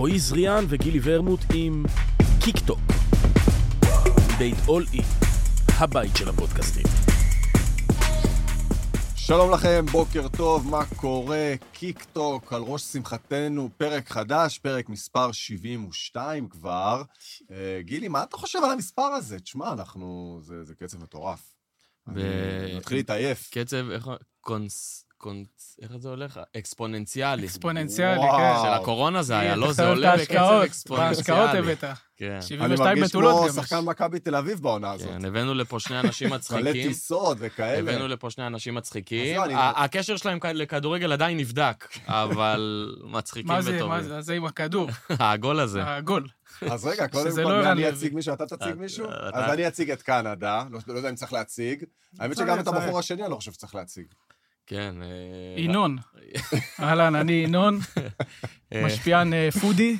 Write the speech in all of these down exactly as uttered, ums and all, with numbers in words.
רועי זריאן וגילי ורמוט עם קיקטוק. בית אול אי, הבית של הפודקאסטים. שלום לכם, בוקר טוב, מה קורה? קיקטוק, על ראש שמחתנו, פרק חדש, פרק מספר שבעים ושתיים כבר. גילי, מה אתה חושב על המספר הזה? תשמע, אנחנו, זה, זה קצב מטורף. אני מתחיל להתעייף. קצב, איך, קונס, קונס, איך זה הולך? אקספוננציאלי. אקספוננציאלי, כן. של הקורונה זה היה, לא, זה עולה בקצב אקספוננציאלי. בהשקעות הבאת. כן. שבעים ושתיים בתולות אני גם. מרגיש כמו שחקן מכבי תל אביב בעונה הזאת. כן, הבאנו לפה שני אנשים מצחיקים. מלא טיסות וכאלה. הבאנו לפה שני אנשים מצחיקים. אז לא, הקשר שלהם לכדורגל עדיין נבדק, אבל מצחיקים וטובים. מה זה? זה עם הכדור. העגול הזה. העגול. אז רגע, קודם כל, אני אציג מישהו, אתה תציג מישהו? אז אני אציג את קנדה, לא יודע אם צריך להציג. האמת שגם את הבחור השני אני לא חושב שצריך להציג. כן. אינון. אהלן, אני אינון, משפיען פודי.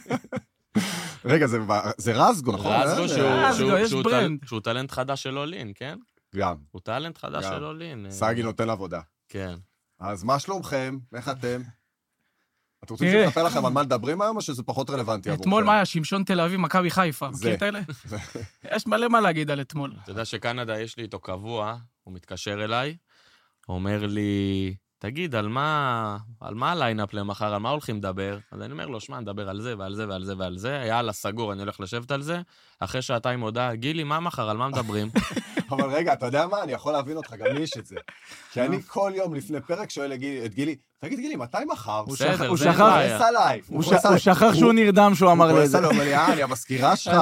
רגע, זה רזגו, נכון? רזגו רזגו, יש ברנד. שהוא טלנט חדש של אולין, כן? גם. הוא טלנט חדש של אולין. סגי נותן עבודה. כן. אז מה שלומכם? איך אתם? אתם רוצים שנספר לכם על מה מדברים היום, או שזה פחות רלוונטי עבורכם? אתמול מה היה? שמשון תל אביב, מכבי חיפה. מכיר את האלה? יש מלא מה להגיד על אתמול. אתה יודע שקנדה יש לי איתו קבוע, הוא מתקשר אליי, אומר לי, תגיד, על מה, על מה הליינאפ למחר, על מה הולכים לדבר? אז אני אומר לו, שמע, נדבר על זה ועל זה ועל זה ועל זה, יאללה, סגור, אני הולך לשבת על זה, אחרי שעתיים הודעה, גילי, מה מחר, על מה מדברים? אבל רגע, אתה יודע מה? אני יכול להבין אותך, גם לי יש את זה. כי אני כל יום לפני פרק שואל את גילי, תגיד גילי, מתי מחר? הוא שחר, הוא שחר עליי. הוא שכח שהוא נרדם שהוא אמר לזה. הוא אומר לי, אה, אני המזכירה שלך.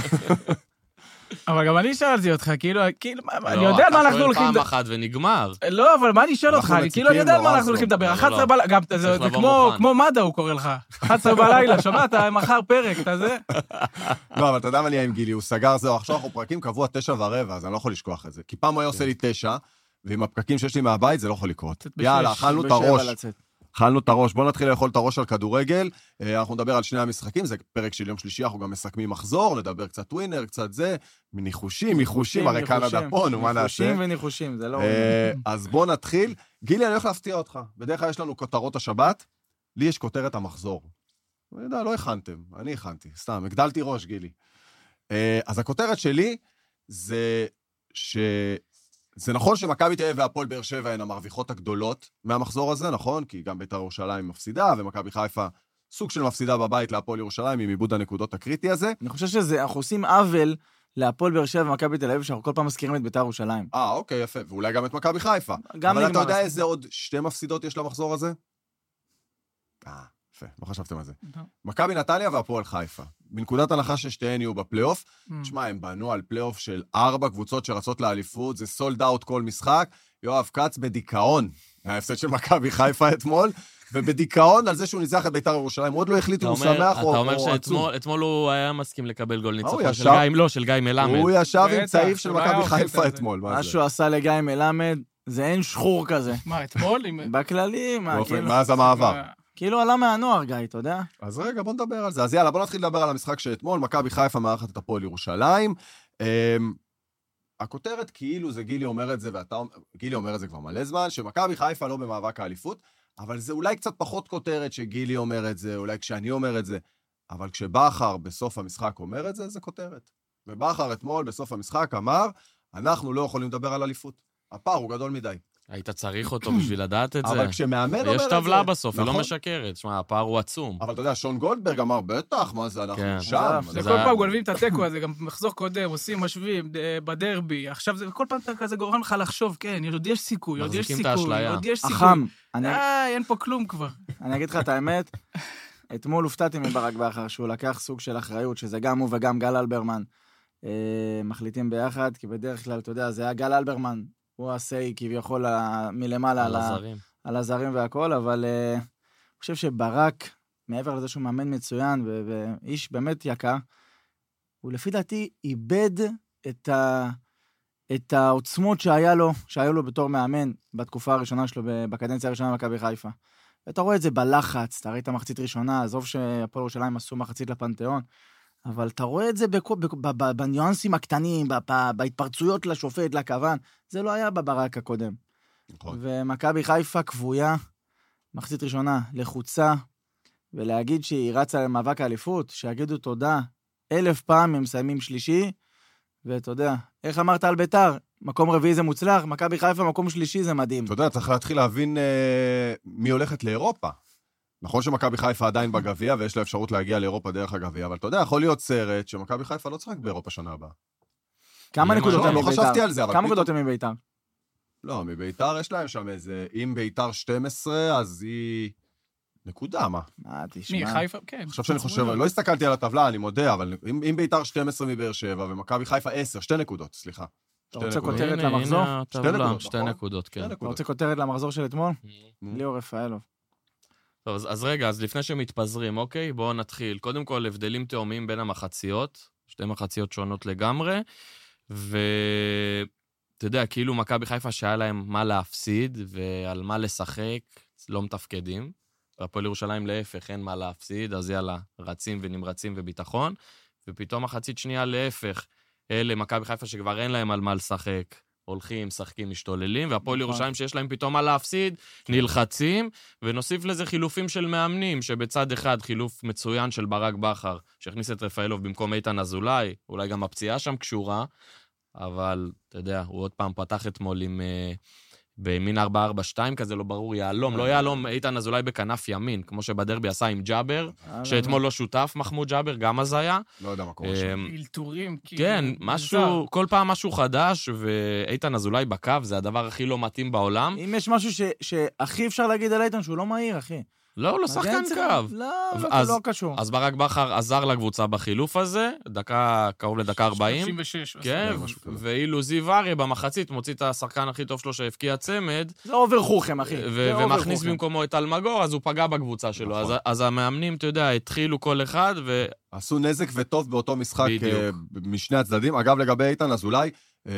אבל גם אני שאלתי אותך, כאילו, אני יודע מה אנחנו הולכים... פעם אחת ונגמר. לא, אבל מה אני שואל אותך? כאילו, אני יודע מה אנחנו הולכים לדבר. אחת עשרה בלילה, גם זה כמו מד"א הוא קורא לך. אחת עשרה בלילה, שמעת? מחר פרק, אתה זה? לא, אבל אתה יודע מה נהיה עם גילי, הוא סגר זהו, עכשיו אנחנו פרקים קבוע תשע ורבע, אז אני לא יכול לשכוח את זה. כי פעם הוא היה עושה לי תשע, ועם הפקקים שיש לי מהבית זה לא יכול לקרות. יאללה, אכלנו את הראש. אכלנו את הראש, בואו נתחיל לאכול את הראש על כדורגל, אנחנו נדבר על שני המשחקים, זה פרק של יום שלישי, אנחנו גם מסכמים מחזור, נדבר קצת ווינר, קצת זה, מניחושים, מיחושים, הרי קנדה פה, נו מה נעשה? ניחושים וניחושים, זה לא... אז בואו נתחיל. גילי, אני הולך להפתיע אותך, בדרך כלל יש לנו כותרות השבת, לי יש כותרת המחזור. אני יודע, לא הכנתם, אני הכנתי, סתם, הגדלתי ראש, גילי. אז הכותרת שלי זה ש... זה נכון שמכבי תל אביב והפועל באר שבע הן המרוויחות הגדולות מהמחזור הזה, נכון? כי גם בית"ר ירושלים מפסידה, ומכבי חיפה סוג של מפסידה בבית להפועל ירושלים עם עיבוד הנקודות הקריטי הזה. אני חושב שזה, אנחנו עושים עוול להפועל באר שבע ומכבי תל אביב, שאנחנו כל פעם מזכירים את בית"ר ירושלים. אה, אוקיי, יפה. ואולי גם את מכבי חיפה. אבל אתה יודע איזה עוד שתי מפסידות יש למחזור הזה? אה, יפה, לא חשבתם על זה. מכבי נתניה והפועל חיפה. בנקודת הנחה ששתיהן יהיו בפלייאוף, תשמע, הם בנו על פלייאוף של ארבע קבוצות שרצות לאליפות, זה סולד אאוט כל משחק, יואב קץ בדיכאון, ההפסד של מכבי חיפה אתמול, ובדיכאון על זה שהוא ניזח את בית"ר ירושלים, הוא עוד לא החליט אם הוא שמח או עצוב. אתה אומר שאתמול הוא היה מסכים לקבל גול ניצחון של גיא, לא, של גיא מלמד. הוא ישב עם צעיף של מכבי חיפה אתמול. מה שהוא עשה לגיא מלמד, זה אין שחור כזה. מה, אתמול? בכללי, מה, כאילו... מאז המעבר. כאילו עלה מהנוער, גיא, אתה יודע? אז רגע, בוא נדבר על זה. אז יאללה, בוא נתחיל לדבר על המשחק שאתמול, מכבי חיפה מארחת את הפועל ירושלים. הכותרת כאילו זה גילי אומר את זה, ואתה, גילי אומר את זה כבר מלא זמן, שמכבי חיפה לא במאבק האליפות, אבל זה אולי קצת פחות כותרת שגילי אומר את זה, אולי כשאני אומר את זה, אבל כשבחר בסוף המשחק אומר את זה, זה כותרת. ובחר אתמול בסוף המשחק אמר, אנחנו לא יכולים לדבר על אליפות. הפער הוא גדול מדי. היית צריך אותו בשביל לדעת את זה. אבל כשמאמן אומר את זה... יש טבלה בסוף, היא לא משקרת. שמע, הפער הוא עצום. אבל אתה יודע, שון גולדברג אמר, בטח, מה זה, אנחנו שם. זה כל פעם גולבים את הטקו הזה, גם מחזור קודם, עושים משווים בדרבי. עכשיו זה כל פעם כזה גורם לך לחשוב, כן, עוד יש סיכוי, עוד יש סיכוי, עוד יש סיכוי. אחם. אה, אין פה כלום כבר. אני אגיד לך את האמת, אתמול הופתעתי מברק בכר, שהוא לקח סוג של אחריות, שזה גם הוא וגם גל אלברמן מחליטים ביחד, כי בדרך כלל, אתה יודע, זה היה גל אלברמן, הוא עשה כביכול מלמעלה על הזרים, על הזרים והכל, אבל אני חושב שברק, מעבר לזה שהוא מאמן מצוין, ואיש באמת יקר, הוא לפי דעתי איבד את, ה, את העוצמות שהיה לו, שהיה לו בתור מאמן בתקופה הראשונה שלו, בקדנציה הראשונה במכבי חיפה. ואתה רואה את זה בלחץ, אתה רואה את המחצית ראשונה, עזוב שהפועל ירושלים עשו מחצית לפנתיאון, אבל אתה רואה את זה בניואנסים הקטנים, בהתפרצויות לשופט, לכוון, זה לא היה בברק הקודם. ומכבי חיפה קבויה, מחצית ראשונה לחוצה, ולהגיד שהיא רצה למאבק האליפות, שיגידו תודה, אלף פעם הם מסיימים שלישי, ואתה יודע, איך אמרת על ביתר? מקום רביעי זה מוצלח, מכבי חיפה מקום שלישי זה מדהים. אתה יודע, צריך להתחיל להבין אה, מי הולכת לאירופה. נכון שמכבי חיפה עדיין בגביע, ויש לה אפשרות להגיע לאירופה דרך הגביע, אבל אתה יודע, יכול להיות סרט שמכבי חיפה לא צחק באירופה שנה הבאה. כמה נקודות הם לא מביתר? חשבתי על זה, אבל... כמה נקודות הם מביתר? לא, מביתר יש להם שם איזה... אם ביתר שתים עשרה, אז היא... נקודה, מה? מה, תשמע. מי, חיפה? כן. עכשיו שאני חושב, לא הסתכלתי על הטבלה, אני מודה, אבל אם, אם ביתר שתים עשרה מבאר שבע, ומכבי חיפה עשר, שתי נקודות, סליחה. אתה רוצה כותרת למחזור? שתי נקודות, שתי נקודות, כן. אתה רוצה כותרת למחזור של אתמול? ליאור רפאלוב. טוב, אז, אז רגע, אז לפני שמתפזרים, אוקיי? בואו נתחיל. קודם כל, הבדלים תאומיים בין המחציות, שתי מחציות שונות לגמרי, ואתה יודע, כאילו מכבי חיפה שהיה להם מה להפסיד ועל מה לשחק, לא מתפקדים. והפועל ירושלים להפך, אין מה להפסיד, אז יאללה, רצים ונמרצים וביטחון, ופתאום מחצית שנייה להפך, אלה מכבי חיפה שכבר אין להם על מה לשחק, הולכים, משחקים, משתוללים, והפועל ירושלים שיש להם פתאום מה להפסיד, נלחצים, ונוסיף לזה חילופים של מאמנים, שבצד אחד חילוף מצוין של ברק בכר, שהכניס את רפאלוב במקום איתן אזולאי, אולי גם הפציעה שם קשורה, אבל אתה יודע, הוא עוד פעם פתח אתמול עם... במין ארבע ארבע שתיים כזה, לא ברור, יעלום, לא יעלום, איתן אזולאי בכנף ימין, כמו שבדרבי עשה עם ג'אבר, שאתמול לא שותף, מחמוד ג'אבר, גם אז היה. לא יודע מה קורה שם. אילתורים, כן, משהו, כל פעם משהו חדש, ואיתן אזולאי בקו, זה הדבר הכי לא מתאים בעולם. אם יש משהו שהכי אפשר להגיד על איתן, שהוא לא מהיר, אחי. לא, הוא לא שחקן קו. לא, לא קשור. אז ברק בכר עזר לקבוצה בחילוף הזה, דקה, קרוב לדקה ארבעים. שלושים ושש. כן, ואילו זיו אריה במחצית מוציא את השחקן הכי טוב שלו שהפקיע צמד. זה עובר חוכם, אחי. ומכניס במקומו את אלמגור, אז הוא פגע בקבוצה שלו. אז המאמנים, אתה יודע, התחילו כל אחד ו... עשו נזק וטוב באותו משחק משני הצדדים. אגב, לגבי איתן אזולאי,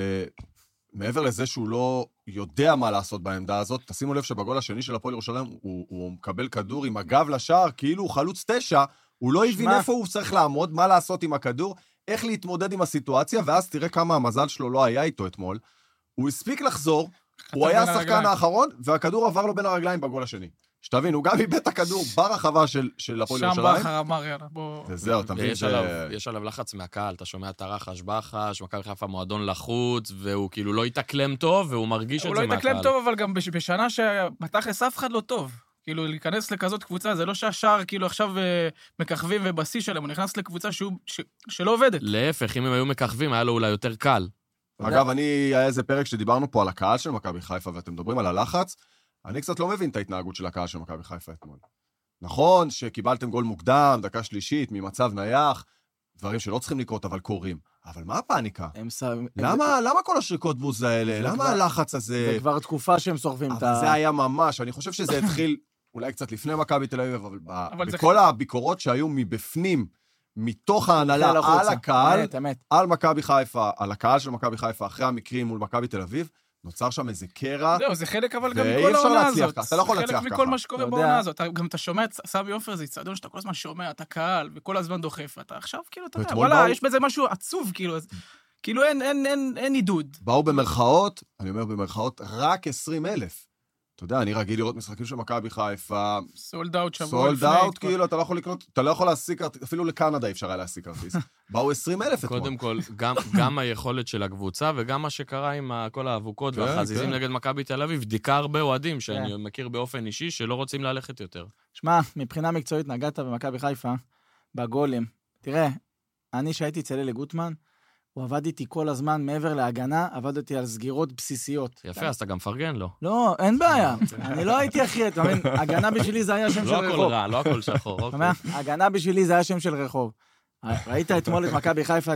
מעבר לזה שהוא לא יודע מה לעשות בעמדה הזאת, תשימו לב שבגול השני של הפועל ירושלים, הוא, הוא מקבל כדור עם הגב לשער, כאילו הוא חלוץ תשע, הוא לא הבין איפה הוא צריך לעמוד, מה לעשות עם הכדור, איך להתמודד עם הסיטואציה, ואז תראה כמה המזל שלו לא היה איתו אתמול. הוא הספיק לחזור, הוא היה השחקן האחרון, והכדור עבר לו בין הרגליים בגול השני. שתבין, הוא גם איבד את הכדור ברחבה של, של הפועל ירושלים. שם בכר אמר, יאללה, בוא... וזהו, אתה מבין ש... יש עליו לחץ מהקהל, אתה שומע את הרחש בחש, מכבי חיפה מועדון לחוץ, והוא כאילו לא יתאקלם טוב, והוא מרגיש את זה מהקהל. הוא לא יתאקלם טוב, אבל גם בשנה שבתכלס אף אחד לא טוב. כאילו, להיכנס לכזאת קבוצה, זה לא שהשאר כאילו עכשיו מככבים ובשיא שלהם, הוא נכנס לקבוצה שהוא, ש... שלא עובדת. להפך, אם הם היו מככבים, היה לו אולי יותר קל. אגב, אני, היה איזה פרק שדיברנו פה על הקהל של מכבי חיפה, ואתם מדברים על הלחץ. אני קצת לא מבין את ההתנהגות של הקהל של מכבי חיפה אתמול. נכון שקיבלתם גול מוקדם, דקה שלישית, ממצב נייח, דברים שלא צריכים לקרות, אבל קורים. אבל מה הפאניקה? למה, למה כל השריקות בוז האלה? למה הלחץ הזה? זה כבר תקופה שהם סוחבים את ה... אבל זה היה ממש, אני חושב שזה התחיל אולי קצת לפני מכבי תל אביב, אבל בכל הביקורות שהיו מבפנים, מתוך ההנהלה על הקהל, על מכבי חיפה, על הקהל של מכבי חיפה, אחרי המקרים מול מכבי תל אביב, נוצר שם איזה קרע. זהו, זה חלק אבל גם מכל העונה הזאת. אתה לא יכול להצליח ככה. חלק מכל מה שקורה בעונה הזאת. גם אתה שומע את סמי עופר, זה יצטדיון שאתה כל הזמן שומע את הקהל, וכל הזמן דוחף. אתה עכשיו כאילו, אתה יודע, וואלה, יש בזה משהו עצוב, כאילו, כאילו אין עידוד. באו במרכאות, אני אומר במרכאות, רק עשרים אלף. אתה יודע, אני רגיל לראות משחקים של מכבי חיפה. סולד אאוט שבוע. סולד אאוט, כאילו, אתה לא יכול לקנות, אתה לא יכול להשיג כרטיס, אפילו לקנדה אפשר היה להשיג כרטיס. באו עשרים אלף אתמול. קודם כל, גם היכולת של הקבוצה, וגם מה שקרה עם כל האבוקות והחזיזים נגד מכבי תל אביב, בדיקה הרבה אוהדים, שאני מכיר באופן אישי, שלא רוצים ללכת יותר. שמע, מבחינה מקצועית נגעת במכבי חיפה, בגולים. תראה, אני שהייתי אצל אלי גוטמן, הוא עבד איתי כל הזמן, מעבר להגנה, עבדתי על סגירות בסיסיות. יפה, אז אתה גם פרגן לו. לא, אין בעיה. אני לא הייתי אחי, אתה מבין? הגנה בשבילי זה היה שם של רחוב. לא הכל רע, לא הכל שחור. הגנה בשבילי זה היה שם של רחוב. ראית אתמול את מכבי חיפה,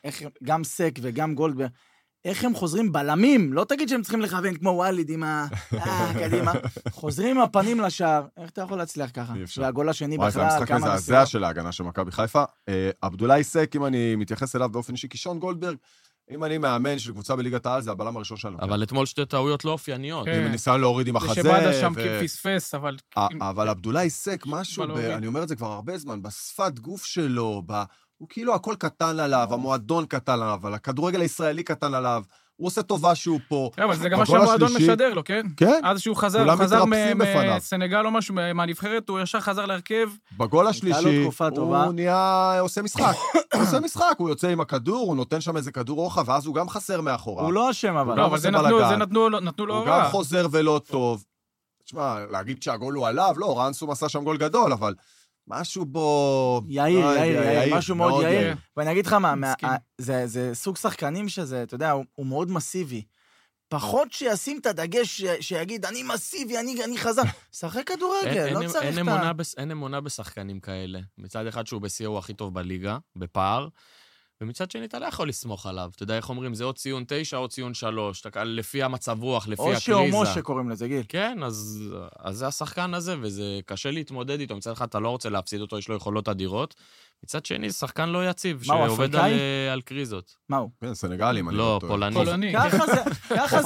גם סק וגם גולדברג, איך הם חוזרים בלמים, לא תגיד שהם צריכים לכוון כמו וואליד עם ה... קדימה. חוזרים עם הפנים לשער, איך אתה יכול להצליח ככה? והגול השני בכלל, כמה... המשחק מזעזע של ההגנה של מכבי חיפה. עבדולאי סק, אם אני מתייחס אליו באופן אישי, קישון גולדברג, אם אני מאמן של קבוצה בליגת העל, זה הבלם הראשון שלנו. אבל אתמול שתי טעויות לא אופייניות. עם ניסיון להוריד עם החזה. ושבאדה שם פספס, אבל... אבל עבדולאי סק, משהו, אני אומר את זה כבר הרבה זמן, בשפת גוף שלו, הוא כאילו הכל קטן עליו, המועדון קטן עליו, אבל הכדורגל הישראלי קטן עליו, הוא עושה טובה שהוא פה. אבל זה גם מה שהמועדון משדר לו, כן? כן. עד שהוא חזר מסנגל או משהו מהנבחרת, הוא ישר חזר להרכב. בגול השלישי, הוא נהיה, עושה משחק. הוא עושה משחק, הוא יוצא עם הכדור, הוא נותן שם איזה כדור רוחב, ואז הוא גם חסר מאחורה. הוא לא אשם, אבל. לא, אבל זה נתנו לו הוא גם חוזר ולא טוב. תשמע, להגיד שהגול הוא עליו, לא, רנסום עשה שם גול גדול, אבל משהו בו... יאיר, יאיר, יאיר, משהו מאוד יאיר. ואני אגיד לך מה, זה סוג שחקנים שזה, אתה יודע, הוא מאוד מסיבי. פחות שישים את הדגש, שיגיד, אני מסיבי, אני חזר. שחק כדורגל, לא צריך את... אין אמונה בשחקנים כאלה. מצד אחד שהוא בשיא הוא הכי טוב בליגה, בפער, ומצד שני אתה לא יכול לסמוך עליו. אתה יודע איך אומרים, זה או ציון תשע או ציון שלוש, לפי המצב רוח, לפי הקריזה. או שאו משה קוראים לזה, גיל. כן, אז, אז זה השחקן הזה, וזה קשה להתמודד איתו. מצד אחד אתה לא רוצה להפסיד אותו, יש לו יכולות אדירות. מצד שני, זה שחקן לא יציב, שעובד על, על קריזות. מה הוא? כן, סנגלים. לא, פולני. פולני. ככה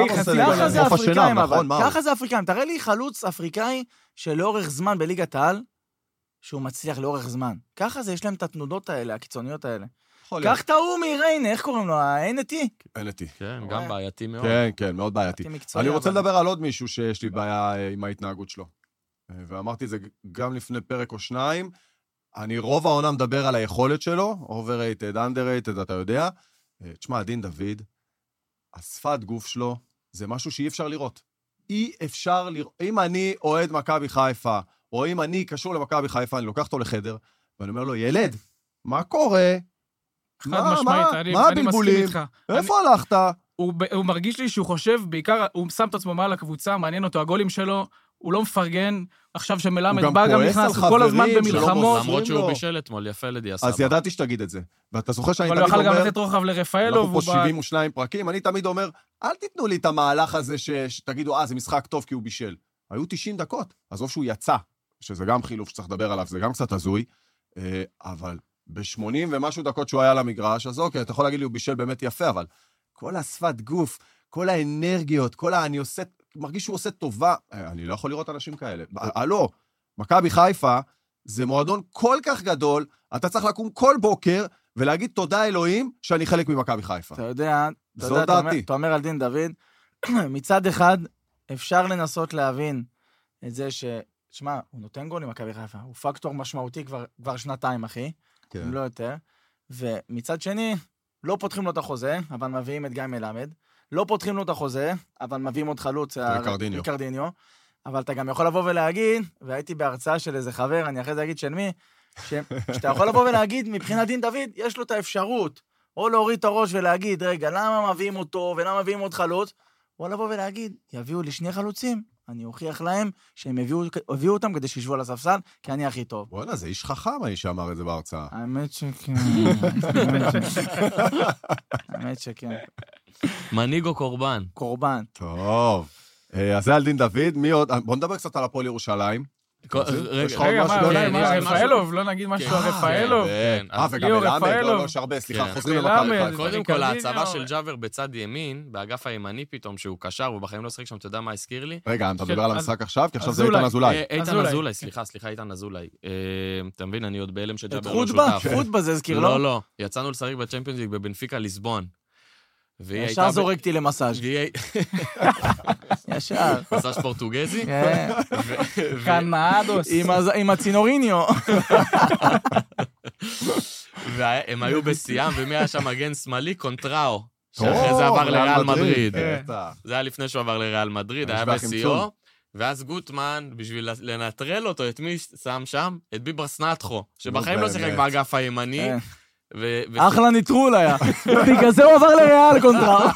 זה אפריקאים, אבל. ככה זה אפריקאים. תראה לי חלוץ אפריקאי שלאורך זמן בליגת העל, שהוא מצליח לאורך זמן. ככה זה, יש להם את התנודות האלה, הקיצוניות האלה. קח את ההוא מריינה, איך קוראים לו? האנטי? האנטי. כן, גם בעייתי מאוד. כן, כן, מאוד בעייתי. אני רוצה לדבר על עוד מישהו שיש לי בעיה עם ההתנהגות שלו. ואמרתי את זה גם לפני פרק או שניים. אני רוב העונה מדבר על היכולת שלו, overrated, underrated, אתה יודע. תשמע, דין דוד, השפת גוף שלו, זה משהו שאי אפשר לראות. אי אפשר לראות. אם אני אוהד מכבי חיפה, או אם אני קשור למכבי חיפה, אני לוקח אותו לחדר, ואני אומר לו, ילד, מה קורה? חד משמעית, אני מסכים איתך. איפה הלכת? הוא מרגיש לי שהוא חושב, בעיקר, הוא שם את עצמו מעל הקבוצה, מעניין אותו הגולים שלו, הוא לא מפרגן, עכשיו שמלמד בא גם נכנס, הוא כל הזמן במלחמות. למרות שהוא בישל אתמול, יפה לדיע סבא. אז ידעתי שתגיד את זה. ואתה זוכר שאני תמיד אומר... אבל הוא יכול גם לתת לתת רוחב לרפאלוב. אנחנו פה שבעים ושניים פרקים, אני תמיד אומר, אל תיתנו לי את המהלך הזה שתגידו, אה, זה משחק טוב כי הוא בישל. היו תשעים דקות, עזוב שהוא יצא, שזה גם חילוף שצריך לדבר עליו, זה גם קצת הזוי, אבל ב-שמונים ומשהו דקות שהוא היה למגרש, אז אוקיי, אתה יכול להגיד לי, הוא בישל באמת יפה, אבל כל השפת גוף, כל האנרגיות, כל ה... אני עושה, מרגיש שהוא עושה טובה, אני לא יכול לראות אנשים כאלה. הלא, מכבי חיפה, זה מועדון כל כך גדול, אתה צריך לקום כל בוקר, ולהגיד תודה אלוהים, שאני חלק ממכבי חיפה. אתה יודע, אתה יודע, אתה אומר, אתה אומר על דין דוד, מצד אחד, אפשר לנסות להבין את זה ש... שמע, הוא נותן גול עם מכבי חיפה, הוא פקטור משמעותי כבר, כבר שנתיים, אחי, כן. אם לא יותר, ומצד שני, לא פותחים לו את החוזה, אבל מביאים את גיא מלמד, לא פותחים לו את החוזה, אבל מביאים עוד חלוץ, ריקרדיניו. ריקרדיניו, אבל אתה גם יכול לבוא ולהגיד, והייתי בהרצאה של איזה חבר, אני אחרי זה אגיד של מי, ש... שאתה יכול לבוא ולהגיד, מבחינת דין דוד, יש לו את האפשרות, או להוריד את הראש ולהגיד, רגע, למה מביאים אותו, ולמה מביאים עוד חלוץ, או לבוא ולהגיד, יביאו לי שני חלוצים, אני אוכיח להם שהם הביאו, הביאו אותם כדי שישבו על הספסל, כי אני הכי טוב. בוא'נה, זה איש חכם, האיש שאמר את זה בהרצאה. האמת שכן. האמת שכן. מנהיג או קורבן? קורבן. טוב. אז זה על דין דוד, מי עוד? בוא נדבר קצת על הפועל ירושלים. רגע, מה, רפאלוב? לא נגיד משהו על רפאלוב. אה, וגם מלמד, לא, יש הרבה, סליחה, חוזרים למכבי חיפה. קודם כל, ההצבה של ג'אבר בצד ימין, באגף הימני פתאום, שהוא קשר, ובחיים לא שחק שם, אתה יודע מה הזכיר לי? רגע, אתה מדבר על המשחק עכשיו? כי עכשיו זה איתן אזולאי. איתן אזולאי, סליחה, סליחה, איתן אזולאי. אתה מבין, אני עוד בהלם שג'אבר לא שותף. חוטבה זה הזכיר, לא? לא, לא. יצאנו לשחק בצ'מפיונס ליג בבנפיקה ליסבון. ישר זורקתי למסאז'. ישר. מסאז' פורטוגזי? כן. קנאדוס. עם הצינוריניו. והם היו בשיאם, ומי היה שם מגן שמאלי? קונטראו. שאחרי זה עבר לריאל מדריד. זה היה לפני שהוא עבר לריאל מדריד, היה בשיאו. ואז גוטמן, בשביל לנטרל אותו, את מי שם שם? את ביברס נטחו, שבחיים לא שיחק באגף הימני. אחלה ניטרול היה. בגלל זה הוא עבר לריאל קונטרה.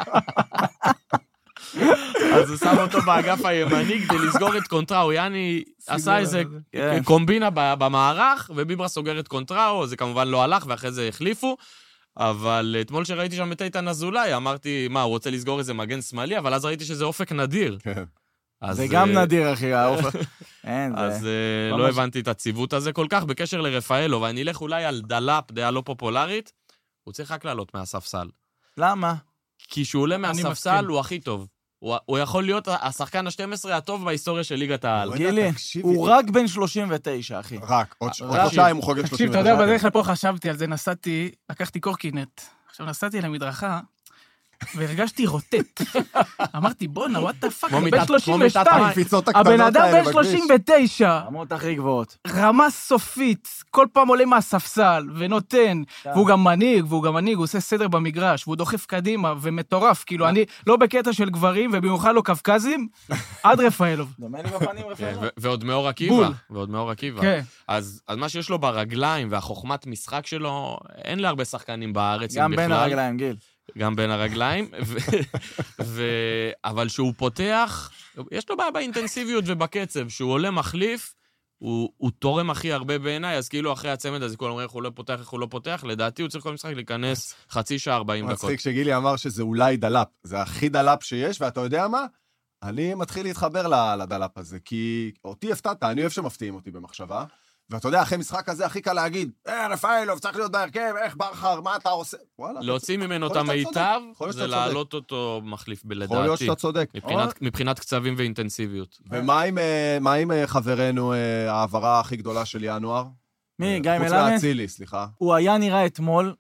אז הוא שם אותו באגף הימני כדי לסגור את קונטראו. יאני עשה איזה קומבינה במערך, וביברה סוגר את קונטראו, זה כמובן לא הלך, ואחרי זה החליפו. אבל אתמול שראיתי שם את איתן אזולאי, אמרתי, מה, הוא רוצה לסגור איזה מגן שמאלי, אבל אז ראיתי שזה אופק נדיר. זה גם נדיר, אחי, האופק. אז לא הבנתי את הציוות הזה כל כך, בקשר לרפאלו, ואני אלך אולי על דלאפ, דעה לא פופולרית, הוא צריך רק לעלות מהספסל. למה? כי שהוא עולה מהספסל הוא הכי טוב. הוא יכול להיות השחקן ה-שתים עשרה הטוב בהיסטוריה של ליגת העל. גילי, הוא רק בן שלושים ותשע, אחי. רק, עוד חודשיים הוא חוגג שלושים ותשע. תקשיב, אתה יודע, בדרך כלל פה חשבתי על זה, נסעתי, לקחתי קורקינט. עכשיו נסעתי למדרכה, והרגשתי רוטט. אמרתי, בוא'נה, what the fuck, כמו בן מיטת- שלושים כמו מיטת ושתיים. הקפיצות הבן הקטנות אדם האלה בן בכביש. שלושים ותשע, רמות הכי גבוהות. רמה סופית, כל פעם עולה מהספסל, ונותן, והוא גם מנהיג, והוא גם מנהיג, הוא עושה סדר במגרש, והוא דוחף קדימה, ומטורף, כאילו, אני לא בקטע של גברים, ובמיוחד לא קווקזים, עד רפאלוב. דומה לי בפנים כן, רפאלוב. ו- ועוד מאור עקיבא. בול. ועוד מאור עקיבא. כן. אז, אז מה שיש לו ברגליים והחוכמת משחק שלו, אין להרבה שחקנים בארץ, אם גם בכלל. בין הרגליים, גיל. גם בין הרגליים. ו, ו, אבל שהוא פותח, יש לו בעיה באינטנסיביות ובקצב. שהוא עולה מחליף, הוא, הוא תורם הכי הרבה בעיניי, אז כאילו אחרי הצמד הזה, כולם אומרים איך הוא לא פותח, איך הוא לא פותח, לדעתי הוא צריך כל משחק להיכנס חצי שעה, ארבעים דקות. מצחיק שגילי אמר שזה אולי דלאפ. זה הכי דלאפ שיש, ואתה יודע מה? אני מתחיל להתחבר ל- לדלאפ הזה, כי אותי הפתעת, אני אוהב שמפתיעים אותי במחשבה, ואתה יודע, אחרי משחק כזה הכי קל להגיד, אה, רפאלוב, צריך להיות בהרכב, איך ברחר, מה אתה עושה? וואלה. להוציא ממנו את יכול להיות שאתה המיטב, צודק, יכול להיות זה שאתה צודק. להעלות אותו מחליף יכול להיות בלדעתי. שאתה צודק. מבחינת, מבחינת קצבים ואינטנסיביות. ומה עם, אה, מה עם אה, חברנו, אה, העברה הכי גדולה של ינואר? מי, גיא חוץ מלמד? מהצילי, סליחה. הוא היה נראה אתמול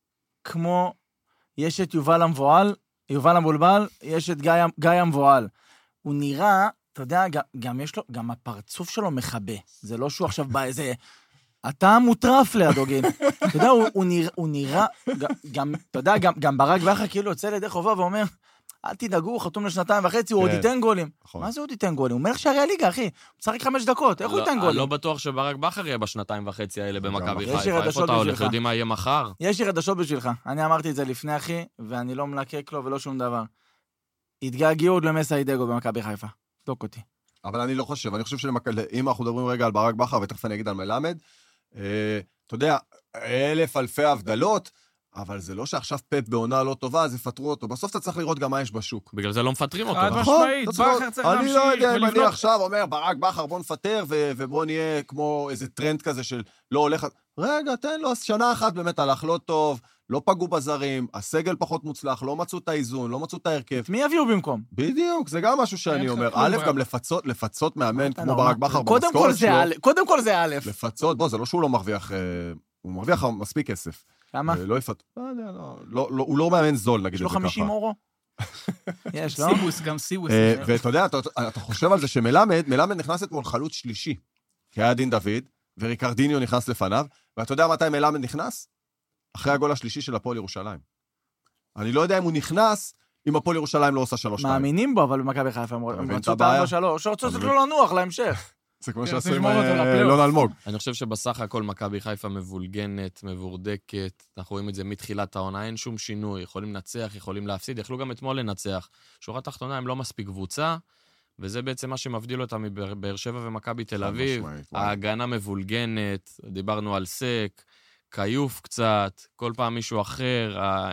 כמו, יש את יובל המבועל, יובל המבולבל, יש את גיא, גיא המבועל. הוא נראה, אתה יודע, גם, גם יש לו, גם הפרצוף שלו מחבא. זה לא שהוא עכשיו בא איזה... אתה מוטרף לידו, גיל. אתה יודע, הוא, הוא נראה, הוא נראה גם, גם, אתה יודע, גם, גם ברק בכר כאילו יוצא לידי חובה ואומר, אל תדאגו, הוא חתום לשנתיים וחצי, הוא עוד כן. ייתן גולים. נכון. מה זה עוד ייתן גולים? הוא מלך שערי הליגה, אחי. הוא משחק חמש דקות, איך הוא לא- ייתן אני גולים? לא בטוח שברק בכר יהיה בשנתיים וחצי האלה במכבי יש לי חיפה. איפה רגשות אתה הולך? בשבילך. יודעים מה יהיה מחר? יש לי חדשות בשבילך. אני אמרתי את זה לפני, אחי, ואני לא מלקק לו ולא שום דבר. התגעגעו למסיידגו במכבי חיפה. תוק אותי. אבל אני לא חושב, אני חושב שאם אנחנו מדברים רגע על ברק בכר, ותכף אני אגיד על מלמד, אה, אתה יודע, אלף אלפי הבדלות, אבל זה לא שעכשיו פפ בעונה לא טובה, אז יפטרו אותו. בסוף אתה צריך לראות גם מה יש בשוק. בגלל זה לא מפטרים אותו. חד נכון? משמעית, אתה צריך- בכר צריך אני להמשיך לא יודע אם אני ולבנות. עכשיו אומר, ברק בכר, בוא נפטר, ו- ובוא נהיה כמו איזה טרנד כזה של לא הולך... רגע, תן לו, שנה אחת באמת הלך לא טוב, לא פגעו בזרים, הסגל פחות מוצלח, לא מצאו את האיזון, לא מצאו את ההרכב. מי יביאו במקום? בדיוק, זה גם משהו שאני אין לך אומר. כלום, א', אבל- גם לפצות, לפצות מאמן אתה כמו נורא. ברק בכר קודם כל במשכורת זה שלו. א', קודם כל זה א'. לפצות, בוא, זה לא שהוא לא מרוויח, אה, הוא מרוויח מספיק כסף. כמה? אה, לא יפת... לא יודע, לא, לא, לא, הוא לא מאמן זול, נגיד יש את לו זה ככה. חמישים אורו? יש, לא? סיבוס, גם סיבוס. אה, ואתה יודע, אתה, אתה חושב על זה שמלמד, מלמד נכנס אתמול חלוץ שלישי, כי היה דין דוד, וריקרדיניו נכנס לפניו, ואתה יודע מתי מלמד נכנס? אחרי הגול השלישי של הפועל ירושלים. אני לא יודע אם הוא נכנס, אם הפועל ירושלים לא עושה שלוש שתיים. מאמינים בו, אבל במכבי חיפה הם מבין את רצו את הבעיה? הארבע שלוש, שרצו אתה לתת מבין? לו לנוח להמשך. זה כמו כן, שעשו עם לשמור אותו אה, לפלייאוף. אלון אלמוג. אני חושב שבסך הכל מכבי חיפה מבולגנת, מבורדקת, אנחנו רואים את זה מתחילת העונה, אין שום שינוי, יכולים לנצח, יכולים להפסיד, יכלו גם אתמול לנצח. שורה תחתונה הם לא מספיק קבוצה, וזה בעצם מה שמבדיל אותם מבאר שבע ומכבי תל אביב. משמעית, וואי. ההגנה מבולגנת, דיברנו על סק, קיוף קצת, כל פעם מישהו אחר. ה...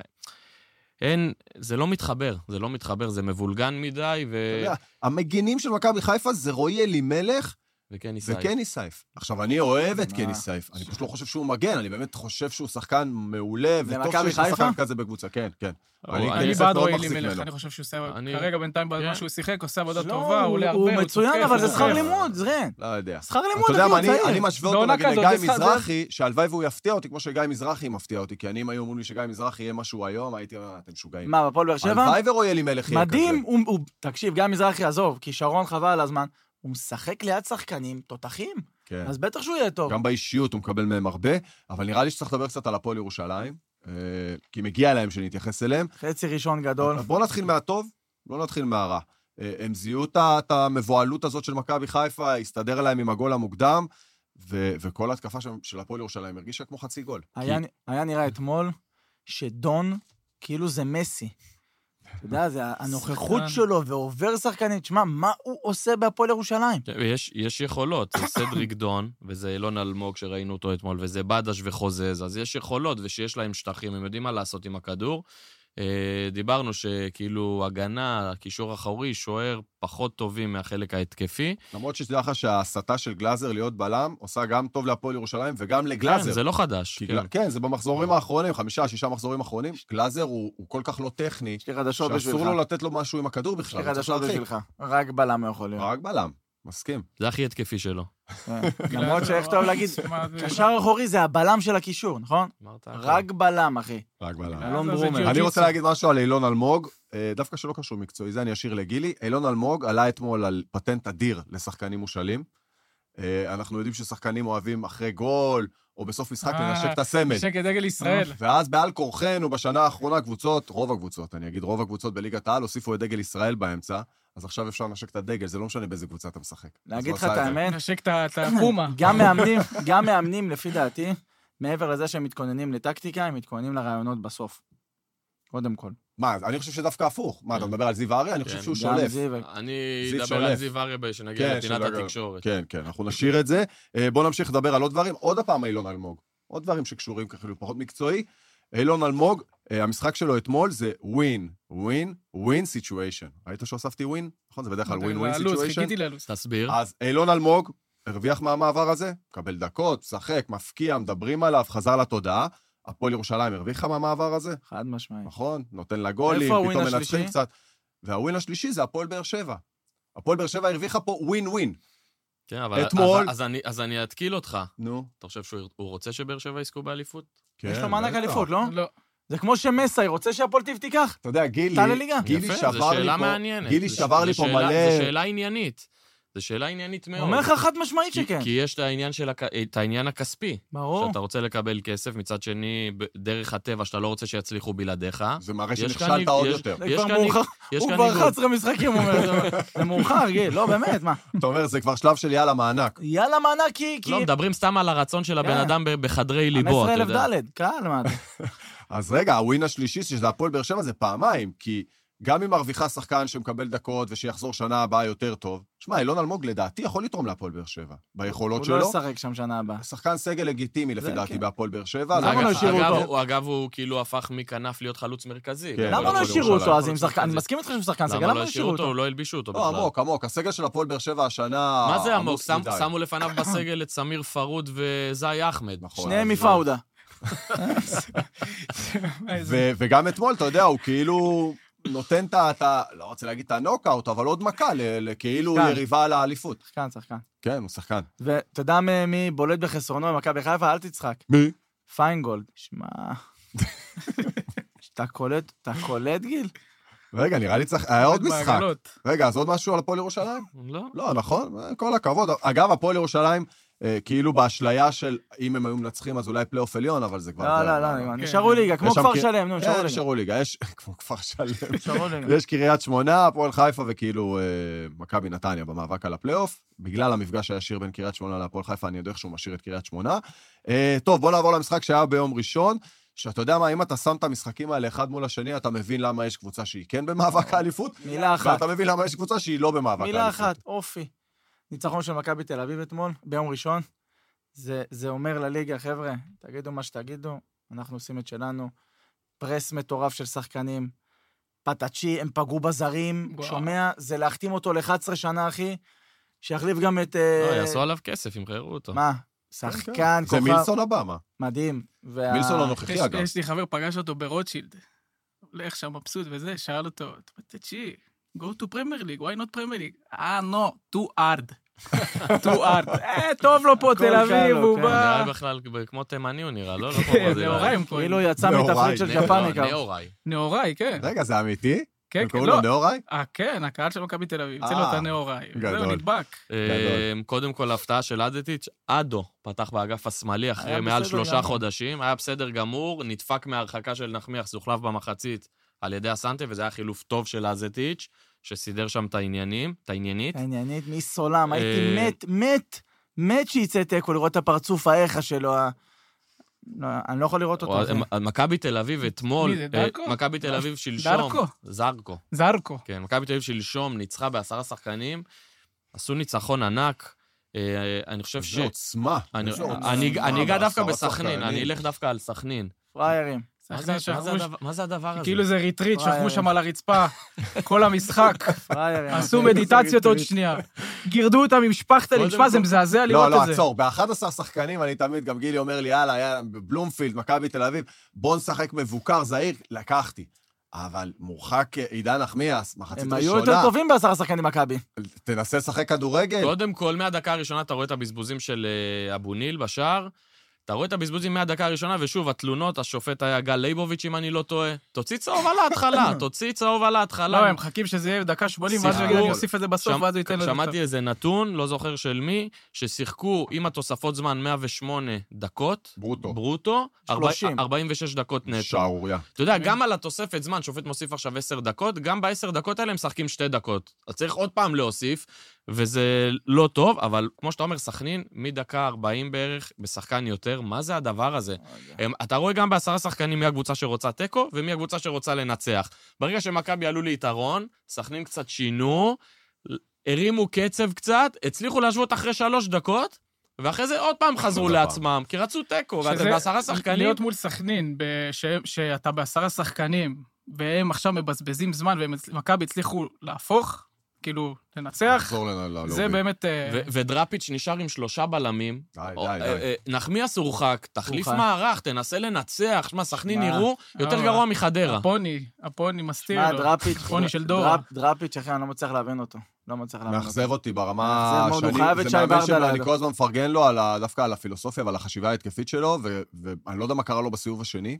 אין, זה לא מתחבר, זה לא מתחבר, זה מבולגן מדי, ו... אתה יודע, המגינים של מכבי חיפה זה רועי אלימלך וכן ניסאי. וקני סייף. עכשיו, אני אוהב את מה? קני סייף. אני פשוט לא חושב שהוא מגן, אני באמת חושב שהוא שחקן מעולה, וטוב למכבי שיש לו חיפה? שחקן כזה בקבוצה, כן, כן. אני- אני סייף בעד מאוד רועי מחזיק אלימלך, ממנו. אני חושב שהוא עושה, אני- כרגע בינתיים כן. במה שהוא שיחק, עושה עבודה לא, טובה, הוא עולה הרבה, הוא מצוין, תוקף, אבל זה הוא שכר תוקף. לימוד, זרן. לא יודע. שכר לימוד, אתה יודע אחי, מה, הוא אני- צעיר. אני משווה אותו בעונה נגיד כזאת, לגיא זה שכר- מזרחי, שהלוואי והוא יפתיע אותי כמו שגיא מזרחי מפתיע אותי, כי אני אם היו אומרים לי שגיא מזרחי יהיה משהו היום, הייתי אומר, אתם משוגעים. מה, בפועל באר שבע? הלוואי ורועי אלימלך יהיה כזה. מדהים, הוא- הוא- תקשיב, גם מזרחי עזוב, כישרון חבל על הזמן, הוא משחק ליד שחקנים תותחים, כן. אז בטח שהוא יהיה טוב. גם באישיות הוא מקבל מהם הרבה, אבל נראה לי שצריך לדבר קצת על הפועל ירושלים, אה, כי מגיע להם שנתייחס אליהם. חצי ראשון גדול. אז בואו נתחיל מהטוב, לא נתחיל מהרע. אה, הם זיהו את ה- את המבועלות הזאת של מכבי חיפה, הסתדר להם עם הגול המוקדם, ו- וכל התקפה של- של הפועל ירושלים הרגישה כמו חצי גול. היה, כי- היה נראה אתמול שדון, כאילו זה מסי. אתה יודע, זה הנוכחות שחקן. שלו ועובר שחקנית. שמע, מה הוא עושה בהפועל ירושלים? ויש יש יכולות, זה סדריק דון, וזה אילון אלמוג שראינו אותו אתמול, וזה בדש וחוזז, אז יש יכולות, ושיש להם שטחים, הם יודעים מה לעשות עם הכדור. אה, דיברנו שכאילו הגנה, קישור אחורי, שוער פחות טובים מהחלק ההתקפי. למרות שתדע לך שההסתה של גלאזר להיות בלם, עושה גם טוב להפועל ירושלים וגם לגלאזר. כן, זה לא חדש. כי כן. גל- כן, זה במחזורים האחרונים, חמישה, שישה מחזורים אחרונים. גלאזר הוא הוא כל כך לא טכני, יש לי חדשות שאסור בשבילך. לו לתת לו משהו עם הכדור יש בכלל. לי הוא צריך חדשות להרחיק. בשבילך. רק בלם הוא יכול להיות. רק בלם. מסכים. זה הכי התקפי שלו. למרות שאיך טוב להגיד, קשר אחורי זה הבלם של הקישור, נכון? אמרת? רק בלם, אחי. רק בלם. אלון זה ברומר. ג'יוג'יטסו. אני רוצה להגיד משהו על אילון אלמוג, אה, דווקא שלא קשור מקצועי, זה אני אשאיר לגילי. אילון אלמוג עלה אתמול על פטנט אדיר לשחקנים מושאלים. אה, אנחנו יודעים ששחקנים אוהבים אחרי גול, או בסוף משחק אה, לנשק את הסמל. נשק את דגל ישראל. ואז בעל כורחנו, בשנה האחרונה, קבוצות, רוב הקבוצות, אני אגיד, רוב הקבוצות בליגת העל, הוסיפו את דגל ישראל באמצע, אז עכשיו אפשר לנשק את הדגל, זה לא משנה באיזה קבוצה אתה משחק. להגיד אז לך הוא את עשה זה. האמת, נשק את ה- את החומה. גם מאמנים, גם מאמנים, לפי דעתי, מעבר לזה שהם מתכוננים לטקטיקה, הם מתכוננים לרעיונות בסוף. קודם כל. מה, אני חושב שדווקא הפוך. מה, אתה מדבר על זיו אריה? אני חושב כן. שהוא גם שולף. זיו, אני זיו אדבר על שולף. זיו אריה שנגיע כן, לפינת שלא- התקשורת. כן, כן, אנחנו נשאיר את זה. אה, בואו נמשיך לדבר על עוד דברים. עוד הפעם אילון אלמוג. עוד דברים שקשורים כאילו פחות מקצועי. אילון אלמוג, אה, המשחק שלו אתמול זה win, win, win situation. ראית שהוספתי win? נכון, זה בדרך כלל win, win ללוז, situation. חיכיתי ללוז. תסביר. אז אילון אלמוג הרוויח מהמעבר הזה, מקבל דקות, שחק, מפקיע, מדברים עליו, חזר לתודעה. הפועל ירושלים הרוויחה מהמעבר הזה, חד משמעי. נכון? נותן לה גולים, איפה הווין פתאום מנצחים השלישי? קצת. והווין השלישי זה הפועל באר שבע. הפועל באר שבע הרוויחה פה ווין ווין. כן, אבל אתמול- אז- אז אני- אז אני אתקיל אותך. נו. אתה חושב שהוא הוא רוצה שבאר שבע יזכו באליפות? יש לו מענק בטח. אליפות, לא? לא. זה כמו שמסי רוצה שהפועל טיב תיקח. אתה יודע, גילי, תעלה ליגה. גילי יפה, שבר זו לי שאלה פה, מעניינת. גילי זה- שבר זה לי פה שאלה- מלא... זו שאלה עניינית. זו שאלה עניינית מאוד. אומר לך חד משמעית כי- שכן. כי יש את העניין של הכ- את העניין הכספי. ברור. שאתה רוצה לקבל כסף, מצד שני, ב- דרך הטבע, שאתה לא רוצה שיצליחו בלעדיך. זה מראה יש כאן שנכשלת ניג- עוד יש- יותר. זה יש כבר כאן מאוחר. יש הוא כאן כבר ניגוד. אחת עשרה משחקים, הוא אומר. זה מאוחר, גיל. לא, באמת, מה? אתה אומר, זה כבר שלב של יאללה מענק. יאללה מענק, כי... לא, מדברים סתם על הרצון של הבן כן. אדם ב- בחדרי ליבו, חמש עשרה אתה אלף יודע. דלת, קהל, מה? אז רגע, הווין השלישי, שזה הפועל באר שבע, זה פעמיים, כי גם אם מרוויחה שחקן שמקבל דקות ושיחזור שנה הבאה יותר טוב, שמע, אילון אלמוג לדעתי יכול לתרום להפועל באר שבע, ביכולות הוא לא שלו. ישחק שם שנה הבאה. שחקן סגל לגיטימי לפי זה דעתי כן. בהפועל באר שבע. למה זה- לא השאירו אגב, אותו? הוא- אגב, הוא כאילו הפך מכנף להיות חלוץ מרכזי. כן, למה לא הפועל השאירו ירושלים. אותו אז עם שחקן? אני מסכים איתך שהוא שחקן סגל, למה למה לא לא השאירו אותו? אותו? לא הלבישו אותו לא, בכלל. עמוק, עמוק. הסגל של הפועל באר שבע השנה... מה זה עמוק? שם- מדי. שמו לפניו בסגל את סמיר פרוד וזי אחמד. נכון. שניהם אז- מפאודה. ו- וגם אתמול, אתה יודע, הוא כאילו נותן את ה... את ה- לא רוצה להגיד את הנוקאוט, אבל עוד מכה, ל- לכאילו שחקן. יריבה על האליפות. שחקן, שחקן. כן, הוא שחקן. ואתה יודע מי- מי בולט בחסרונו במכבי חיפה? אל תצחק. מי? פיינגולד. שמע... אתה קולט, אתה קולט, גיל? רגע, נראה לי צריך... היה עוד משחק. בעגלות. רגע, אז עוד משהו על הפועל ירושלים? לא? לא, נכון, כל הכבוד. אגב, הפועל ירושלים, אה, כאילו באשליה של אם הם היו מנצחים, אז אולי פלייאוף עליון, אבל זה כבר... לא, זה- לא, לא, כן. נשארו ליגה, כמו יש שם כפר כי- שלם, נו, נשארו כן, ליגה. נשארו ליגה. יש, כמו כפר שלם. נשארו ליגה. יש קריית שמונה, הפועל חיפה וכאילו אה, מכבי נתניה במאבק על הפלייאוף. בגלל המפגש הישיר בין קריית שמונה להפועל חיפה, אני יודע איך שהוא משאיר את קריית שמונה. אה, טוב, בוא נעבור למשחק שהיה ביום ראשון, שאתה יודע מה, אם אתה שם את המשחקים האלה אחד מול השני, אתה מבין למה יש קבוצה שהיא כן במאבק האליפות, מילה אחת, ואתה מבין למה יש קבוצה שהיא לא במאבק האליפות. מילה אחת, אופי. ניצחון של מכבי תל אביב אתמול, ביום ראשון. זה, זה אומר לליגה, חבר'ה, תגידו מה שתגידו, אנחנו עושים את שלנו. פרס מטורף של שחקנים. פטאצ'י, הם פגעו בזרים, וואו. שומע? זה להחתים אותו ל-אחת עשרה שנה, אחי. שיחליף גם את... לא, אה, יעשו עליו כסף, ימכרו אותו. מה? כן, שחקן, כן. זה כוכב. מילסון הבא, מה? מדהים. וה- מילסון יש- הנוכחי, אגב. יש לי חבר, פגש אותו ברוטשילד. הולך שם מבסוט וזה, שאל אותו, תצ'י, go to Premier League, why not Premier League? אה, no, too hard. too hard. אה, טוב לו פה הכל תל קל אביב, לו, הוא כן. נראה בא... בכלל כמו תימני הוא נראה, לא? לא כמו כן, ברזילאי. נאוראי הם כאילו קוראים. יצא נאוראי, מתפריט של נאוראי, ג'פניקה. נאוראי. נאוראי, כן. רגע, זה אמיתי? כן, הם כן, קוראים לא. לו נאוראי? אה, כן, הקהל של מכבי תל אביב, אצלנו אה, אתה נאוראי. גדול. זהו, נדבק. אה, קודם כל, הפתעה של אדטיץ', אדו פתח באגף השמאלי אחרי היה מעל בסדר שלושה גמור. חודשים, היה בסדר גמור, נדפק מההרחקה של נחמיאס, זה הוחלף במחצית על ידי הסנטה, וזה היה חילוף טוב של אדטיץ', שסידר שם את העניינים, את העניינית. העניינית מסולם, הייתי אה, מת, מת, מת שיצא תיקו לראות את הפרצוף האיכה שלו. ה- לא, אני לא יכול לראות אותו. או- אחי. הם- מכבי תל אביב אתמול, מי זה, אה, דרקו? מכבי תל אביב שלשום, דרקו? זרקו, זרקו. כן, מכבי תל אביב שלשום ניצחה בעשרה שחקנים, עשו ניצחון ענק, אה, אני חושב ש... זה עוצמה. אני- איזה עוצמה. אני אני אגע דווקא בעשרה בסכנין, שחקנים. אני אלך דווקא על סכנין. פריירים. מה זה- שחקן מה זה שכבו- הדבר- מה זה הדבר הזה? כאילו זה ריטריט, וואי, שכבו שם על הרצפה, כל המשחק. פריירים. עשו אחי. מדיטציות עוד שנייה. גירדו אותם עם שפכטלים, קודם שמע, זה כל- מזעזע לא, לראות לא, את זה. עצור. ב-אחד עשר שחקנים, אני תמיד, גם גילי אומר לי, יאללה, יאללה, בבלומפילד, מכבי תל אביב, בוא נשחק מבוקר, זהיר, לקחתי. אבל מורחק עידן נחמיאס, מחצית הם ראשונה. היו יותר טובים בעשרה שחקנים מכבי. תנסה לשחק כדורגל. קודם כל, מהדקה הראשונה אתה רואה את הבזבוזים של אבו ניל בשער, אתה רואה את הבזבוזים מהדקה הראשונה, ושוב, התלונות, השופט היה גל ליבוביץ', אם אני לא טועה. תוציא צהוב על ההתחלה, תוציא צהוב על ההתחלה. לא, הם מחכים שזה יהיה דקה שמונים, ואז אני אוסיף את זה בסוף, ואז הוא ייתן לו... שמעתי איזה נתון, לא זוכר של מי, ששיחקו עם התוספות זמן מאה ושמונה דקות. ברוטו. ברוטו. שלושים. ארבעים ושש דקות נטו. שערוריה. אתה יודע, גם על התוספת זמן, שופט מוסיף עכשיו עשר דקות, גם בעשר דקות האלה הם משחקים שתי דקות. אז צריך עוד פעם להוסיף, וזה לא טוב, אבל כמו שאתה אומר, סכנין, מדקה ארבעים בערך, בשחקן יותר, מה זה הדבר הזה? הם, אתה רואה גם בעשרה שחקנים מי הקבוצה שרוצה טקו, ומי הקבוצה שרוצה לנצח. ברגע שמכבי עלו ליתרון, סכנין קצת שינו, הרימו קצב קצת, הצליחו להשוות אחרי שלוש דקות, ואחרי זה עוד פעם חזרו לעצמם, כי רצו טקו, ואתם בעשרה שחקנים... להיות מול סכנין, שאתה בעשרה שחקנים, והם עכשיו מבזבזים זמן, ומכבי הצליחו להפוך, כאילו, לנצח, זה באמת... ודראפיץ' נשאר עם שלושה בלמים. די, די, די. נחמיאס הורחק, תחליף מערך, תנסה לנצח. שמה, סכנין נראו יותר גרוע מחדרה. הפוני, הפוני מסתיר לו. הפוני של דור. דראפיץ', אחי, אני לא מצליח להבין אותו. לא מצליח להבין אותו. מאכזב אותי ברמה שאני... הוא חייב את שי ברדה. אני כל הזמן מפרגן לו דווקא על הפילוסופיה ועל החשיבה ההתקפית שלו, ואני לא יודע מה קרה לו בסיבוב השני.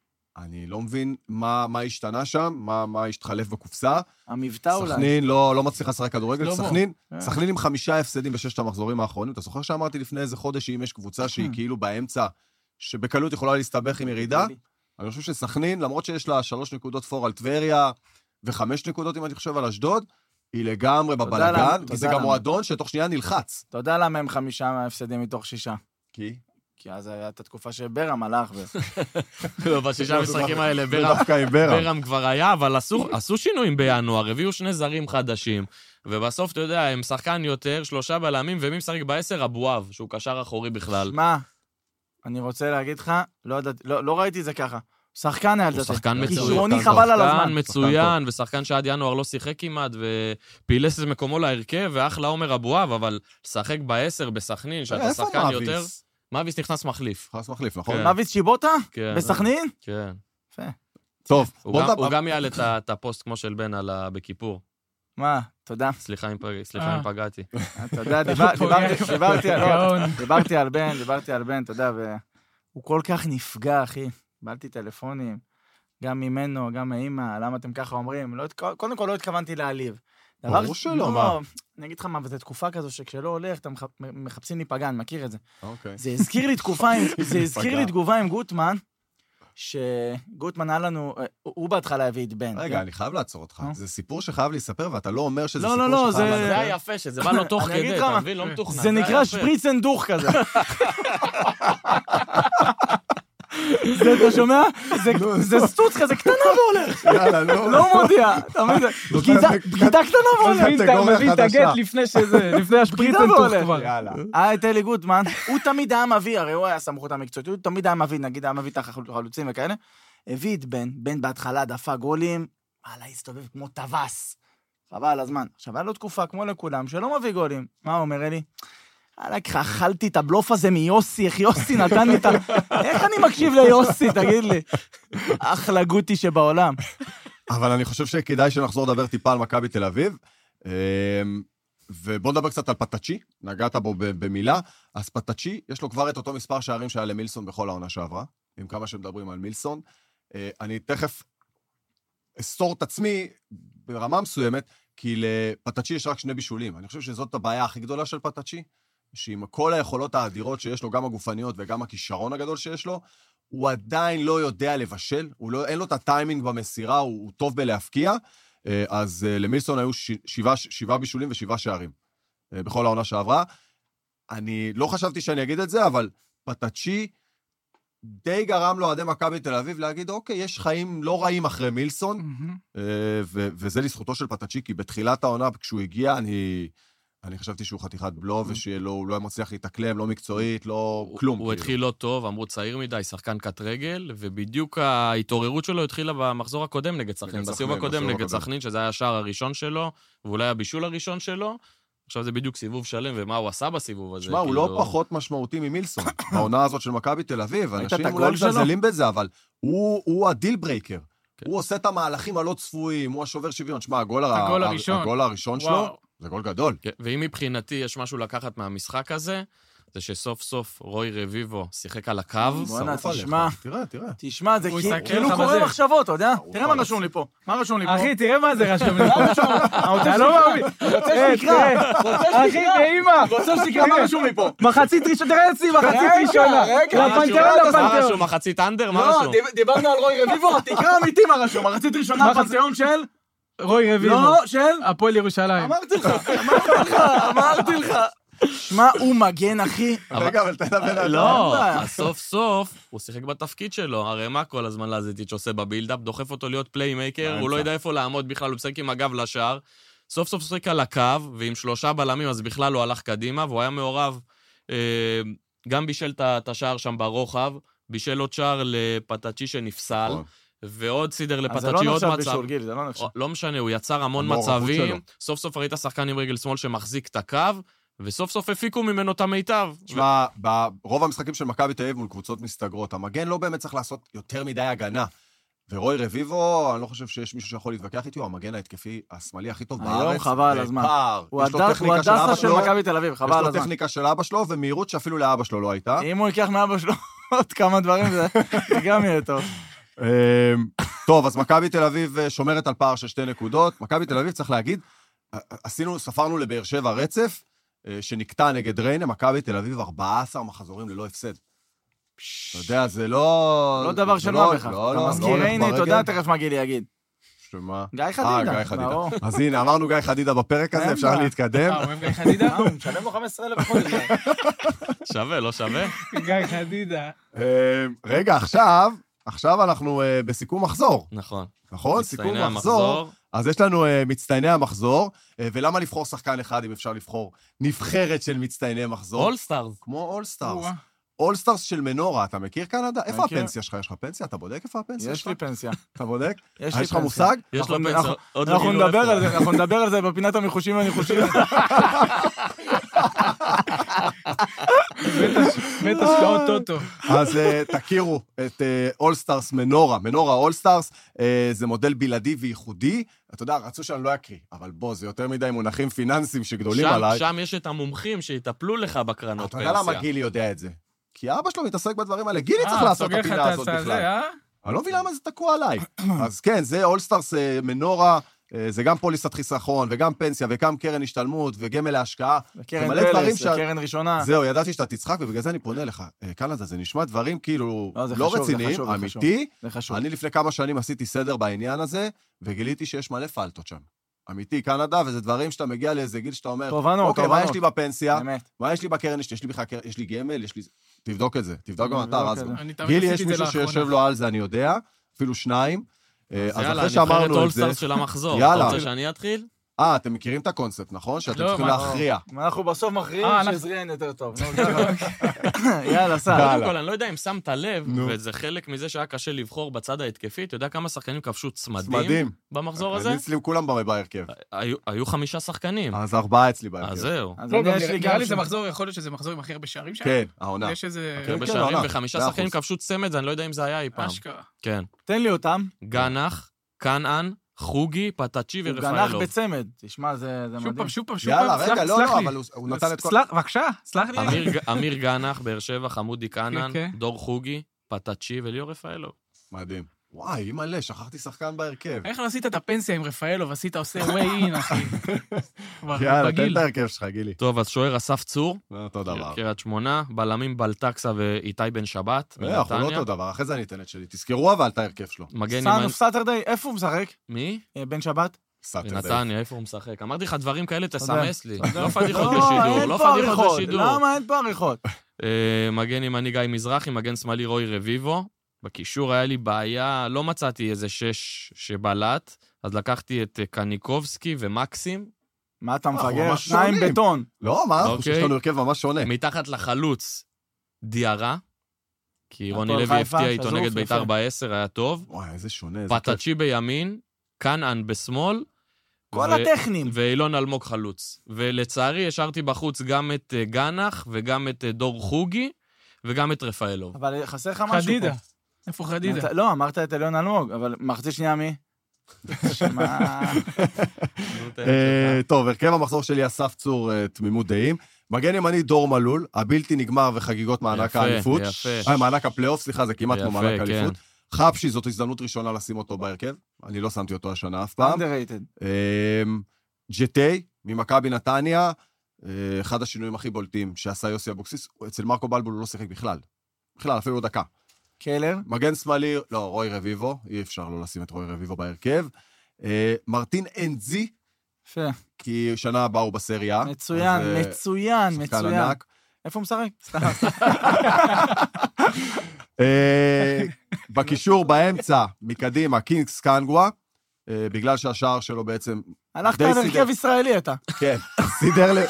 אני לא מבין מה, מה השתנה שם, מה, מה השתחלף בקופסה. המבטא אולי. סכנין לא, לא מצליחה לשחק כדורגל. סכנין, סכנין עם חמישה הפסדים בששת המחזורים האחרונים. אתה זוכר שאמרתי לפני איזה חודש שאם יש קבוצה שהיא כאילו באמצע, שבקלות יכולה להסתבך עם ירידה? אני חושב שסכנין, למרות שיש לה שלוש נקודות פור על טבריה, וחמש נקודות, אם אני חושב, על אשדוד, היא לגמרי בבלגן, כי זה גם מועדון שתוך שנייה נלחץ. אתה יודע למה הם חמישה הפסדים מתוך שישה? כי? כי אז הייתה תקופה שברם הלך ו... לא, בשישה המשחקים האלה ברם כבר היה, אבל עשו שינויים בינואר, הביאו שני זרים חדשים, ובסוף, אתה יודע, הם שחקן יותר, שלושה בלמים, ומי משחק בעשר? אבואב, שהוא קשר אחורי בכלל. מה? אני רוצה להגיד לך, לא ראיתי זה ככה. שחקן היה לדעתי. הוא שחקן מצוין. כישרוני חבל על הזמן. שחקן מצוין, ושחקן שעד ינואר לא שיחק כמעט, ופילס את מקומו להרכב, ואחלה עומר אבואב, אבל שחק בעשר בסכנין, שאתה שחקן יותר... מאביס נכנס מחליף. נכנס מחליף, נכון? מאביס שיבוטה? בסכנין? כן. יפה. טוב. הוא גם יעלה את הפוסט כמו של בן בכיפור. מה? תודה. סליחה אם פגעתי. תודה, דיברתי על בן, דיברתי על בן, תודה, והוא כל כך נפגע, אחי. קיבלתי טלפונים, גם ממנו, גם מאמא, למה אתם ככה אומרים? קודם כל לא התכוונתי להעליב. ברור שלא, מה? אני אגיד לך מה, וזו תקופה כזו שכשלא הולך, אתם מחפשים להיפגע, אני מכיר את זה. אוקיי. זה הזכיר לי תקופה, זה הזכיר לי תגובה עם גוטמן, שגוטמן היה לנו, הוא בהתחלה הביא את בן. רגע, אני חייב לעצור אותך. זה סיפור שחייב להספר, ואתה לא אומר שזה סיפור שחייב להספר. לא, לא, לא, זה היה יפה, שזה בא לו תוך כדי, אתה מבין? לא מתוכנן. זה נקרא שפריצנדוך כזה. זה, אתה שומע? זה סטוץ כזה קטנה והולך. יאללה, לא. לא מודיע. אתה מבין? בגידה קטנה והולך. אתה מבין את הגט לפני שזה, לפני השפריצנטוך כבר. יאללה. אה, את אלי גוטמן, הוא תמיד היה מביא, הרי הוא היה סמכות המקצועית, הוא תמיד היה מביא, נגיד היה מביא את החלוצים וכאלה. הביא את בן, בן בהתחלה דפה גולים, וואלה, הסתובב כמו טווס. חבל על הזמן. עכשיו, היה לו תקופה כמו לכולם, שלא מביא גולים. מה הוא אומר, אלי? אלק, אכלתי את הבלוף הזה מיוסי, איך יוסי נתן לי את ה... איך אני מקשיב ליוסי, תגיד לי? אחלה גוטי שבעולם. אבל אני חושב שכדאי שנחזור לדבר טיפה על מכבי תל אביב, ובוא נדבר קצת על פטאצ'י, נגעת בו במילה, אז פטאצ'י, יש לו כבר את אותו מספר שערים שהיה למילסון בכל העונה שעברה, עם כמה שמדברים על מילסון. אני תכף אסתור את עצמי ברמה מסוימת, כי לפטאצ'י יש רק שני בישולים. אני חושב שזאת הבעיה הכי גדולה של פטאצ'י, שעם כל היכולות האדירות שיש לו, גם הגופניות וגם הכישרון הגדול שיש לו, הוא עדיין לא יודע לבשל, לא, אין לו את הטיימינג במסירה, הוא, הוא טוב בלהפקיע, אז למילסון היו שבעה, שבעה בישולים ושבעה שערים בכל העונה שעברה. אני לא חשבתי שאני אגיד את זה, אבל פטאצ'י די גרם לו עדי מכבי תל אביב להגיד, אוקיי, יש חיים לא רעים אחרי מילסון, mm-hmm. ו- וזה לזכותו של פטאצ'י, כי בתחילת העונה, כשהוא הגיע, אני... אני חשבתי שהוא חתיכת בלוב, ושהוא לא מצליח להתאקלם, לא מקצועית, לא כלום. הוא התחיל לא טוב, אמרו צעיר מדי, שחקן קט רגל, ובדיוק ההתעוררות שלו התחילה במחזור הקודם נגד סכנין, בסיבוב הקודם נגד סכנין, שזה היה השער הראשון שלו, ואולי הבישול הראשון שלו, עכשיו זה בדיוק סיבוב שלם, ומה הוא עשה בסיבוב הזה. שמע, הוא לא פחות משמעותי ממילסון, בעונה הזאת של מכבי תל אביב, אנשים אולי מזלזלים בזה, אבל הוא הדיל ברייקר. הוא עושה את המהלכים הלא צפויים, הוא השובר שוויון. שמע, הגול הגול הר- הראשון. הגול הראשון שלו, וואו. זה גול גדול. כן, ואם מבחינתי יש משהו לקחת מהמשחק הזה, זה שסוף סוף רוי רביבו שיחק על הקו. בוא'נה, שרוף עליך. תשמע. תראה, תראה. תשמע, זה הוא כי- יסתכל כאילו לך קורא בזה. מחשבות, אתה יודע? הוא תראה מה פרץ. רשום לי פה. מה רשום לי פה? אחי, תראה מה זה רשום לי פה. אתה לא מאמין. רוצה אה, שתקרא. תראה. אחי, באמא. רוצה שתקרא מה רשום לי פה. מחצית ראשונה, תראה אצלי מחצית רגע, ראשונה. רגע. מה לפנתיאון, רשום? מה לפנתיאון. רשום? מחצית אנדר? מה לא, רשום? דיב- דיברנו על רוי רביבו, תקרא אמיתי מה רשום. מחצית ראשונה מה חצי- פנתיאון של? רוי רביבו. לא, של? הפועל ירושלים. אמרתי לך, אמרתי לך, אמרתי לך. שמע, הוא מגן, אחי. רגע, אבל תן לבן אדם. לא, אין בעיה. אז סוף סוף הוא שיחק בתפקיד שלו, הרי מה כל הזמן לזיטיץ' עושה בבילדאפ, דוחף אותו להיות פליימייקר, הוא לא יודע איפה לעמוד בכלל, הוא משחק עם הגב לשער, סוף סוף שיחק על הקו, ועם שלושה בלמים, אז בכלל הוא הלך קדימה, והוא היה מעורב, אה, גם בישל את- את השער שם ברוחב, בישל עוד שער לפטאצ'י שנפסל, נכון. ועוד סידר אז זה לפטאצ'י לא עוד נחשב מצב. בישול, גיל, זה לא נחשב. לא משנה, הוא יצר המון המעורבות מצבים, שלו. סוף סוף ראית שחקן עם רגל שמאל שמחזיק את הקו, וסוף סוף הפיקו ממנו את המיטב. תשמע, ברוב המשחקים של מכבי תל אביב מול קבוצות מסתגרות, המגן לא באמת צריך לעשות יותר מדי הגנה. ורוי רביבו, אני לא חושב שיש מישהו שיכול להתווכח איתי, הוא המגן ההתקפי השמאלי הכי טוב היום בארץ. חבל על הזמן. בפער. הוא יש לו הדס- הוא טכניקה של אבא הדסה של שלו, מכבי תל אביב, יש חבל על לו הזמן. טכניקה של אבא שלו, ומהירות שאפילו לאבא שלו לא הייתה. אם הוא ייקח מאבא שלו עוד כמה דברים, זה זה גם יהיה טוב. אמ, טוב, אז מכבי תל אביב שומרת על פער של שתי נקודות. מכבי תל אביב, צריך להגיד, עשינו, ספרנו לבאר שבע רצף, שנקטע נגד ריינה, מכבי תל אביב ארבעה עשר מחזורים ללא הפסד. אתה יודע, זה לא... לא דבר זה של לא- מה בכך. לא, אתה לא, מזכיר לא הולך ריינה, אתה ברגל. יודע תכף מה גילי יגיד. שמה? גיא אה, חדידה. גיא חדידה. ברור. אז הנה, אמרנו גיא חדידה בפרק הזה, אין אפשר בעיה. להתקדם. אה, הוא אוהב גיא חדידה? אה, הוא משלם לו חמישה עשר אלף בחודש. שווה, לא שווה? גיא חדידה. אמ, רגע, עכשיו, עכשיו אנחנו אה, בסיכום מחזור, נכון. נכון? סיכום מצטייני מחזור. המחזור. אז יש לנו uh, מצטייני המחזור, uh, ולמה לבחור שחקן אחד אם אפשר לבחור נבחרת של מצטייני מחזור? אולסטארס. כמו אולסטארס. וואה. אולסטארס של מנורה, אתה מכיר קנדה? איפה מכיר. הפנסיה שלך? יש לך פנסיה? אתה בודק איפה הפנסיה יש שלך? לי פנסיה. אתה בודק? יש אה, לי יש לך פנסיה. מושג? יש לו אנחנו- פנסיה. עוד לא אנחנו גילו נדבר איפה. על זה, אנחנו נדבר על זה בפינת המחושים והניחושים. בית השקעות טוטו. אז uh, תכירו את אולסטארס מנורה. מנורה אולסטארס uh, זה מודל בלעדי וייחודי. אתה יודע, רצו שאני לא אקריא, אבל בוא, זה יותר מדי מונחים פיננסיים שגדולים שם- עליי. שם יש את המומחים שיטפלו לך בקרנות אתה יודע למה פנסיה. גילי יודע את זה? כי אבא שלו מתעסק בדברים האלה. גילי צריך אה, לעשות את סוגר לך הפינה הזאת הצעה, בכלל. זה, אה? אני לא מבין למה זה תקוע עליי. אז כן, זה אולסטארס מנורה, אה, זה גם פוליסת חיסכון, וגם פנסיה, וגם קרן השתלמות, וגמל להשקעה. וקרן מלא דברים פלס, שה- וקרן ראשונה. זהו, ידעתי שאתה תצחק, ובגלל זה אני פונה לך. אה, קנדה, זה נשמע דברים כאילו לא, זה לא חשוב, זה רציניים, חשוב, זה חשוב. אמיתי. זה חשוב. אני לפני כמה שנים עשיתי סדר בעניין הזה, וגיליתי שיש מלא פלטות שם. אמיתי, קנדה, וזה דברים שאתה מגיע לאיזה גיל שאתה אומר, תובנות, אוקיי, מה תובנות. יש לי בפנסיה? באמת. מה יש לי בקרן? יש לי בכלל, קרן- יש לי גמל, יש לי... תבדוק את זה, תבדוק גם אתה, נבדוק רז. את זה. אני תמיד גילי, עשיתי יש את זה מישהו שיושב לאחרונה. לו על זה, אני יודע, אפילו שניים. אה, אז יאללה, אחרי נבחרת שאמרנו את זה... אולסטארס של המחזור. יאללה. אתה רוצה שאני אתחיל? אה, אתם מכירים את הקונספט, נכון? שאתם לא, צריכים מה, להכריע. אנחנו בסוף מכריעים אה, אנחנו- שזריאן יותר טוב. נו, יאללה, סע. יאללה. קודם כל, אני לא יודע אם שמת לב, נו. וזה חלק מזה שהיה קשה לבחור בצד ההתקפי, אתה יודע כמה שחקנים כבשו צמדים מדהים. במחזור אני הזה? אצלי כולם בהרכב. היו- היו חמישה שחקנים. אז ארבעה אצלי אז בהרכב. זהו. אז לא, אני, גם יש לי נראה גם נראה לי זה שם. מחזור, יכול להיות שזה מחזור עם הכי הרבה שערים שם. כן, העונה. יש איזה... הרבה כן, שערים, עונה. וחמישה מאה שחקנים אחוז. כבשו צמד, אני לא יודע אם זה היה אי פעם. אשכרה. כן. תן לי אותם. גנח, קנען, חוגי, פטאצ'י הוא גנח ורפאלוב. בצמד. תשמע, זה זה שוב פעם, מדהים. שוב פעם, שוב יאללה, פעם. רגע, סלח- לא, סלח לא, לי. אבל הוא- הוא נתן את כל... סלח, בבקשה, סלח לי. אמיר ג- אמיר גנח, באר שבע, חמודי קנען, כן. דור חוגי, פטאצ'י וליאור רפאלוב. מדהים. וואי, מלא, שכחתי שחקן בהרכב. איך לא עשית את הפנסיה עם רפאלוב, עשית עושה way in, אחי. כבר יאללה, תן בגיל. את ההרכב שלך, גילי. טוב, אז שוער אסף צור, אותו דבר. קריית שמונה, בלמים בלטקסה ואיתי בן שבת, אה, אנחנו לא מנתניה. אותו דבר, אחרי זה אני אתן את שלי. תזכרו אבל את ההרכב שלו. מגן סאן ימני... אוף סאטרדיי, איפה הוא משחק? מי? אה, בן שבת? סאטרדיי. בנתניה, איפה הוא משחק? אמרתי לך דברים כאלה, יודע. תסמס לי. לא פדיחות לא, בשידור, אין לא פה פדיחות עריכות. בשידור. למה אין פה עריכות? אה, מגן ימני גיא מזרחי, מגן שמאלי רוי רביבו. בקישור היה לי בעיה, לא מצאתי איזה שש שבלט, אז לקחתי את אה, קניקובסקי ומקסים. מה אתה אנחנו מפגר? ממש שניים שונים. בטון. לא, מה? אנחנו אוקיי. שיש לנו הרכב ממש שונה. מתחת לחלוץ, דיארה, כי רוני הפועל לוי חיפה, הפתיע איתו שזוף, נגד יפה. בית"ר בעשר, היה טוב. וואי, איזה שונה, איזה כיף. פטאצ'י בימין, קנען בשמאל, כל ו- הטכנים. ואילון אלמוג חלוץ. ולצערי, השארתי בחוץ גם את אה, גנח, וגם את אה, דור חוגי, וגם את רפאלוב. אבל חסר לך משהו חדידה. פה. איפה חדידה? לא, אמרת את אליון אלמוג, אבל מחצית שנייה מי? שמה... טוב, הרכב המחזור שלי אסף צור תמימות דעים. מגן ימני דור מלול, הבלתי נגמר וחגיגות מענק האליפות. יפה. מענק הפלייאוף, סליחה, זה כמעט כמו מענק האליפות. חפשי, זאת הזדמנות ראשונה לשים אותו בהרכב. אני לא שמתי אותו השנה אף פעם. underrated. ג'טי, ממכבי נתניה, אחד השינויים הכי בולטים שעשה יוסי אבוקסיס, אצל מרקו בלבול הוא לא שיחק בכלל. בכלל, אפילו דקה. קלר? מגן שמאלי, לא, רוי רביבו, אי אפשר לא לשים את רוי רביבו בהרכב. מרטין אנזי, יפה. כי שנה הבאה הוא בסריה. מצוין, מצוין, מצוין. איפה הוא משחק? סתם. בקישור באמצע, מקדימה, קינגס קנגווה, בגלל שהשער שלו בעצם... הלכת על הרכב ישראלי אתה. כן, סידר ל...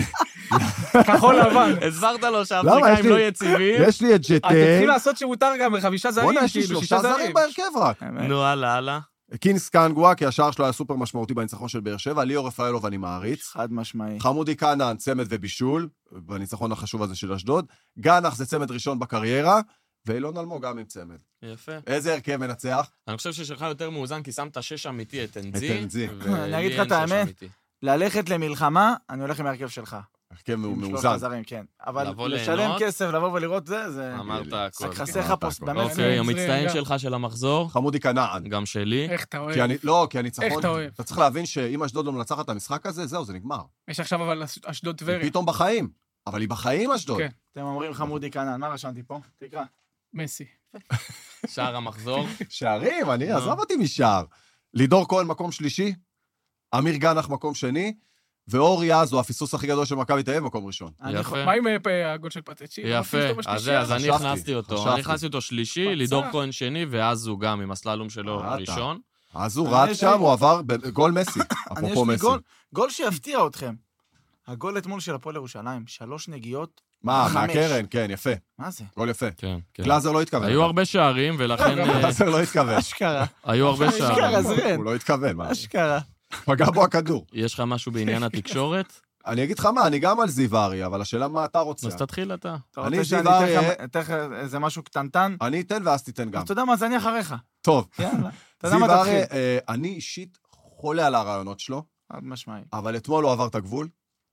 כחול לבן. הסברת לו שהאפריקאים לא יציבים. יש לי את ג'טי. תתחיל לעשות שמותר גם בחמישה זרים. בוא'נה, יש לי שלושה זרים בהרכב רק. נו, הלאה, הלאה. קינגס קנגווה, כי השער שלו היה סופר משמעותי בניצחון של באר שבע, ליאור רפאלוב אני מעריץ. חד משמעי. חמודי קנן, צמד ובישול, בניצחון החשוב הזה של אשדוד. גנח זה צמד ראשון בקריירה, ואילון אלמוג גם עם צמד. יפה. איזה הרכב מנצח? אני חושב ששלך יותר מאוזן, כי שמת שש אמיתי את אנזי. את אנזי. אני אגיד לך את האמת, ללכת למלחמה, אני הולך עם הרכב שלך. הרכב מאוזן. כן. אבל לשלם כסף, לבוא ולראות זה, זה... אמרת הכל. חסך פה, באמת. אוקיי, המצטיין שלך של המחזור? חמודי קנן. גם שלי. איך אתה אוהב? לא, כי הניצחון... איך אתה אוהב? אתה צריך להבין שאם אשדוד לא מנצחת את המשחק הזה, זהו, זה נגמר. יש עכשיו אבל אשדוד טבריה. פתאום בחיים. אבל היא בחיים אשדוד. כן. אתם אומרים חמודי קנן, מה רשמתי פה? תקרא. מסי. שער המחזור. שערים, אני, עזוב אותי משער. לידור כהן מקום שלישי, אמיר גנח מקום שני, ואורי עזו, הפיסוס הכי גדול של מכבי תל אביב, מקום ראשון. יפה. מה עם הגול של פטצ'י? יפה, אז אני הכנסתי אותו. אני הכנסתי אותו שלישי, לידור כהן שני, ועזו גם עם הסללום שלו ראשון. עזו רץ שם, הוא עבר בגול מסי, אפרופו מסי. גול שיפתיע אתכם. הגול אתמול של הפועל ירושלים, שלוש נגיעות. מה, מהקרן, כן, יפה. מה זה? גול יפה. כן, כן. גלאזר לא התכוון. היו הרבה שערים, ולכן... גלאזר לא התכוון. אשכרה. היו הרבה שערים. הוא לא התכוון. אשכרה. פגע בו הכדור. יש לך משהו בעניין התקשורת? אני אגיד לך מה, אני גם על זיו ארי, אבל השאלה מה אתה רוצה. אז תתחיל אתה. אתה רוצה שאני אתן לך איזה משהו קטנטן? אני אתן ואז תיתן גם. אתה יודע מה, אז אני אחריך. טוב. יאללה. אתה יודע מה תתחיל. אני אישית חולה על הרעיונות שלו. עד משמעי. אבל אתמול הוא עבר את הגבול.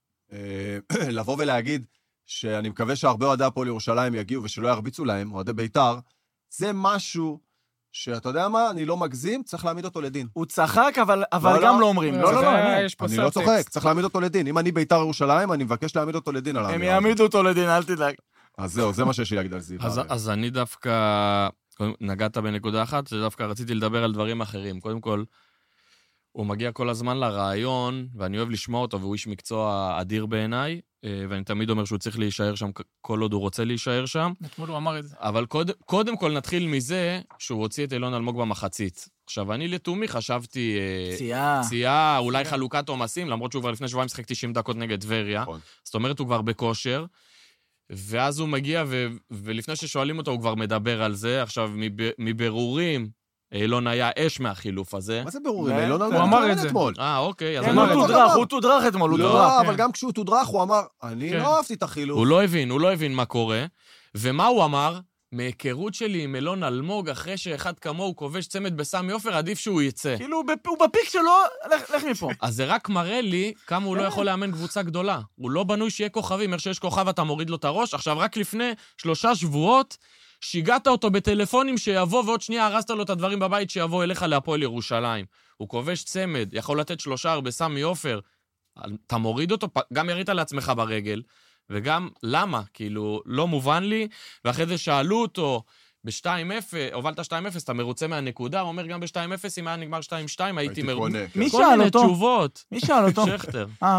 לבוא ולהגיד שאני מקווה שהרבה אוהדי הפועל ירושלים יגיעו ושלא ירביצו להם, אוהדי בית"ר, זה משהו שאתה יודע מה, אני לא מגזים, צריך להעמיד אותו לדין. הוא צחק, אבל גם לא אומרים. לא, לא, לא, אני לא צוחק, צריך להעמיד אותו לדין. אם אני בית"ר ירושלים, אני מבקש להעמיד אותו לדין על האמירה. הם יעמידו אותו לדין, אל תדאג. אז זהו, זה מה שיש לי להגיד על זיו. אז אני דווקא, נגעת בנקודה אחת, שדווקא רציתי לדבר על דברים אחרים. קודם כל, הוא מגיע כל הזמן לרעיון, ואני אוהב לשמוע אותו, והוא איש מקצוע אדיר בעיניי, ואני תמיד אומר שהוא צריך להישאר שם כל עוד הוא רוצה להישאר שם. אתמול הוא אמר את זה. אבל קוד, קודם כל נתחיל מזה שהוא הוציא את אילון אלמוג במחצית. עכשיו, אני לתומי חשבתי... צייה. צייה, אולי חלוקת עומסים, למרות שהוא כבר לפני שבועיים משחק תשעים דקות נגד טבריה. זאת אומרת, הוא כבר בכושר. ואז הוא מגיע, ו, ולפני ששואלים אותו, הוא כבר מדבר על זה. עכשיו, מבירורים, אילון היה אש מהחילוף הזה. מה זה ברורים? אילון הוא אמר את זה. אה, אוקיי. הוא תודרך אתמול, הוא תודרך. לא, אבל גם כשהוא תודרך, הוא אמר, אני לא אהבתי את החילוף. הוא לא הבין, הוא לא הבין מה קורה. ומה הוא אמר? מהיכרות שלי עם אילון אלמוג, אחרי שאחד כמוהו כובש צמד בסמי עופר, עדיף שהוא יצא. כאילו, הוא בפיק שלו, לך מפה. אז זה רק מראה לי כמה הוא לא יכול לאמן קבוצה גדולה. הוא לא בנוי שיהיה כוכבים, איך שיש כוכב אתה מוריד לו את הראש. עכשיו, רק לפני שלושה שבועות, שיגעת אותו בטלפונים שיבוא, ועוד שנייה הרסת לו את הדברים בבית שיבוא אליך להפועל ירושלים. הוא כובש צמד, יכול לתת שלושה בסמי עופר. אתה מוריד אותו, גם ירית לעצמך ברגל, וגם למה? כאילו, לא מובן לי, ואחרי זה שאלו אותו, ב-שתיים אפס, הובלת שתיים אפס, אתה מרוצה מהנקודה, הוא אומר גם ב-שתיים אפס, אם היה נגמר שתיים שתיים, הייתי מרוצה. מי שאל אותו? תשובות. מי שאל אותו? שכטר. אה.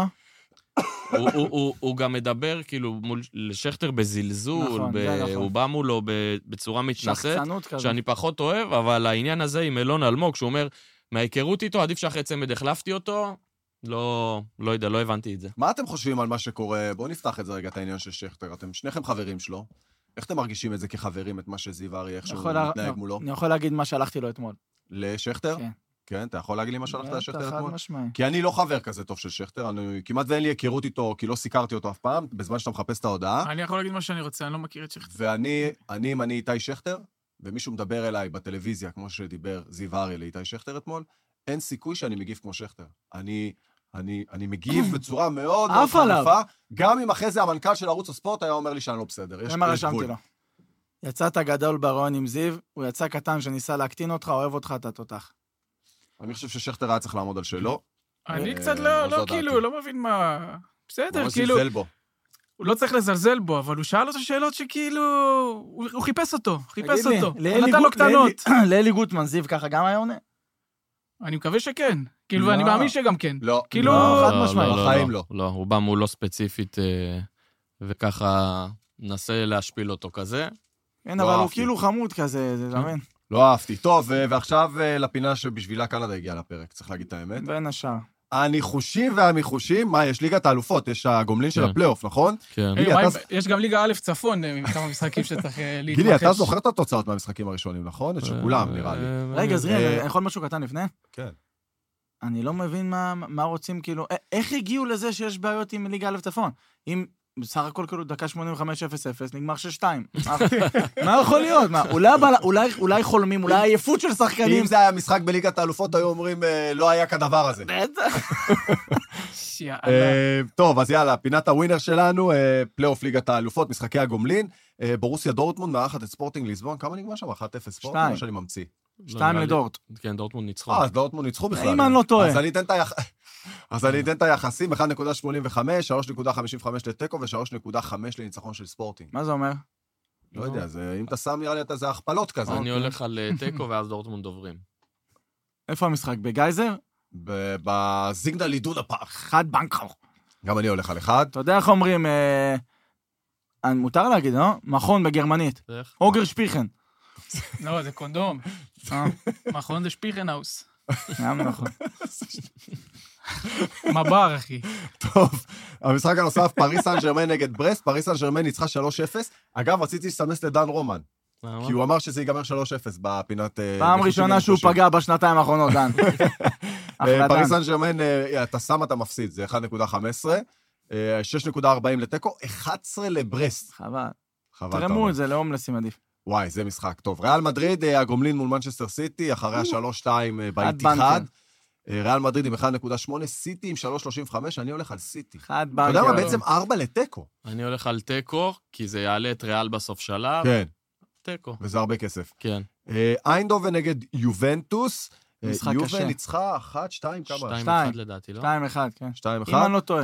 הוא גם מדבר, כאילו, מול שכטר בזלזול, הוא בא מולו בצורה מתנשאת, שאני פחות אוהב, אבל העניין הזה עם אילון אלמוג, שהוא אומר, מההיכרות איתו, עדיף שאחרי צמד החלפתי אותו, לא, לא יודע, לא הבנתי את זה. מה אתם חושבים על מה שקורה? בואו נפתח את זה רגע, את העניין של שכטר. אתם שניכם חברים שלו. איך אתם מרגישים את זה כחברים, את מה שזיו ארי, איך שהוא מתנהג מולו? אני יכול להגיד מה שלחתי לו אתמול. לשכטר? כן. כן, אתה יכול להגיד לי מה שלחת לשכטר אתמול? משמעי. כי אני לא חבר כזה טוב של שכטר, אני כמעט ואין לי היכרות איתו, כי לא סיקרתי אותו אף פעם, בזמן שאתה מחפש את ההודעה. אני יכול להגיד מה שאני רוצה, אני לא מכיר את שכטר. ואני, אני, אם אני איתי שכטר, ומישהו מדבר אליי בטלוויזיה, כמו שדיבר זיו אריה לאיתי שכטר אתמול, אין סיכוי שאני מגיב כמו שכטר. אני, אני, אני מגיב בצורה מאוד מאוד חריפה, גם אם אחרי זה המנכ"ל של ערוץ הספורט היה אומר לי שאני לא בסדר. יש, זה מה יש רשמתי גבול. לו. יצאת גדול ברעיון עם זיו, הוא יצא קטן שניסה להקטין אותך, אוהב אותך, אתה תותח. אני חושב ששכטר היה צריך לעמוד על שלו. אני אה, קצת לא לא, זו לא, כאילו, דעתי. לא מבין מה... בסדר, ממש כאילו, זלזל בו. הוא לא צריך לזלזל בו, אבל הוא שאל אותו שאלות שכאילו... הוא הוא חיפש אותו, חיפש תגיד לי, אותו. הוא לאלי נתן לו גוט- קטנות. לאלי- לאלי גוטמן, זיו ככה גם היה עונה? אני מקווה שכן. כאילו, לא. ואני מאמין שגם כן. לא. כאילו... לא, חד לא, משמעית. לא, לא, בחיים לא. לא. לא, הוא בא מולו ספציפית, אה, וככה נסה להשפיל אותו כזה. כן, לא אבל הוא אהבתי. כאילו חמוד כזה, זה מבין? לא אהבתי. טוב, ו- ועכשיו אה, לפינה שבשבילה קנדה הגיעה לפרק, צריך להגיד את האמת. בין השאר. הניחושים והמיחושים, מה, יש ליגת האלופות, יש הגומלין של כן. הפלייאוף, נכון? כן. גילי, היי, מה אתה- עם- יש גם ליגה א' צפון, אה, עם כמה משחקים שצריך אה, להתרחש. גילי, אתה זוכר את התוצאות מהמשחקים הראשונים, נכון? את של כולם, נראה לי. אה, רגע, זריאל, אה, אני יכול משהו קטן לפני? כן. אני לא מבין מה, מה רוצים, כאילו, א- איך הגיעו לזה שיש בעיות עם ליגה א' צפון? אם בסך הכל כאילו דקה שמונים וחמש אפס אפס, נגמר שש שתיים. מה- מה יכול להיות? מה, אולי, אבל- אולי, אולי חולמים, אולי עייפות של שחקנים. אם זה היה משחק בליגת האלופות, היו אומרים, אה, לא היה כדבר הזה. בטח. יאללה. אה, טוב, אז יאללה, פינת הווינר שלנו, אה, פלייאוף ליגת האלופות, משחקי הגומלין, אה, בורוסיה דורטמונד מארחת את ספורטינג ליסבון, כמה נגמר שם? אחת אפס ספורטינג, שתיים. או שאני ממציא? לא, שתיים נראה לי- לדורט. כן, דורטמונד ניצחו. אה, אז דורטמונד ניצחו בכלל. אם אני לא טועה. אז אני אתן את היח... אז אני אתן את היחסים, אחת נקודה שמונים וחמש, שלוש נקודה חמישים וחמש לתיקו ו-שלוש נקודה חמש לניצחון של ספורטינג. מה זה אומר? לא יודע, זה- אם אתה שם, נראה לי אתה זה הכפלות כזה. אני הולך על אה, תיקו ואז דורטמונד עוברים. איפה המשחק? בגייזר? ב- בזיגנל לידונה פארק. חד בנקו. גם אני הולך על אחד. אתה יודע איך אומרים, אה, אה, מותר להגיד, לא? מכון בגרמנית. איך? אוגר שפיכן. לא, זה קונדום. אה, מכון זה שפיכנהאוס. גם נכון. מבר, אחי. טוב, המשחק הנוסף, פריס סן ז'רמן נגד ברסט, פריס סן ז'רמן ניצחה שלוש אפס. אגב, רציתי לסמס לדן רומן, למה? כי הוא אמר שזה ייגמר שלוש אפס בפינת... אה, פעם ניחושים ראשונה שהוא וניחושים. פגע בשנתיים האחרונות, דן. אחלה, אה, פריס דן. סן ז'רמן, אה, אתה שם אתה מפסיד, זה אחת נקודה חמש עשרה, אה, שש נקודה ארבעים לתיקו, אחת עשרה לברסט. חבל. חבל, אתה תרמו אומר. את זה להומלסים עדיף. וואי, זה משחק טוב. ריאל מדריד, אה, הגומלין מול מנצ'סטר סיטי, אחרי ה-שלוש שתיים אה, באיתיחד. אה, ריאל מדריד עם אחת נקודה שמונה, סיטי עם שלוש נקודה שלושים וחמש, אני הולך על סיטי. חד אתה יודע מה, בנקר. בעצם ארבע לתיקו. אני הולך על תיקו, כי זה יעלה את ריאל בסוף שלב. כן, תיקו. וזה הרבה כסף. כן. אה, איינדובן נגד יובנטוס. אה, משחק יובה קשה. ניצחה אחת, שתיים, כמה? שתיים שתיים. אחד לדעתי, לא? שתיים אחד, כן. שתיים אם אחד. אני לא טועה.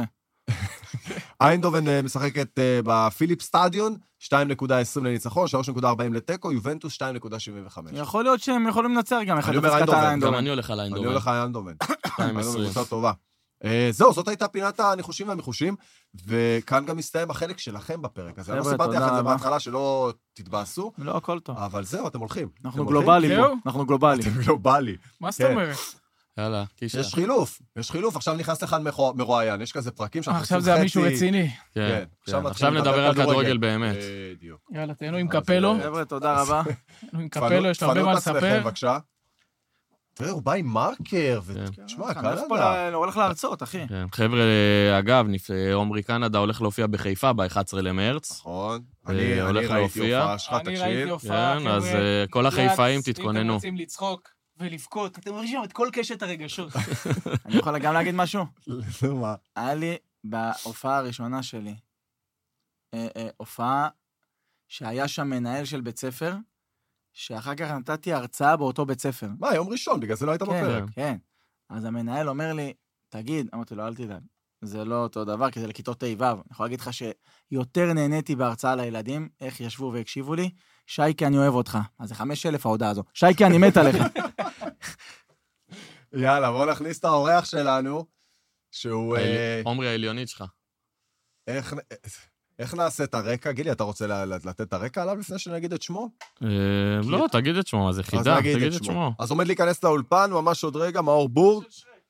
איינדובן אה, משחקת אה, בפיליפ סטדיון, שתיים נקודה עשרים לניצחון, שלוש נקודה ארבעים לתיקו, יובנטוס שתיים נקודה שבעים וחמש. יכול להיות שהם יכולים לנצח גם אחד אני אומר אפס קטן איינדובן, גם איינדובן. אני הולך על אני איינדובן. הולך על איינדובן. שתיים איינדובן עשרים. קבוצה טובה. אה, זהו, זאת הייתה פינת הניחושים והמיחושים, וכאן גם מסתיים החלק שלכם בפרק. אז אני לא חבר'ה, סיפרתי לך תודה את זה רבה. בהתחלה, שלא תתבאסו, לא, הכל טוב. אבל זהו, אתם הולכים. אנחנו אתם גלובליים זהו? פה. אנחנו גלובליים. הולכים? אתם גלובלי. מה זאת כן. אומרת? יאללה, קישה. יש חילוף, יש חילוף, עכשיו נכנס לכאן מחו- מרואיין, יש כזה פרקים שאנחנו עכשיו עושים זה היה חצי- מישהו רציני. כן, כן, כן. עכשיו עכשיו מתחילים נדבר לדבר על כדורגל. כדורגל באמת. בדיוק. יאללה, תהנו עם אז, קפלו. אה, חבר'ה, תודה רבה. תהנו עם קפלו, יש לו הרבה תפנו מה את עצמכם, לספר. בבקשה. תראה, הוא בא עם מרקר, כן. ותשמע, אני הולך פה קנדה. ל- הולך להרצות, אחי. כן. חבר'ה, אגב, נפ- עומרי קנדה הולך להופיע בחיפה ב-אחד עשר למרץ. נכון. אה, אני אני הולך ראיתי להופיע. הופעה שלך, אני ראיתי תקשיב. הופעה, כן, אז חבר'ה. אה, כל החיפאים אם אתם תתכוננו. רוצים לצחוק ולבכות, אתם רואים שם את כל קשת הרגשות. אני יכול גם להגיד משהו? נו, מה? היה לי בהופעה הראשונה שלי, אה, אה, הופעה שהיה שם מנהל של בית ספר, שאחר כך נתתי הרצאה באותו בית ספר. מה, יום ראשון, בגלל זה לא היית בפרק. כן, כן. אז המנהל אומר לי, תגיד, אמרתי לו, אל תדאג, זה לא אותו דבר, כי זה לכיתות ה' ו'. אני יכול להגיד לך שיותר נהניתי בהרצאה לילדים, איך ישבו והקשיבו לי, שייקי, אני אוהב אותך. אז זה חמש אלף ההודעה הזו. שייקי, אני מת עליך. יאללה, בואו נכניס את האורח שלנו, שהוא... אה, עומרי העליונית שלך. איך... איך נעשה את הרקע? גילי, אתה רוצה ל- לתת את הרקע עליו לפני שנגיד את שמו? אה, לא, תגיד את שמו, מה זה אז חידה, נגיד תגיד את שמו. אז עומד להיכנס לאולפן, ממש עוד רגע, מאור בורג.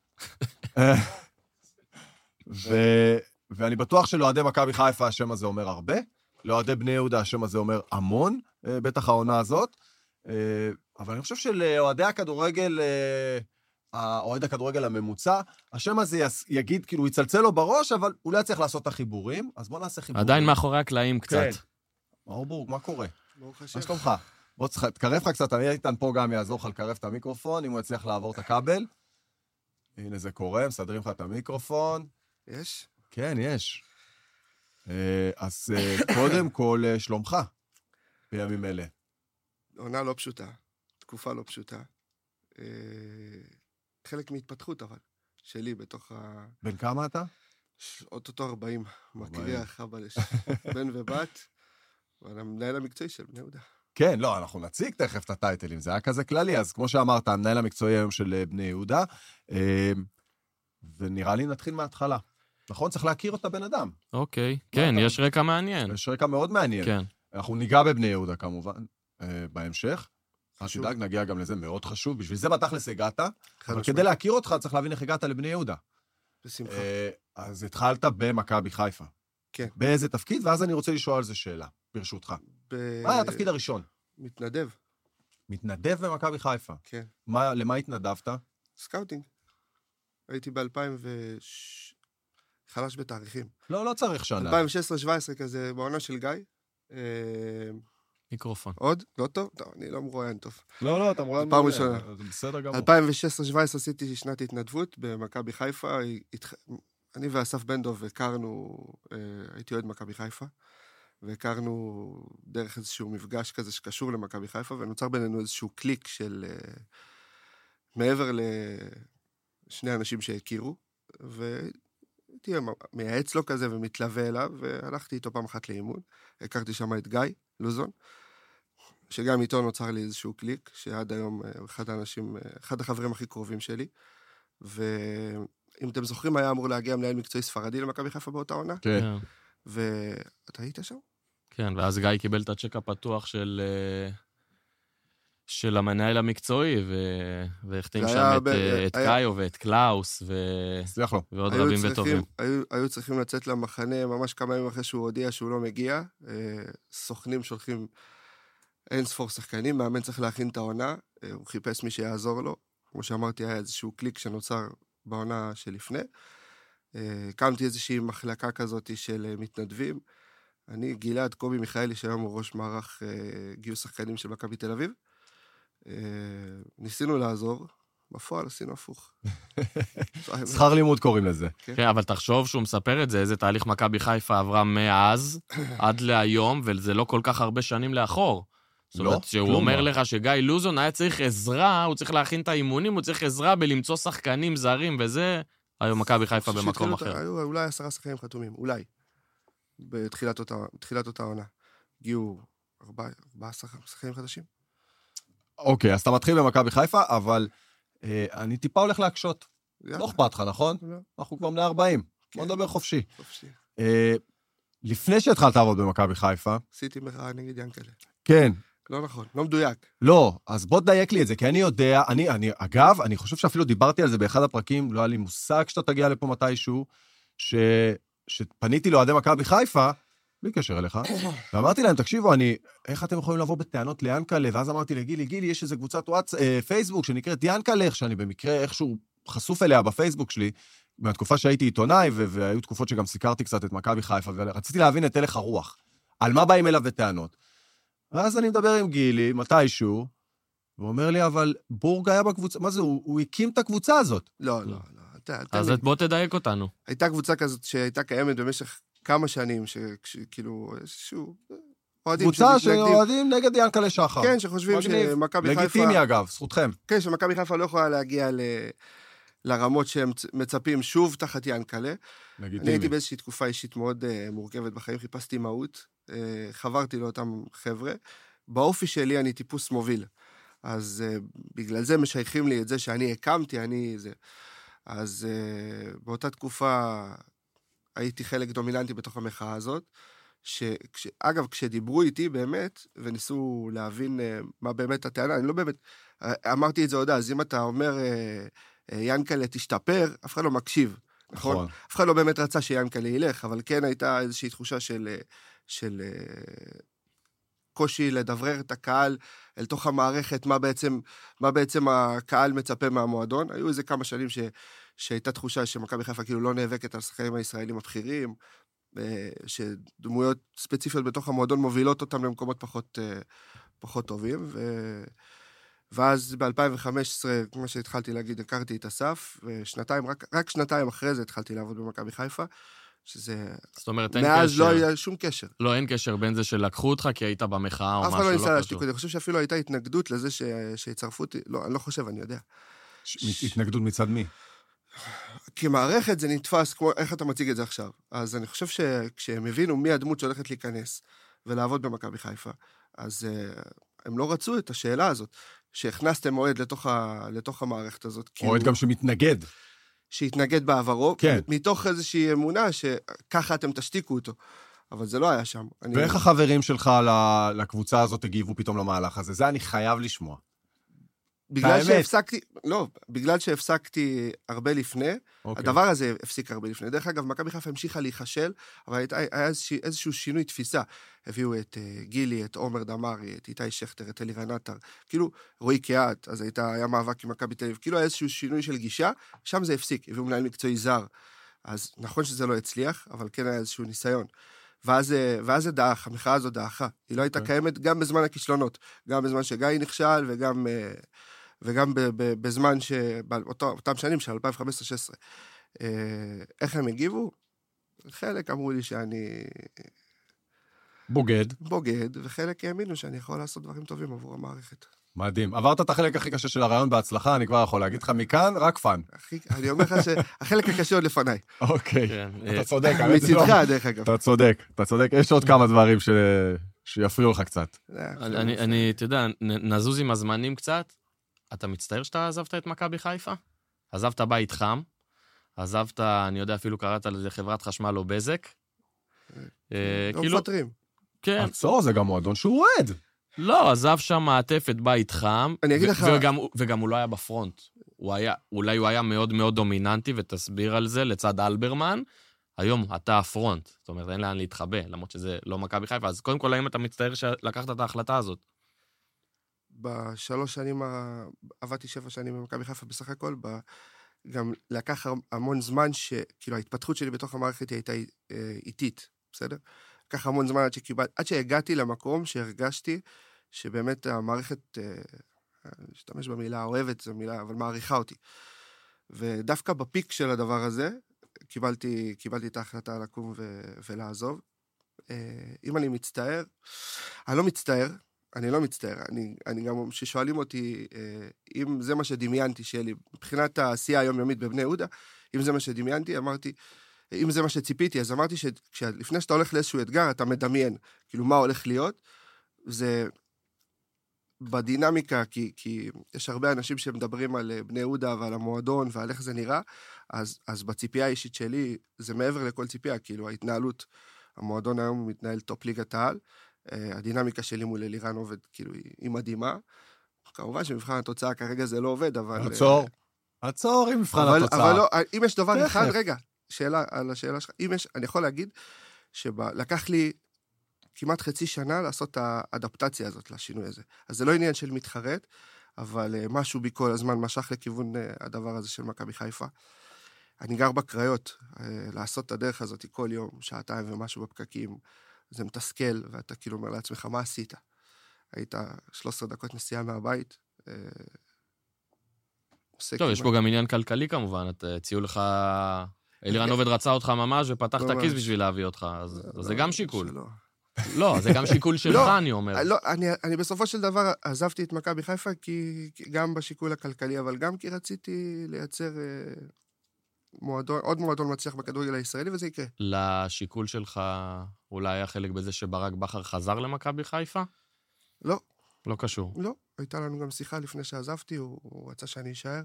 ו- ואני בטוח שלאוהדי מכבי חיפה השם הזה אומר הרבה, לאוהדי בני יהודה השם הזה אומר המון, אה, בטח העונה הזאת, אה, אבל אני חושב שלאוהדי הכדורגל, אה, האוהד הכדורגל הממוצע, השם הזה יס- יגיד, כאילו, יצלצל לו בראש, אבל הוא לא יצליח לעשות את החיבורים, אז בוא נעשה חיבורים. עדיין מאחורי הקלעים קצת. כן. מאור בורג, מה קורה? מה שלומך? בוא תקרב לך קצת, אני איתן פה גם יעזור לך לקרב את המיקרופון, אם הוא יצליח לעבור את הכבל. הנה זה קורה, מסדרים לך את המיקרופון. יש? כן, יש. אז קודם כל, שלומך בימים אלה. עונה לא פשוטה, תקופה לא פשוטה. חלק מהתפתחות, אבל, שלי בתוך ה... בן כמה אתה? אוטוטו ארבעים, מקריח, אבא בן ובת, והמנהל המקצועי של בני יהודה. כן, לא, אנחנו נציג תכף את הטייטלים, זה היה כזה כללי, אז כמו שאמרת, המנהל המקצועי היום של בני יהודה, ונראה לי נתחיל מההתחלה. נכון? צריך להכיר את הבן אדם. אוקיי, כן, יש רקע מעניין. יש רקע מאוד מעניין. כן. אנחנו ניגע בבני יהודה כמובן, בהמשך. אל תדאג, נגיע גם לזה, מאוד חשוב. בשביל זה בתכלס הגעת, אבל כדי להכיר אותך צריך להבין איך הגעת לבני יהודה. בשמחה. אז התחלת במכבי חיפה. כן. באיזה תפקיד? ואז אני רוצה לשאול על זה שאלה, ברשותך. מה היה התפקיד הראשון? מתנדב. מתנדב במכבי חיפה. כן. למה התנדבת? סקאוטינג. הייתי ב-אלפיים ו... חלש בתאריכים. לא, לא צריך שנה. אלפיים ושש עשרה שבע עשרה כזה, בעונה של גיא. מיקרופון. עוד? לא טוב? טוב, אני לא מרואיין טוב. לא, לא, אתה מרואיין. פעם ראשונה. זה בסדר גמור. אלפיים ושש עשרה שבע עשרה עשיתי שנת התנדבות במכבי חיפה. אני ואסף בנדוב הכרנו, הייתי אוהד מכבי חיפה, והכרנו דרך איזשהו מפגש כזה שקשור למכבי חיפה, ונוצר בינינו איזשהו קליק של מעבר לשני אנשים שהכירו, והייתי מייעץ לו כזה ומתלווה אליו, והלכתי איתו פעם אחת לאימון. הכרתי שם את גיא לוזון, שגם איתו נוצר לי איזשהו קליק, שעד היום אחד האנשים, אחד החברים הכי קרובים שלי, ואם אתם זוכרים, היה אמור להגיע מנהל מקצועי ספרדי למכבי חיפה באותה עונה. כן. ואתה היית שם? כן, ואז גיא קיבל את הצ'ק הפתוח של... של המנהל המקצועי, והחתים שם את קאיו ואת קלאוס, ועוד רבים וטובים. היו צריכים לצאת למחנה ממש כמה ימים אחרי שהוא הודיע שהוא לא מגיע. סוכנים שולחים אין ספור שחקנים, מאמן צריך להכין את העונה, הוא חיפש מי שיעזור לו. כמו שאמרתי, היה איזשהו קליק שנוצר בעונה שלפני. הקמתי איזושהי מחלקה כזאת של מתנדבים. אני, גלעד, קובי מיכאלי, שהיום הוא ראש מערך גיוס שחקנים של מכבי תל אביב. ניסינו לעזור, בפועל עשינו הפוך. שכר לימוד קוראים לזה. כן, אבל תחשוב שהוא מספר את זה, איזה תהליך מכבי חיפה עברה מאז עד להיום, וזה לא כל כך הרבה שנים לאחור. זאת אומרת, שהוא אומר לך שגיא לוזון היה צריך עזרה, הוא צריך להכין את האימונים, הוא צריך עזרה בלמצוא שחקנים זרים, וזה היום מכבי חיפה במקום אחר. היו אולי עשרה שחקנים חתומים, אולי, בתחילת אותה עונה. הגיעו ארבעה שחקנים חדשים. אוקיי, אז אתה מתחיל במכבי חיפה, אבל אה, אני טיפה הולך להקשות. לא אכפת לך, נכון? לא. אנחנו כבר בני ארבעים. כן. בוא נדבר חופשי. חופשי. אה, לפני שהתחלת לעבוד במכבי חיפה... עשיתי מחאה נגד ינקלה. כן. לא נכון, לא מדויק. לא, אז בוא תדייק לי את זה, כי אני יודע, אני, אני, אגב, אני חושב שאפילו דיברתי על זה באחד הפרקים, לא היה לי מושג שאתה תגיע לפה מתישהו, ש, שפניתי לו עדי מכבי חיפה, בלי קשר אליך, ואמרתי להם, תקשיבו, אני, איך אתם יכולים לבוא בטענות ליאנקלה? ואז אמרתי לגילי, גילי, יש איזו קבוצת וואטס, אה, פייסבוק שנקראת יאנקלה, שאני במקרה איכשהו חשוף אליה בפייסבוק שלי, מהתקופה שהייתי עיתונאי, והיו תקופות שגם סיקרתי קצת את מכבי חיפה, ורציתי להבין את הלך הרוח, על מה באים אליו בטענות. ואז אני מדבר עם גילי, מתישהו, והוא אומר לי, אבל בורג היה בקבוצה, מה זה, הוא, הוא הקים את הקבוצה הזאת. לא, לא, לא. אז בוא תדייק אותנו. הייתה קבוצה כזאת שהייתה קיימת במשך כמה שנים, שכאילו, איזשהו... קבוצה שאוהדים נגד ינקלה שחר. כן, שחושבים שמכבי חיפה... לגיטימי אגב, זכותכם. כן, שמכבי חיפה לא יכולה להגיע לרמות שהם מצפים שוב תחת ינקלה. לגיטימי. אני הייתי באיזושהי תקופה אישית מאוד מורכבת בחיים, חיפשתי מהות, חברתי לאותם חבר'ה. באופי שלי אני טיפוס מוביל. אז בגלל זה משייכים לי את זה שאני הקמתי, אני זה... אז uh, באותה תקופה הייתי חלק דומיננטי בתוך המחאה הזאת, שכש, אגב, כשדיברו איתי באמת, וניסו להבין uh, מה באמת הטענה, אני לא באמת, uh, אמרתי את זה עוד אז, אם אתה אומר, uh, uh, ינקלה תשתפר, אף אחד לא מקשיב, נכון? נכון? אף אחד לא באמת רצה שיינקלה ילך, אבל כן הייתה איזושהי תחושה של, של uh, קושי לדברר את הקהל אל תוך המערכת, מה בעצם, מה בעצם הקהל מצפה מהמועדון. היו איזה כמה שנים ש, שהייתה תחושה שמכבי חיפה כאילו לא נאבקת על שחקנים הישראלים הבכירים, שדמויות ספציפיות בתוך המועדון מובילות אותם למקומות פחות, פחות טובים, ו... ואז ב-אלפיים וחמש עשרה, כמו שהתחלתי להגיד, הכרתי את אסף, ושנתיים, רק, רק שנתיים אחרי זה התחלתי לעבוד במכבי חיפה, שזה... זאת אומרת, אין מאז קשר. לא היה שום קשר. לא, אין קשר בין זה שלקחו אותך, כי היית במחאה או אף משהו אחד לא לא ניסה להשתיק קשור. אותי, אני חושב שאפילו הייתה התנגדות לזה ש... שיצרפו אותי, לא, אני לא חושב, אני יודע. ש- התנגדות מצד מי? כמערכת זה נתפס, כמו איך אתה מציג את זה עכשיו. אז אני חושב שכשהם הבינו מי הדמות שהולכת להיכנס ולעבוד במכבי חיפה, אז uh, הם לא רצו את השאלה הזאת, שהכנסתם אוהד לתוך, ה... לתוך המערכת הזאת. אוהד כאילו... גם שמתנגד. שהתנגד בעברו, כן. מתוך איזושהי אמונה שככה אתם תשתיקו אותו. אבל זה לא היה שם. אני... ואיך החברים שלך לקבוצה הזאת הגיבו פתאום למהלך הזה? זה אני חייב לשמוע. בגלל שהפסקתי, לא, בגלל שהפסקתי הרבה לפני, אוקיי. הדבר הזה הפסיק הרבה לפני. דרך אגב, מכבי חיפה המשיכה להיחשל, אבל היה איזשה, איזשהו שינוי תפיסה. הביאו את uh, גילי, את עומר דמרי, את איתי שכטר, את אלירן עטר, כאילו רועי קיאט, אז הייתה, היה מאבק עם מכבי תל אביב, כאילו היה איזשהו שינוי של גישה, שם זה הפסיק, הביאו מנהל מקצועי זר. אז נכון שזה לא הצליח, אבל כן היה איזשהו ניסיון. ואז, ואז זה דאח, המחאה הזו דאחה. היא לא הייתה okay. קיימת גם בזמן הכישלונות, גם בזמן שגיא נכשל, וגם, וגם בזמן ש... באותם שנים של אלפיים וחמש עשרה שש עשרה. איך הם הגיבו? חלק אמרו לי שאני... בוגד. בוגד, וחלק האמינו שאני יכול לעשות דברים טובים עבור המערכת. מדהים. עברת את החלק הכי קשה של הרעיון בהצלחה, אני כבר יכול להגיד לך מכאן, רק פן. אני אומר לך שהחלק הקשה עוד לפניי. אוקיי, אתה צודק. מצדך, דרך אגב. אתה צודק, אתה צודק. יש עוד כמה דברים שיפריעו לך קצת. אני, אתה יודע, נזוז עם הזמנים קצת. אתה מצטער שאתה עזבת את מכבי חיפה? עזבת בית חם, עזבת, אני יודע, אפילו קראת על זה חברת חשמל או בזק. לא מפטרים. כן. עצור, זה גם מועדון שהוא אוהד. לא, עזב שם מעטפת בית חם, אני אגיד לך... וגם, וגם הוא לא היה בפרונט. הוא היה, אולי הוא היה מאוד מאוד דומיננטי, ותסביר על זה, לצד אלברמן. היום אתה הפרונט, זאת אומרת, אין לאן להתחבא, למרות שזה לא מכבי חיפה. אז קודם כל, האם אתה מצטער שלקחת את ההחלטה הזאת? בשלוש שנים, עבדתי שבע שנים במכבי חיפה בסך הכל, גם לקח המון זמן שכאילו ההתפתחות שלי בתוך המערכת הייתה איטית, בסדר? לקח המון זמן עד שקיבל, עד שהגעתי למקום שהרגשתי שבאמת המערכת, להשתמש במילה אוהבת, זו מילה, אבל מעריכה אותי. ודווקא בפיק של הדבר הזה, קיבלתי, קיבלתי את ההחלטה לקום ו, ולעזוב. אם אני מצטער, אני לא מצטער, אני לא מצטער, אני, אני גם, ששואלים אותי, אם זה מה שדמיינתי שיהיה לי, מבחינת העשייה היומיומית בבני יהודה, אם זה מה שדמיינתי, אמרתי, אם זה מה שציפיתי, אז אמרתי שלפני שאתה הולך לאיזשהו אתגר, אתה מדמיין, כאילו מה הולך להיות, זה בדינמיקה, כי, כי יש הרבה אנשים שמדברים על בני יהודה ועל המועדון ועל איך זה נראה, אז, אז בציפייה האישית שלי, זה מעבר לכל ציפייה, כאילו ההתנהלות, המועדון היום מתנהל טופ ליגת העל, הדינמיקה שלי מול אלירן עובד, כאילו היא מדהימה, כמובן שמבחן התוצאה כרגע זה לא עובד, אבל... עצור, עצור עם מבחן אבל, התוצאה. אבל לא, אם יש דבר אחד, רגע, שאלה על השאלה שלך, אם יש, אני יכול להגיד שלקח לי כמעט חצי שנה לעשות את האדפטציה הזאת לשינוי הזה. אז זה לא עניין של מתחרט, אבל משהו בי כל הזמן משך לכיוון הדבר הזה של מכבי חיפה. אני גר בקריות, לעשות את הדרך הזאת כל יום, שעתיים ומשהו בפקקים, זה מתסכל, ואתה כאילו אומר לעצמך, מה עשית? היית שלוש עשרה דקות נסיעה מהבית. טוב, יש פה גם עניין כלכלי כמובן, הציעו לך... אלירן עובד רצה אותך ממש, ופתח את הכיס בשביל להביא אותך, אז זה גם שיקול. לא, זה גם שיקול שלך, אני אומר. לא, אני בסופו של דבר עזבתי את מכבי חיפה, גם בשיקול הכלכלי, אבל גם כי רציתי לייצר עוד מועדון מצליח בכדורגל הישראלי, וזה יקרה. לשיקול שלך אולי היה חלק בזה שברק בכר חזר למכבי חיפה? לא. לא קשור. לא, הייתה לנו גם שיחה לפני שעזבתי, הוא רצה שאני אשאר.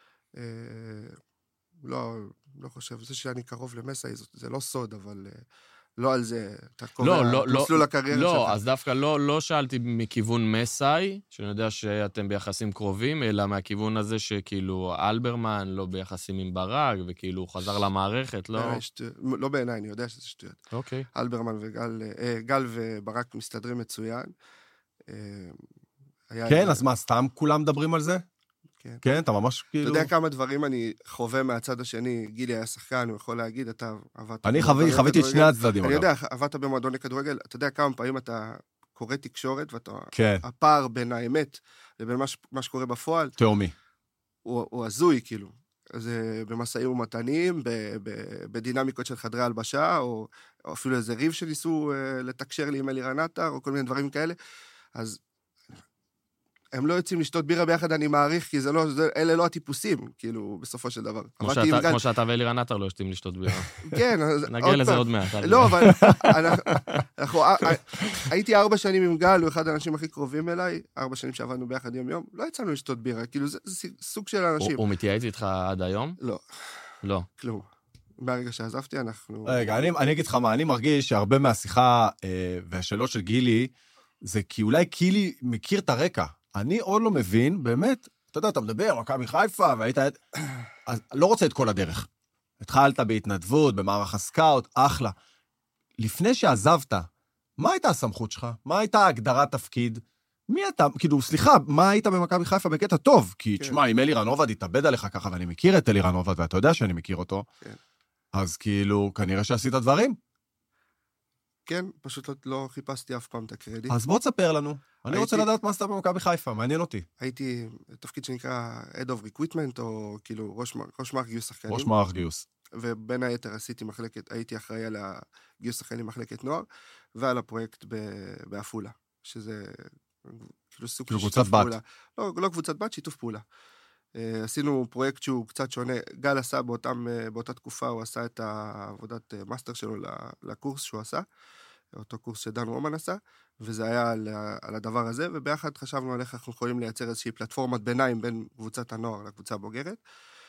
לא, לא חושב, זה שאני קרוב למסאי, זה לא סוד, אבל לא על זה, אתה קובע, לא, לא, מסלול הקריירה לא, שלך. אז דווקא לא, לא שאלתי מכיוון מסאי, שאני יודע שאתם ביחסים קרובים, אלא מהכיוון הזה שכאילו אלברמן לא ביחסים עם ברק, וכאילו הוא חזר למערכת, לא? לא בעיניי, אני יודע שזה שטויות. אוקיי. אלברמן וגל, גל וברק מסתדרים מצוין. כן, אז מה, סתם כולם מדברים על זה? כן. כן, אתה ממש כאילו... אתה יודע כמה דברים אני חווה מהצד השני, גילי היה שחקן, הוא יכול להגיד, אתה עבדת... אני חוויתי את שני הצדדים. אני יודע, עבדת במועדון לכדורגל, אתה יודע כמה פעמים אתה קורא תקשורת, ואתה... כן. הפער בין האמת לבין מה, ש... מה שקורה בפועל... תאומי. הוא, הוא הזוי, כאילו. זה במסעים ומתנים, ב... ב... בדינמיקות של חדרי הלבשה, או, או אפילו איזה ריב שניסו uh, לתקשר לי עם אלירן עטר, או כל מיני דברים כאלה. אז... הם לא יוצאים לשתות בירה ביחד, אני מעריך, כי זה לא, זה, אלה לא הטיפוסים, כאילו, בסופו של דבר. כמו שאתה, כמו שאתה ואלירן עטר לא יושבים לשתות בירה. כן. נגיע לזה עוד מעט. לא, אבל אנחנו, הייתי ארבע שנים עם גל, הוא אחד האנשים הכי קרובים אליי, ארבע שנים שעבדנו ביחד יום יום, לא יצאנו לשתות בירה, כאילו, זה סוג של אנשים. הוא מתייעץ איתך עד היום? לא. לא. כלום. ברגע שעזבתי, אנחנו... רגע, אני, אני אגיד לך מה, אני מרגיש שהרבה מהשיחה אה, והשאלות של גילי, זה כי אולי גילי מכיר את הרקע. אני עוד לא מבין, באמת, אתה יודע, אתה מדבר, מכבי חיפה, והיית... אז לא רוצה את כל הדרך. התחלת בהתנדבות, במערך הסקאוט, אחלה. לפני שעזבת, מה הייתה הסמכות שלך? מה הייתה הגדרת תפקיד? מי אתה? כאילו, סליחה, מה היית במכבי חיפה בקטע טוב? כי, תשמע, אם אלירן עובד יתאבד עליך ככה, ואני מכיר את אלירן עובד, ואתה יודע שאני מכיר אותו, אז כאילו, כנראה שעשית דברים. כן, פשוט לא, לא חיפשתי אף פעם את הקרדיט. אז בוא תספר לנו. אני הייתי, רוצה לדעת מה עשתה במכבי חיפה, מעניין אותי. הייתי תפקיד שנקרא Head of Recruitment, או כאילו ראש, ראש מערך גיוס שחקנים. ראש מערך גיוס. ובין היתר עשיתי מחלקת, הייתי אחראי על הגיוס שחקנים מחלקת נוער, ועל הפרויקט באפולה, שזה כאילו סוג של שיתוף פעולה. לא, לא קבוצת בת, שיתוף פעולה. עשינו פרויקט שהוא קצת שונה, גל עשה באותם, באותה תקופה, הוא עשה את העבודת מאסטר שלו לקורס שהוא עשה, אותו קורס שדן רומן עשה, וזה היה על, על הדבר הזה, וביחד חשבנו על איך אנחנו יכולים לייצר איזושהי פלטפורמת ביניים בין קבוצת הנוער לקבוצה הבוגרת.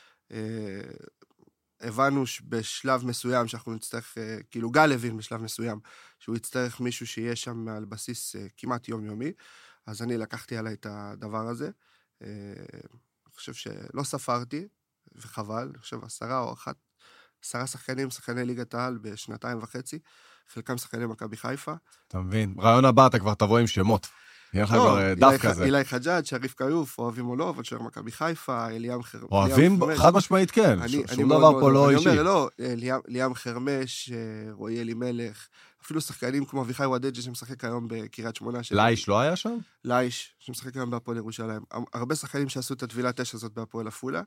הבנו בשלב מסוים שאנחנו נצטרך, כאילו גל הבין בשלב מסוים, שהוא יצטרך מישהו שיהיה שם על בסיס כמעט יומיומי, אז אני לקחתי עליי את הדבר הזה, אני חושב שלא ספרתי, וחבל, אני חושב עשרה או אחת, עשרה שחקנים, שחקני ליגת העל בשנתיים וחצי, חלקם שחקני מכבי חיפה. אתה מבין, רעיון הבא אתה כבר תבוא עם שמות. יהיה לך כבר דף כזה. אילי חג'אג', שריף קיוף, אוהבים או לא, אבל שוער מכבי חיפה, ליאם חרמש. אוהבים חד משמעית כן, שום דבר פה לא אישי. אני אומר, לא, ליאם חרמש, רועי אלימלך, אפילו שחקנים כמו אביחי וואדג'ה שמשחק היום בקריית שמונה. לייש לא היה שם? לייש, שמשחק היום בהפועל ירושלים. הרבה שחקנים שעשו את הטבילת אש הזאת בהפועל עפולה.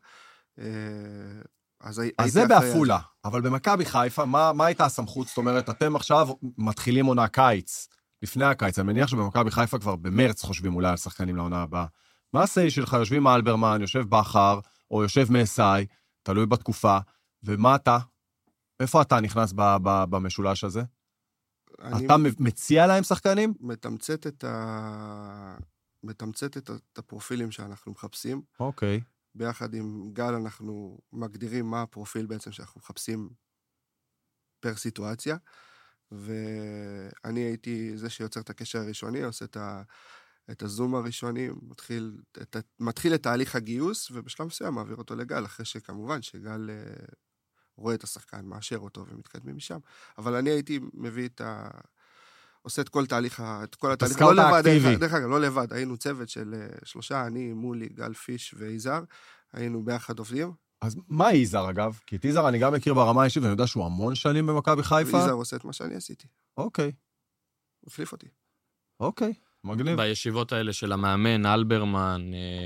אז זה באפולה, אבל במכבי חיפה, מה הייתה הסמכות? זאת אומרת, אתם עכשיו מתחילים עונה קיץ. לפני הקיץ, אני מניח שבמכבי חיפה כבר במרץ חושבים אולי על שחקנים לעונה הבאה. מה הסי שלך? יושבים אלברמן, יושב בחר, או יושב מסאי, תלוי בתקופה, ומה אתה? איפה אתה נכנס ב- ב- במשולש הזה? אתה מציע להם שחקנים? מתמצת את ה... מתמצת את, את הפרופילים שאנחנו מחפשים. אוקיי. ביחד עם גל אנחנו מגדירים מה הפרופיל בעצם שאנחנו מחפשים פר סיטואציה. ואני הייתי זה שיוצר את הקשר הראשוני, עושה את, ה, את הזום הראשוני, מתחיל את, מתחיל את תהליך הגיוס, ובשלב מסוים מעביר אותו לגל, אחרי שכמובן שגל אה, רואה את השחקן, מאשר אותו ומתקדמים משם. אבל אני הייתי מביא את ה... עושה את כל תהליך, את כל התהליך, לא לבד, דרך, דרך אגב, לא לבד, היינו צוות של שלושה, אני, מולי, גל פיש ויזהר, היינו ביחד עובדים. אז מה יזהר אגב? כי את יזהר אני גם מכיר ברמה האישית, ואני יודע שהוא המון שנים במכבי חיפה. ויזהר עושה את מה שאני עשיתי. אוקיי. הוא החליף אותי. אוקיי, מגניב. בישיבות האלה של המאמן, אלברמן,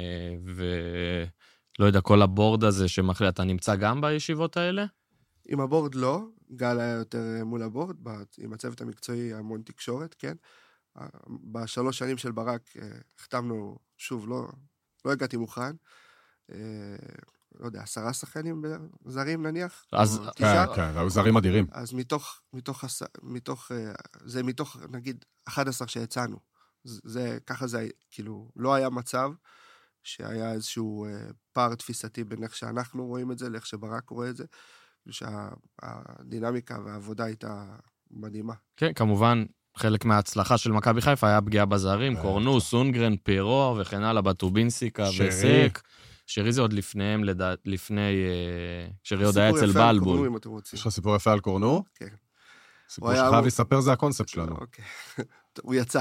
ולא יודע, כל הבורד הזה שמחליט, אתה נמצא גם בישיבות האלה? עם הבורד לא, גל היה יותר מול הבורד, עם הצוות המקצועי המון תקשורת, כן. בשלוש שנים של ברק החתמנו, שוב, לא, לא הגעתי מוכן, לא יודע, עשרה שחקנים זרים נניח. אז, כן, כן, היו זרים אדירים. אז מתוך, מתוך, מתוך, זה מתוך, נגיד, אחד עשר שיצאנו. זה, ככה זה, כאילו, לא היה מצב שהיה איזשהו פער תפיסתי בין איך שאנחנו רואים את זה, לאיך שברק רואה את זה. שהדינמיקה והעבודה הייתה מדהימה. כן, כמובן, חלק מההצלחה של מכבי חיפה היה פגיעה בזרים, קורנוס, סונגרן, פירו וכן הלאה, בטובינסיקה וסק. שרי זה עוד לפניהם, לפני, שרי עוד היה אצל בלבול. יש לך סיפור יפה על קורנו? כן. סיפור שחייב לספר, זה הקונספט שלנו. אוקיי. הוא יצא.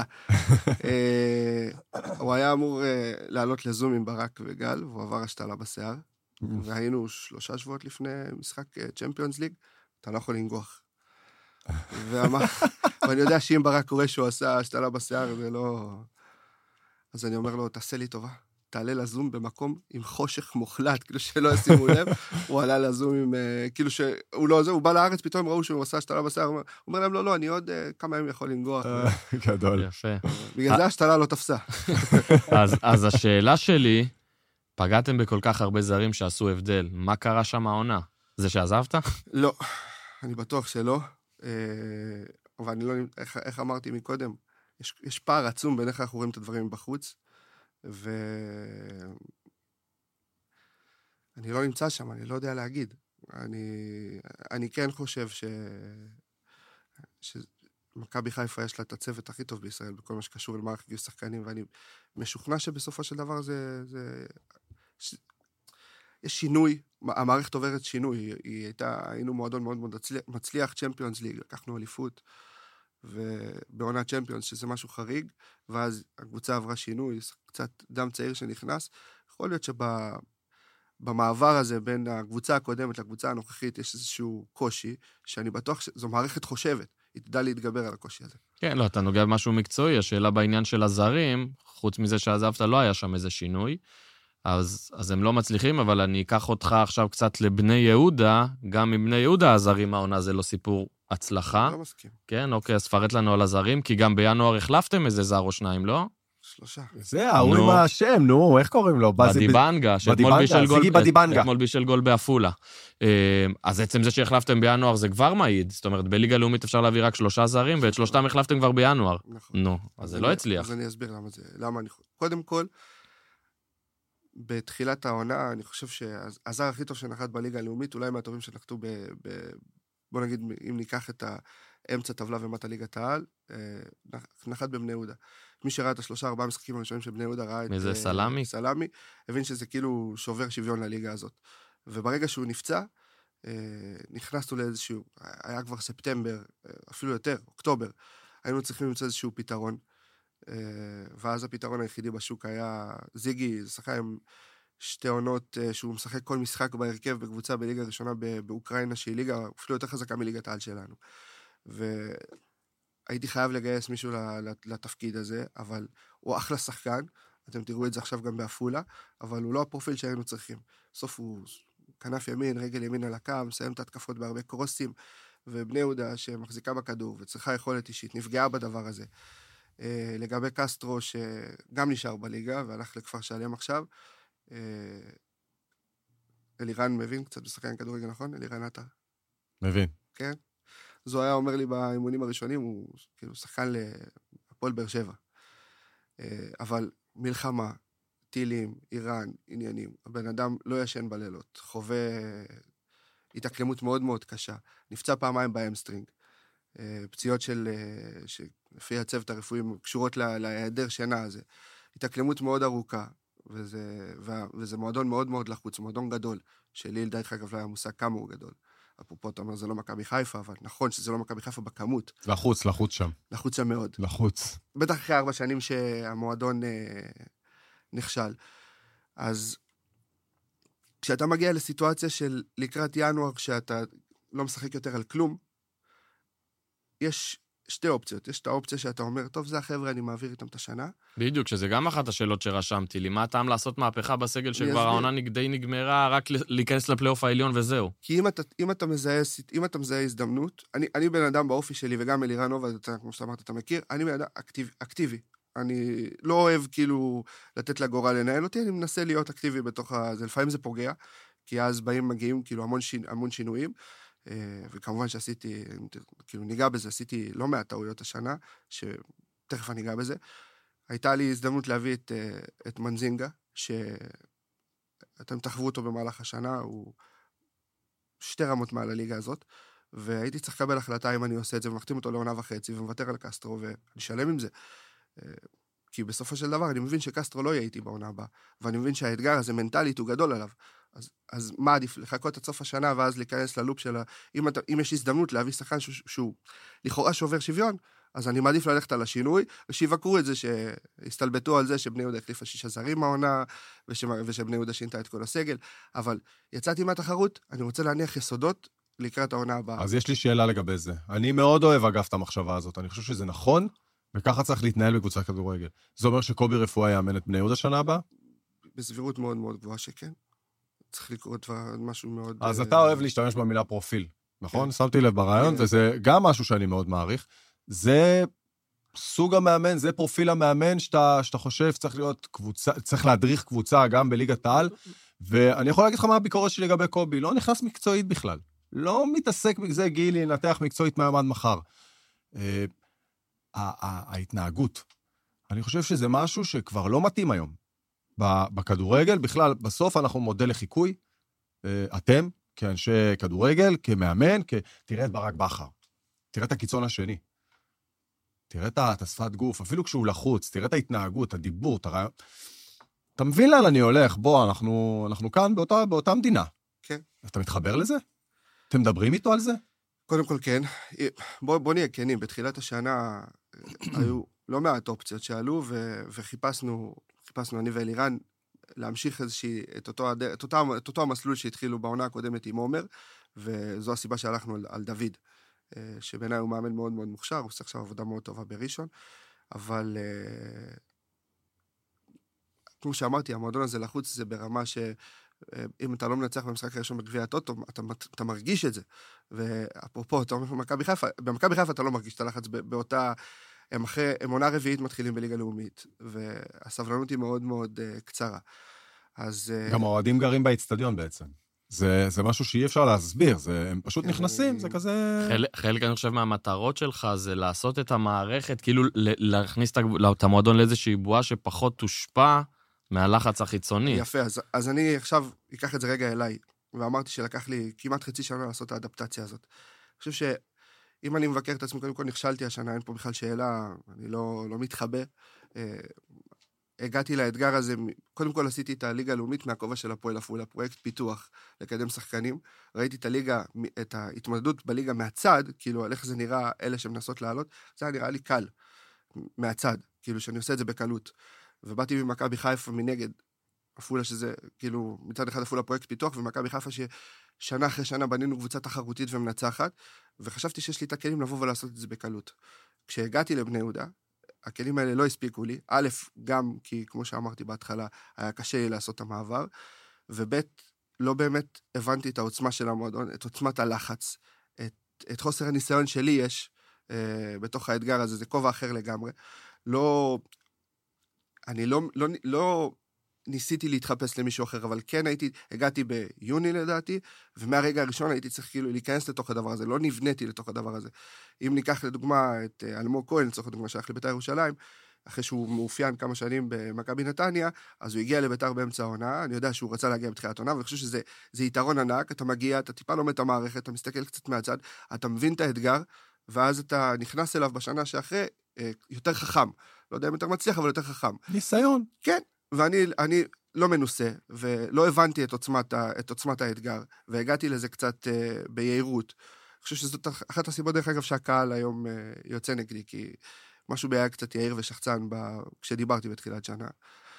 הוא היה אמור לעלות לזום עם ברק וגל, והוא עבר השתלה בשיער. והיינו שלושה שבועות לפני משחק צ'מפיונס ליג, אתה לא יכול לנגוח. ואני יודע שאם ברק קורא שהוא עשה השתלה בשיער, זה לא... אז אני אומר לו, תעשה לי טובה, תעלה לזום במקום עם חושך מוחלט, כאילו שלא ישימו לב, הוא עלה לזום עם, כאילו שהוא לא עוזר, הוא בא לארץ, פתאום ראו שהוא עשה השתלה בשיער, הוא אומר להם, לא, לא, אני עוד כמה ימים יכול לנגוח. גדול. יפה. בגלל זה השתלה לא תפסה. אז השאלה שלי, פגעתם בכל כך הרבה זרים שעשו הבדל, מה קרה שם העונה? זה שעזבת? לא, אני בטוח שלא, אבל אני לא, איך אמרתי מקודם, יש, יש פער עצום בין איך אנחנו רואים את הדברים בחוץ, ואני לא נמצא שם, אני לא יודע להגיד. אני, אני כן חושב ש... שמכבי חיפה יש לה את הצוות הכי טוב בישראל, בכל מה שקשור למערכת גיוס שחקנים, ואני משוכנע שבסופו של דבר זה... זה... ש... יש שינוי, המערכת עוברת שינוי, היא הייתה, היינו מועדון מאוד מאוד מצליח, צ'מפיונס ליג, לקחנו אליפות, ובעונת צ'מפיונס, שזה משהו חריג, ואז הקבוצה עברה שינוי, קצת דם צעיר שנכנס, יכול להיות שבמעבר הזה, בין הקבוצה הקודמת לקבוצה הנוכחית, יש איזשהו קושי, שאני בטוח שזו מערכת חושבת, היא תדע להתגבר על הקושי הזה. כן, לא, אתה נוגע במשהו מקצועי, השאלה בעניין של הזרים, חוץ מזה שעזבת, לא היה שם איזה שינוי, אז, אז הם לא מצליחים, אבל אני אקח אותך עכשיו קצת לבני יהודה, גם מבני יהודה הזרים העונה זה לא סיפור הצלחה. לא מסכים. כן, אוקיי, אז פרט לנו על הזרים, כי גם בינואר החלפתם איזה זר או שניים, לא? שלושה. זה, ההוא עם השם, נו, איך קוראים לו? בדיבנגה, שאתמול בישל גול באפולה. אז עצם זה שהחלפתם בינואר זה כבר מעיד, זאת אומרת, בליגה לאומית אפשר להביא רק שלושה זרים, ואת שלושתם החלפתם כבר בינואר. נכון. נו, אז זה לא הצליח. אז אני אסביר למה זה, למה אני... קודם כל, בתחילת העונה, אני חושב שהזר הכי טוב שנחת בליגה הלאומית, אולי מהטובים שנחתו ב... בוא נגיד, אם ניקח את האמצע טבלה ומטה ליגת העל, נחת בבני יהודה. מי שראה את השלושה, ארבעה משחקים הראשונים של בני יהודה, ראה את... מי זה, סלמי? סלמי, הבין שזה כאילו שובר שוויון לליגה הזאת. וברגע שהוא נפצע, נכנסנו לאיזשהו, היה כבר ספטמבר, אפילו יותר, אוקטובר, היינו צריכים למצוא איזשהו פתרון, ואז הפתרון היחידי בשוק היה זיגי, זה שחקן עם שתי עונות שהוא משחק כל משחק בהרכב בקבוצה בליגה הראשונה באוקראינה, שהיא ליגה אפילו יותר חזקה מליגת העל שלנו. והייתי חייב לגייס מישהו לתפקיד הזה, אבל הוא אחלה שחקן, אתם תראו את זה עכשיו גם באפולה, אבל הוא לא הפרופיל שהיינו צריכים. בסוף הוא כנף ימין, רגל ימין על הקו, מסיים את התקפות בהרבה קרוסים, ובני יהודה שמחזיקה בכדור וצריכה יכולת אישית, נפגעה בדבר הזה. לגבי קסטרו, שגם נשאר בליגה, והלך לכפר שלם עכשיו, אלירן מבין קצת בשחקן כדורגל, נכון? אלירן עטר. מבין. כן? זו היה אומר לי באימונים הראשונים, הוא כאילו שחקן להפועל באר שבע. אבל מלחמה, טילים, איראן, עניינים, הבן אדם לא ישן בלילות, חווה התאקלמות מאוד מאוד קשה, נפצע פעמיים באמסטרינג, פציעות של, לפי הצוות הרפואי, קשורות להיעדר שינה הזה, התאקלמות מאוד ארוכה, וזה, וזה מועדון מאוד מאוד לחוץ, מועדון גדול, שלי דרך אגב לא היה מושג כמה הוא גדול. אפרופו, אתה אומר, זה לא מכבי חיפה, אבל נכון שזה לא מכבי חיפה בכמות. לחוץ, לחוץ שם. לחוץ שם מאוד. לחוץ. בטח אחרי ארבע שנים שהמועדון אה, נכשל. אז כשאתה מגיע לסיטואציה של לקראת ינואר, כשאתה לא משחק יותר על כלום, יש שתי אופציות. יש את האופציה שאתה אומר, טוב, זה החבר'ה, אני מעביר איתם את השנה. בדיוק, שזה גם אחת השאלות שרשמתי לי. מה הטעם לעשות מהפכה בסגל שכבר העונה די נגמרה, רק להיכנס לפלייאוף העליון וזהו? כי אם אתה, אם אתה מזהה, אם אתה מזהה הזדמנות, אני, אני בן אדם באופי שלי, וגם אלירן נובה, כמו שאתה אמרת, אתה מכיר, אני בן אדם אקטיב, אקטיבי. אני לא אוהב כאילו לתת לגורל לנהל אותי, אני מנסה להיות אקטיבי בתוך הזה. לפעמים זה פוגע, כי אז באים, מגיעים כאילו המון, שינו, המון שינויים. וכמובן שעשיתי, כאילו ניגע בזה, עשיתי לא מעט טעויות השנה, שתכף אני ניגע בזה. הייתה לי הזדמנות להביא את, את מנזינגה, שאתם תחוו אותו במהלך השנה, הוא שתי רמות מעל הליגה הזאת, והייתי צריך לקבל החלטה אם אני עושה את זה, ומחתים אותו לעונה וחצי, ומוותר על קסטרו, ואני שלם עם זה. כי בסופו של דבר אני מבין שקסטרו לא יהיה איתי בעונה הבאה, ואני מבין שהאתגר הזה מנטלית הוא גדול עליו. אז, אז מה עדיף? לחכות עד סוף השנה, ואז להיכנס ללופ שלה. אם, אתה, אם יש הזדמנות להביא שחקן שהוא, שהוא לכאורה שובר שוויון, אז אני מעדיף ללכת על השינוי, ושיבקרו את זה, שהסתלבטו על זה שבני יהודה החליפה שישה זרים מהעונה, וש, ושבני יהודה שינתה את כל הסגל. אבל יצאתי מהתחרות, אני רוצה להניח יסודות לקראת העונה הבאה. אז יש לי שאלה לגבי זה. אני מאוד אוהב, אגב, את המחשבה הזאת. אני חושב שזה נכון, וככה צריך להתנהל בקבוצת כדורגל. זה אומר שקובי רפואה יאמן את בני יהודה שנה הבאה? בסבירות מאוד מאוד גבוהה שכן. צריך לקרות משהו מאוד... אז אתה אוהב להשתמש במילה פרופיל, נכון? שמתי לב ברעיון, וזה גם משהו שאני מאוד מעריך. זה סוג המאמן, זה פרופיל המאמן שאתה, שאתה חושב צריך להיות קבוצה, צריך להדריך קבוצה גם בליגת העל, ואני יכול להגיד לך מה הביקורת שלי לגבי קובי, לא נכנס מקצועית בכלל. לא מתעסק בזה גילי, נתח מקצועית מהמד מחר. ההתנהגות. אני חושב שזה משהו שכבר לא מתאים היום. בכדורגל, בכלל, בסוף אנחנו מודל לחיקוי. אתם, כאנשי כדורגל, כמאמן, תראה את ברק בכר. תראה את הקיצון השני. תראה את השפת גוף, אפילו כשהוא לחוץ, תראה את ההתנהגות, הדיבור, את הרעיון. אתה מבין לאן אני הולך? בוא, אנחנו, אנחנו כאן באותה, באותה מדינה. כן. אתה מתחבר לזה? אתם מדברים איתו על זה? קודם כל כן. בוא, בוא נהיה כנים, בתחילת השנה היו לא מעט אופציות שעלו, ו, וחיפשנו, חיפשנו אני ואלירן, להמשיך איזושהי, את אותו, את אותו, את אותו המסלול שהתחילו בעונה הקודמת עם עומר, וזו הסיבה שהלכנו על, על דוד, שבעיניי הוא מאמן מאוד מאוד מוכשר, הוא עושה עכשיו עבודה מאוד טובה בראשון, אבל כמו שאמרתי, המועדון הזה לחוץ זה ברמה ש... אם אתה לא מנצח במשחק הראשון בגביע הטוטו, אתה, אתה מרגיש את זה. ואפרופו, אתה אומר, במכבי חיפה, במכבי חיפה אתה לא מרגיש את הלחץ באותה... הם אחרי, הם עונה רביעית מתחילים בליגה לאומית, והסבלנות היא מאוד מאוד uh, קצרה. אז... Uh, גם האוהדים גרים באצטדיון בעצם. זה, זה משהו שאי אפשר להסביר, זה, הם פשוט נכנסים, זה כזה... חלק, חלק, אני חושב, מהמטרות שלך זה לעשות את המערכת, כאילו להכניס את המועדון לאיזושהי בועה שפחות תושפע מהלחץ החיצוני. יפה, אז, אז אני עכשיו אקח את זה רגע אליי, ואמרתי שלקח לי כמעט חצי שנה לעשות את האדפטציה הזאת. אני חושב שאם אני מבקר את עצמי, קודם כל נכשלתי השנה, אין פה בכלל שאלה, אני לא, לא מתחבא. הגעתי לאתגר הזה, קודם כל עשיתי את הליגה הלאומית מהכובע של הפועל עפולה, פרויקט פיתוח לקדם שחקנים. ראיתי את הליגה, את ההתמודדות בליגה מהצד, כאילו על איך זה נראה אלה שמנסות לעלות, זה היה נראה לי קל, מהצד, כאילו שאני עושה את זה בקלות. ובאתי ממכבי חיפה מנגד, עפולה שזה, כאילו, מצד אחד עפולה פרויקט פיתוח, ומכבי חיפה ששנה אחרי שנה בנינו קבוצה תחרותית ומנצחת, וחשבתי שיש לי את הכלים לבוא ולעשות את זה בקלות. כשהגעתי לבני יהודה, הכלים האלה לא הספיקו לי, א', גם כי, כמו שאמרתי בהתחלה, היה קשה לי לעשות את המעבר, וב', לא באמת הבנתי את העוצמה של המועדון, את עוצמת הלחץ, את, את חוסר הניסיון שלי יש, אה, בתוך האתגר הזה, זה כובע אחר לגמרי. לא... אני לא, לא, לא ניסיתי להתחפש למישהו אחר, אבל כן הייתי, הגעתי ביוני לדעתי, ומהרגע הראשון הייתי צריך כאילו להיכנס לתוך הדבר הזה, לא נבניתי לתוך הדבר הזה. אם ניקח לדוגמה את אלמוג כהן, לצורך הדוגמה שייך לביתר ירושלים, אחרי שהוא מאופיין כמה שנים במכבי נתניה, אז הוא הגיע לביתר באמצע העונה, אני יודע שהוא רצה להגיע בתחילת העונה, ואני חושב שזה זה יתרון ענק, אתה מגיע, אתה טיפה לומד את המערכת, אתה מסתכל קצת מהצד, אתה מבין את האתגר, ואז אתה נכנס אליו בשנה שאחרי, יותר חכם. לא יודע אם יותר מצליח, אבל יותר חכם. ניסיון. כן, ואני אני לא מנוסה, ולא הבנתי את עוצמת, את עוצמת האתגר, והגעתי לזה קצת uh, ביעירות. אני חושב שזאת אחת הסיבות, דרך אגב, שהקהל היום uh, יוצא נגדי, כי משהו היה קצת יעיר ושחצן ב... כשדיברתי בתחילת שנה.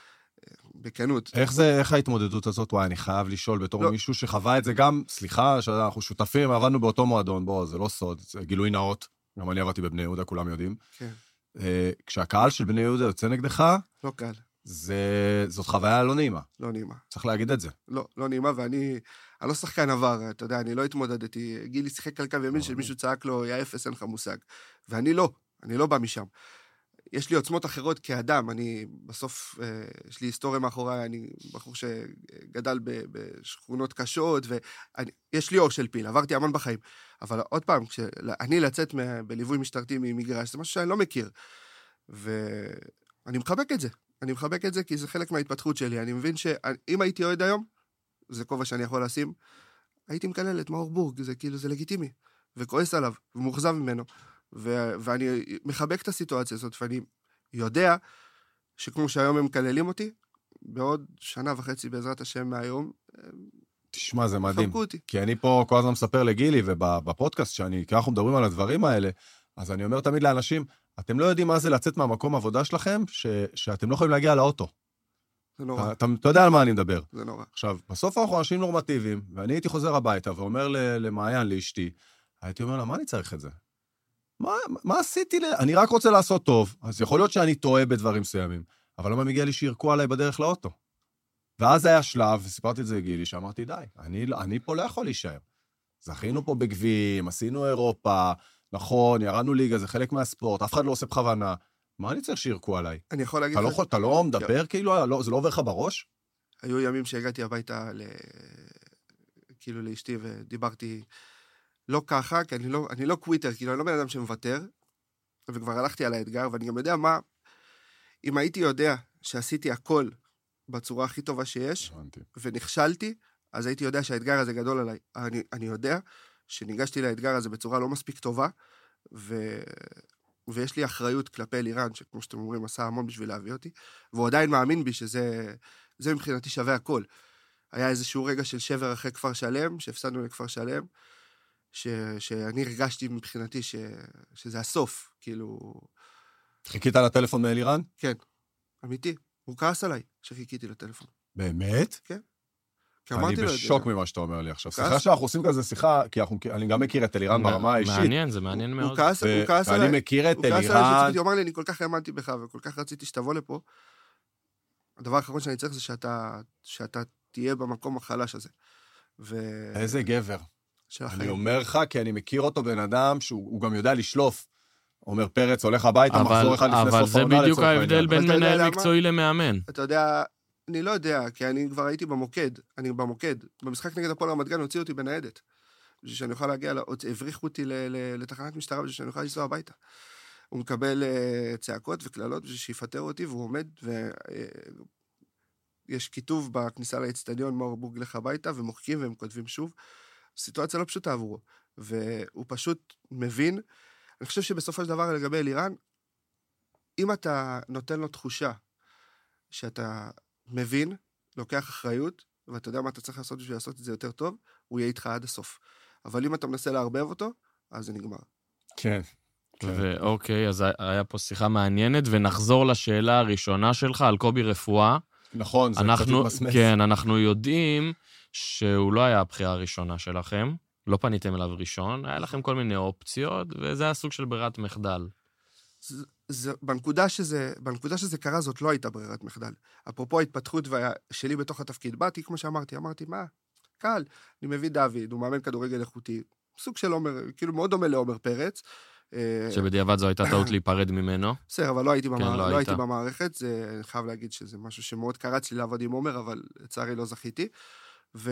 בכנות. איך זה, איך ההתמודדות הזאת? וואי, אני חייב לשאול בתור לא. מישהו שחווה את זה גם, סליחה, שאנחנו שותפים, עבדנו באותו מועדון, בוא, זה לא סוד, זה גילוי נאות, גם אני עבדתי בבני יהודה, כולם יודעים. כן. כשהקהל של בני יהודה יוצא נגדך, לא קל. זה, זאת חוויה לא נעימה. לא נעימה. צריך להגיד את זה. לא, לא נעימה, ואני, אני לא שחקן עבר, אתה יודע, אני לא התמודדתי, גילי שיחק קלקה וימין שמישהו צעק לו, יא אפס, אין לך מושג. ואני לא, אני לא בא משם. יש לי עוצמות אחרות כאדם, אני בסוף, יש לי היסטוריה מאחוריי, אני בחור שגדל בשכונות קשות, ויש לי אור של פיל, עברתי המון בחיים. אבל עוד פעם, אני לצאת בליווי משטרתי ממגרש, זה משהו שאני לא מכיר. ואני מחבק את זה. אני מחבק את זה כי זה חלק מההתפתחות שלי. אני מבין שאם הייתי אוהד היום, זה כובע שאני יכול לשים, הייתי מקלל את מאור בורג, זה כאילו, זה לגיטימי. וכועס עליו, ומוחזב ממנו. ו- ואני מחבק את הסיטואציה הזאת, ואני יודע שכמו שהיום הם מקללים אותי, בעוד שנה וחצי בעזרת השם מהיום, תשמע, זה מדהים. חבקו אותי. כי אני פה כל הזמן מספר לגילי, ובפודקאסט שאני, כי אנחנו מדברים על הדברים האלה, אז אני אומר תמיד לאנשים, אתם לא יודעים מה זה לצאת מהמקום העבודה שלכם, ש- שאתם לא יכולים להגיע לאוטו. זה נורא. אתה, אתה יודע על מה אני מדבר. זה נורא. עכשיו, בסוף אנחנו אנשים נורמטיביים, ואני הייתי חוזר הביתה ואומר למעיין, לאשתי, הייתי אומר לה, מה אני צריך את זה? מה, מה עשיתי? ל... אני רק רוצה לעשות טוב, אז יכול להיות שאני טועה בדברים מסוימים, אבל למה מגיע לי שירקו עליי בדרך לאוטו? ואז היה שלב, וסיפרתי את זה לגילי, שאמרתי, די, אני, אני פה לא יכול להישאר. זכינו פה בגבים, עשינו אירופה, נכון, ירדנו ליגה, זה חלק מהספורט, אף אחד לא עושה בכוונה. מה אני צריך שירקו עליי? אני יכול להגיד... אתה לא, אתה לא מדבר כאילו, זה לא עובר לך בראש? היו ימים שהגעתי הביתה ל... כאילו לאשתי ודיברתי לא ככה, כי אני לא, אני לא קוויטר, כאילו אני לא בן אדם שמוותר, וכבר הלכתי על האתגר, ואני גם יודע מה, אם הייתי יודע שעשיתי הכל בצורה הכי טובה שיש, ונכשלתי, אז הייתי יודע שהאתגר הזה גדול עליי. אני, אני יודע שניגשתי לאתגר הזה בצורה לא מספיק טובה, ו... ויש לי אחריות כלפי לירן, שכמו שאתם אומרים, עשה המון בשביל להביא אותי, והוא עדיין מאמין בי שזה זה מבחינתי שווה הכל. היה איזשהו רגע של שבר אחרי כפר שלם, שהפסדנו לכפר שלם, ש... שאני הרגשתי מבחינתי ש... שזה הסוף, כאילו... חיכית לטלפון מאלירן? כן, אמיתי. הוא כעס עליי שחיכיתי לטלפון. באמת? כן. אני בשוק ממה שאתה אומר לי עכשיו. שיחה שאנחנו עושים כזה שיחה, כי אני גם מכיר את אלירן ברמה האישית. מעניין, זה מעניין מאוד. הוא כעס עליי. ואני מכיר את אלירן. הוא כעס עליי, הוא אמר לי, אני כל כך האמנתי בך, וכל כך רציתי שתבוא לפה. הדבר האחרון שאני צריך זה שאתה תהיה במקום החלש הזה. איזה גבר. אני אומר לך, כי אני מכיר אותו בן אדם, שהוא גם יודע לשלוף. אומר פרץ, הולך הביתה, מחזור אחד לפני סוף העונה. אבל זה בדיוק ההבדל בין מנהל מקצועי למאמן. אתה יודע... אני לא יודע, כי אני כבר הייתי במוקד, אני במוקד. במשחק נגד הפועל רמת גן הוציאו אותי בניידת. בשביל שאני אוכל להגיע, הבריחו אותי לתחנת משטרה, בשביל שאני אוכל לנסוע הביתה. הוא מקבל צעקות וכללות בשביל שיפטר אותי, והוא עומד, ויש כיתוב בכניסה לאצטדיון, מאור בוג לך הביתה, ומוחקים והם כותבים שוב. סיטואציה לא פשוטה עבורו. והוא פשוט מבין. אני חושב שבסופו של דבר לגבי אלירן, אם אתה נותן לו תחושה שאתה מבין, לוקח אחריות, ואתה יודע מה אתה צריך לעשות בשביל לעשות את זה יותר טוב, הוא יהיה איתך עד הסוף. אבל אם אתה מנסה לערבב אותו, אז זה נגמר. כן. ואוקיי, אז היה פה שיחה מעניינת, ונחזור לשאלה הראשונה שלך על קובי רפואה. נכון, זה קצת מסמס. כן, אנחנו יודעים שהוא לא היה הבחירה הראשונה שלכם, לא פניתם אליו ראשון, היה לכם כל מיני אופציות, וזה היה סוג של ברירת מחדל. זה, זה, בנקודה שזה, בנקודה שזה קרה, זאת לא הייתה ברירת מחדל. אפרופו ההתפתחות שלי בתוך התפקיד, באתי, כמו שאמרתי, אמרתי, מה? קל, אני מביא דוד, הוא מאמן כדורגל איכותי, סוג של עומר, כאילו מאוד דומה לעומר פרץ. שבדיעבד זו הייתה טעות להיפרד ממנו. בסדר, אבל לא הייתי, במערכ... כן, לא לא הייתי במערכת, זה, אני חייב להגיד שזה משהו שמאוד קרץ לי לעבוד עם עומר, אבל לצערי לא זכיתי. ו...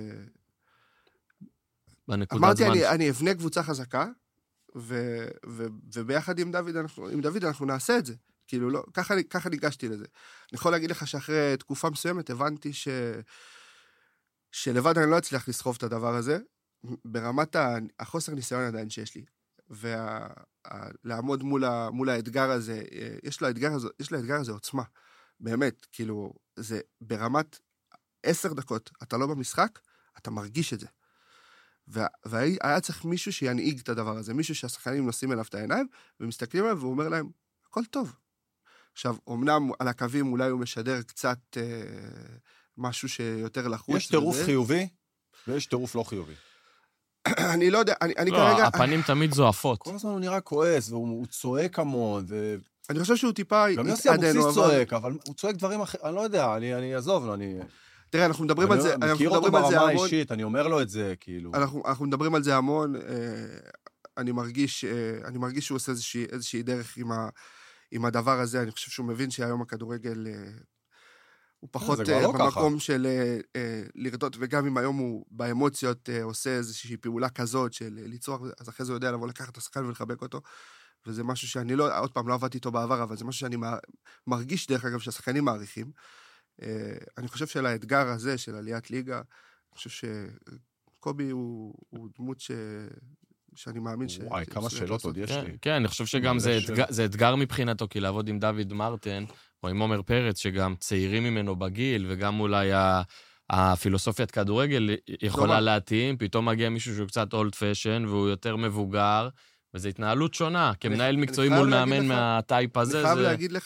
אמרתי, אני, אני אבנה קבוצה חזקה, ו, ו, וביחד עם דוד, אנחנו, עם דוד אנחנו נעשה את זה. כאילו, לא, ככה, ככה ניגשתי לזה. אני יכול להגיד לך שאחרי תקופה מסוימת, הבנתי ש, שלבד אני לא אצליח לסחוב את הדבר הזה, ברמת החוסר ניסיון עדיין שיש לי. ולעמוד מול, ה, מול האתגר הזה, יש לאתגר הזה, יש לאתגר הזה עוצמה. באמת, כאילו, זה ברמת עשר דקות, אתה לא במשחק, אתה מרגיש את זה. והיה צריך מישהו שינהיג את הדבר הזה, מישהו שהשחקנים נושאים אליו את העיניים, ומסתכלים עליו והוא אומר להם, הכל טוב. עכשיו, אמנם על הקווים אולי הוא משדר קצת אה, משהו שיותר לחוץ. יש טירוף וזה... חיובי, ויש טירוף לא חיובי. אני לא יודע, אני, אני לא, כרגע... הפנים תמיד זועפות. כל הזמן הוא נראה כועס, והוא צועק המון, ו... אני חושב שהוא טיפה... גם יוסי אבוקסיס צועק, אבל הוא צועק דברים אחרים, אני לא יודע, אני, אני אעזוב לו, אני... תראה, אנחנו מדברים על זה, אנחנו מכיר אותו ברמה האישית, אני אומר לו את זה, כאילו. אנחנו, אנחנו מדברים על זה המון, אני מרגיש, אני מרגיש שהוא עושה איזושהי, איזושהי דרך עם, ה, עם הדבר הזה, אני חושב שהוא מבין שהיום הכדורגל הוא פחות במקום של לרדות, וגם אם היום הוא באמוציות עושה איזושהי פעולה כזאת של ליצור, אז אחרי זה הוא יודע לבוא לקחת את השחקן ולחבק אותו, וזה משהו שאני לא, עוד פעם לא עבדתי איתו בעבר, אבל זה משהו שאני מרגיש דרך אגב שהשחקנים מעריכים. אני חושב של האתגר הזה, של עליית ליגה, אני חושב שקובי הוא, הוא דמות ש... שאני מאמין ש... וואי, כמה שאלות עוד יש לי. כן, אני חושב שגם זה אתגר, זה אתגר מבחינתו, כי לעבוד עם דוד מרטן, או עם עומר פרץ, שגם צעירים ממנו בגיל, וגם אולי הפילוסופיית כדורגל יכולה להתאים, פתאום מגיע מישהו שהוא קצת אולד פשן, והוא יותר מבוגר, וזו התנהלות שונה, כמנהל מקצועי מול מאמן מהטייפ הזה. אני חייב להגיד לך,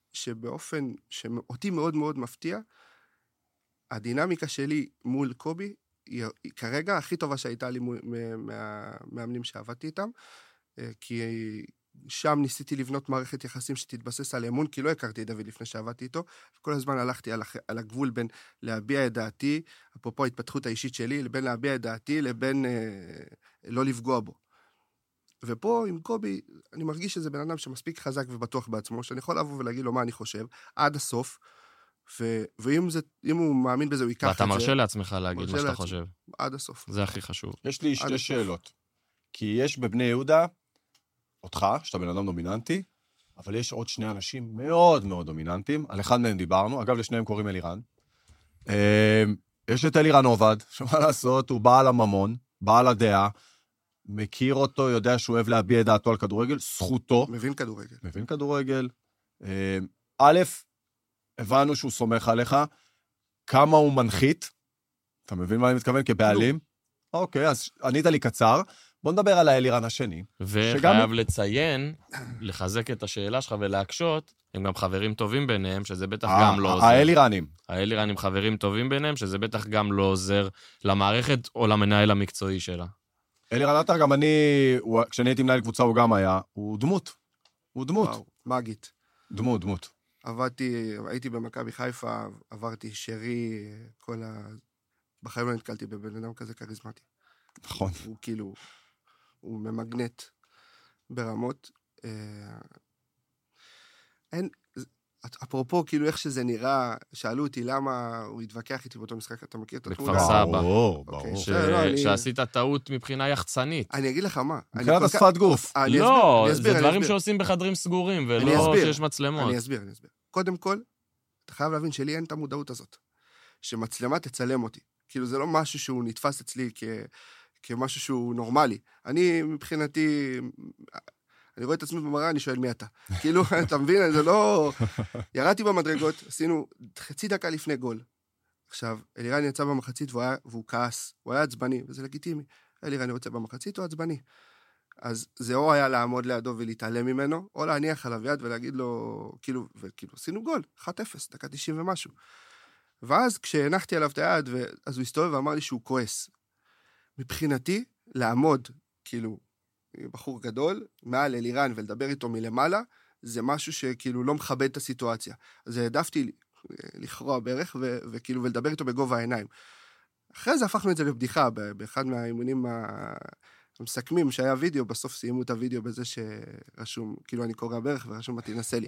שבאופן שאותי מאוד מאוד מפתיע, הדינמיקה שלי מול קובי, היא, היא כרגע הכי טובה שהייתה לי מהמאמנים שעבדתי איתם, כי שם ניסיתי לבנות מערכת יחסים שתתבסס על אמון, כי לא הכרתי את דוד לפני שעבדתי איתו, וכל הזמן הלכתי על, על הגבול בין להביע את דעתי, אפרופו ההתפתחות האישית שלי, לבין להביע את דעתי, לבין אה, לא לפגוע בו. ופה עם קובי, אני מרגיש שזה בן אדם שמספיק חזק ובטוח בעצמו, שאני יכול לבוא ולהגיד לו מה אני חושב, עד הסוף, ו- ואם זה, אם הוא מאמין בזה, הוא ייקח את זה. ואתה מרשה לעצמך להגיד מה שאתה חושב. עד הסוף. זה הכי חשוב. יש לי שתי שאלות. כי יש בבני יהודה, אותך, שאתה בן אדם דומיננטי, אבל יש עוד שני אנשים מאוד מאוד דומיננטיים, על אחד מהם דיברנו, אגב, לשניהם קוראים אלירן. יש את אלירן עובד, שמה לעשות, הוא בעל הממון, בעל הדעה, מכיר אותו, יודע שהוא אוהב להביע את דעתו על כדורגל, זכותו. מבין כדורגל. מבין כדורגל. א', הבנו שהוא סומך עליך, כמה הוא מנחית, אתה מבין מה אני מתכוון? כבעלים? אוקיי, אז ענית לי קצר, בוא נדבר על האלירן השני. וחייב לציין, לחזק את השאלה שלך ולהקשות, הם גם חברים טובים ביניהם, שזה בטח גם לא עוזר. האלירנים. האלירנים חברים טובים ביניהם, שזה בטח גם לא עוזר למערכת או למנהל המקצועי שלה. אלירן עטר, גם אני, כשאני הייתי מנהל קבוצה, הוא גם היה, הוא דמות. הוא דמות. וואו, מגית. דמות, דמות. עבדתי, הייתי במכבי חיפה, עברתי שרי, כל ה... בחיים לא נתקלתי בבן אדם כזה כריזמטי. נכון. הוא כאילו, הוא ממגנט ברמות. אין, אפרופו, כאילו איך שזה נראה, שאלו אותי למה הוא התווכח איתי באותו משחק, אתה מכיר את התמונה? בכפר סבא. ברור, ברור. שעשית טעות מבחינה יחצנית. אני אגיד לך מה. מבחינת השפת גוף. לא, זה דברים שעושים בחדרים סגורים, ולא שיש מצלמות. אני אסביר, אני אסביר. קודם כל, אתה חייב להבין שלי אין את המודעות הזאת, שמצלמה תצלם אותי. כאילו זה לא משהו שהוא נתפס אצלי כ... כמשהו שהוא נורמלי. אני מבחינתי, אני רואה את עצמי במראה, אני שואל מי אתה. כאילו, אתה מבין, זה לא... ירדתי במדרגות, עשינו חצי דקה לפני גול. עכשיו, אלירן יצא במחצית והוא, היה, והוא כעס, הוא היה עצבני, וזה לגיטימי. אלירן יוצא במחצית, הוא עצבני. אז זה או היה לעמוד לידו ולהתעלם ממנו, או להניח עליו יד ולהגיד לו, כאילו, וכאילו, עשינו גול, אחת אפס, דקה תשעים ומשהו. ואז כשהנחתי עליו את היד, אז הוא הסתובב ואמר לי שהוא כועס. מבחינתי, לעמוד, כאילו, בחור גדול, מעל אלירן ולדבר איתו מלמעלה, זה משהו שכאילו לא מכבד את הסיטואציה. אז העדפתי לכרוע בערך, ו- וכאילו, ולדבר איתו בגובה העיניים. אחרי זה הפכנו את זה לבדיחה, באחד מהאימונים המסכמים, שהיה וידאו, בסוף סיימו את הוידאו בזה שרשום, כאילו אני קורא בערך, ורשום מה תנסה לי.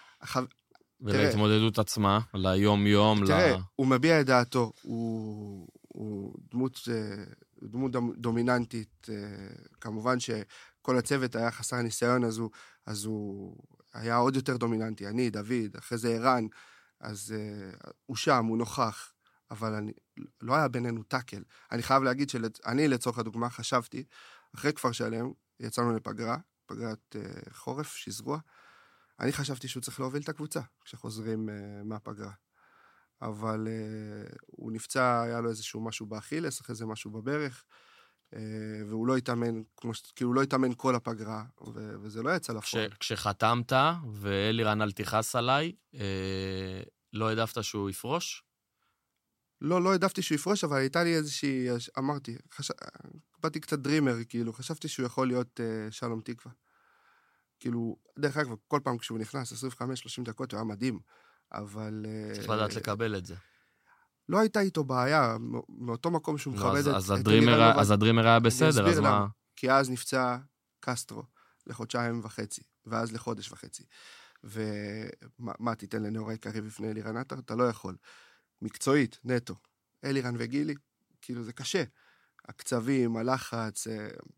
ולהתמודדות עצמה, ליום-יום, תראה, הוא מביע את דעתו, הוא, הוא דמות, דמות דומיננטית, כמובן שכל הצוות היה חסר ניסיון, אז הוא, אז הוא היה עוד יותר דומיננטי, אני, דוד, אחרי זה ערן, אז הוא שם, הוא נוכח, אבל אני, לא היה בינינו טאקל. אני חייב להגיד שאני לצורך הדוגמה חשבתי, אחרי כפר שלם, יצאנו לפגרה, פגרת חורף, שזרוע, אני חשבתי שהוא צריך להוביל את הקבוצה, כשחוזרים uh, מהפגרה. אבל uh, הוא נפצע, היה לו איזשהו משהו באכילס, אחרי זה משהו בברך, uh, והוא לא התאמן, כמו, כאילו לא התאמן כל הפגרה, ו- וזה לא יצא לפועל. כש- כשחתמת, ואלירן אל תכעס עליי, uh, לא העדפת שהוא יפרוש? לא, לא העדפתי שהוא יפרוש, אבל הייתה לי איזושהי, אמרתי, חש... באתי קצת דרימר, כאילו, חשבתי שהוא יכול להיות uh, שלום תקווה. כאילו, דרך אגב, כל פעם כשהוא נכנס, עשרים וחמש שלושים דקות, הוא היה מדהים, אבל... צריך לדעת לקבל את זה. לא הייתה איתו בעיה, מאותו מקום שהוא מכבד את... אז הדרימר היה בסדר, אז מה? כי אז נפצע קסטרו לחודשיים וחצי, ואז לחודש וחצי. ומה תיתן לנאור העיקרי בפני אלירן עטר? אתה לא יכול. מקצועית, נטו. אלירן וגילי, כאילו זה קשה. הקצבים, הלחץ...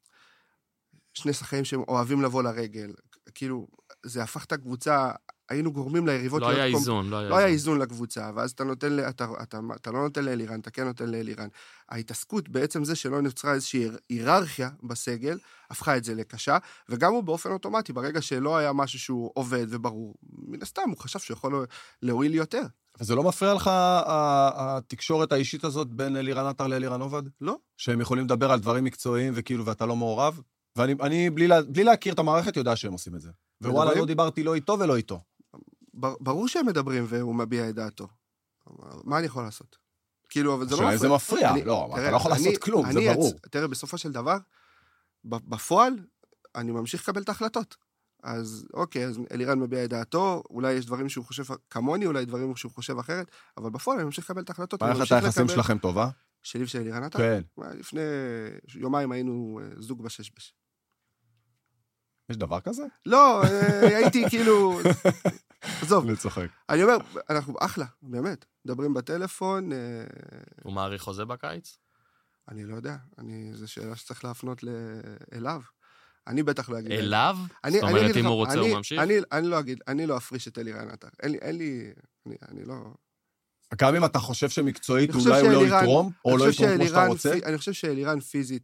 שני שחקנים שהם אוהבים לבוא לרגל, כאילו, זה הפך את הקבוצה, היינו גורמים ליריבות... לא היה איזון, לא היה לא היה איזון לקבוצה, ואז אתה נותן, אתה, אתה, אתה לא נותן לאלירן, אתה כן נותן לאלירן. ההתעסקות בעצם זה שלא נוצרה איזושהי היררכיה בסגל, הפכה את זה לקשה, וגם הוא באופן אוטומטי, ברגע שלא היה משהו שהוא עובד וברור, מן הסתם הוא חשב שהוא יכול להועיל יותר. וזה לא מפריע לך התקשורת האישית הזאת בין אלירן עטר לאלירן עובד? לא. שהם יכולים לדבר על דברים מקצועיים וכאילו, ואתה לא מעורב? ואני, אני, בלי, לה, בלי להכיר את המערכת, יודע שהם עושים את זה. ווואלה, לא דיברתי לא איתו ולא איתו. ברור שהם מדברים והוא מביע את דעתו. מה אני יכול לעשות? כאילו, אבל זה לא מפריע. זה מפריע, לא, אתה לא יכול לעשות כלום, זה ברור. תראה, בסופו של דבר, בפועל, אני ממשיך לקבל את ההחלטות. אז אוקיי, אז אלירן מביע את דעתו, אולי יש דברים שהוא חושב כמוני, אולי דברים שהוא חושב אחרת, אבל בפועל אני ממשיך לקבל את ההחלטות. מה איך היחסים שלכם טובה? שלי ושל אלירן עטר? כן. לפני יומיים היינו זוג בשש-בש. יש דבר כזה? לא, הייתי כאילו... עזוב. אני צוחק. אני אומר, אנחנו אחלה, באמת. מדברים בטלפון. הוא מעריך חוזה בקיץ? אני לא יודע. זו שאלה שצריך להפנות אליו. אני בטח לא אגיד. אליו? זאת אומרת, אם הוא רוצה, הוא ממשיך? אני לא אגיד, אני לא אפריש את אלירן עטר. אין לי, אני לא... גם אם אתה חושב שמקצועית אולי הוא לא יתרום, או לא יתרום כמו שאתה רוצה? אני חושב שאלירן פיזית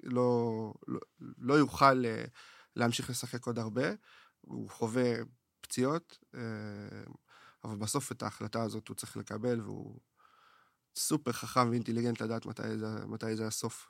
לא יוכל להמשיך לשחק עוד הרבה. הוא חווה פציעות, אבל בסוף את ההחלטה הזאת הוא צריך לקבל, והוא סופר חכם ואינטליגנט לדעת מתי זה הסוף.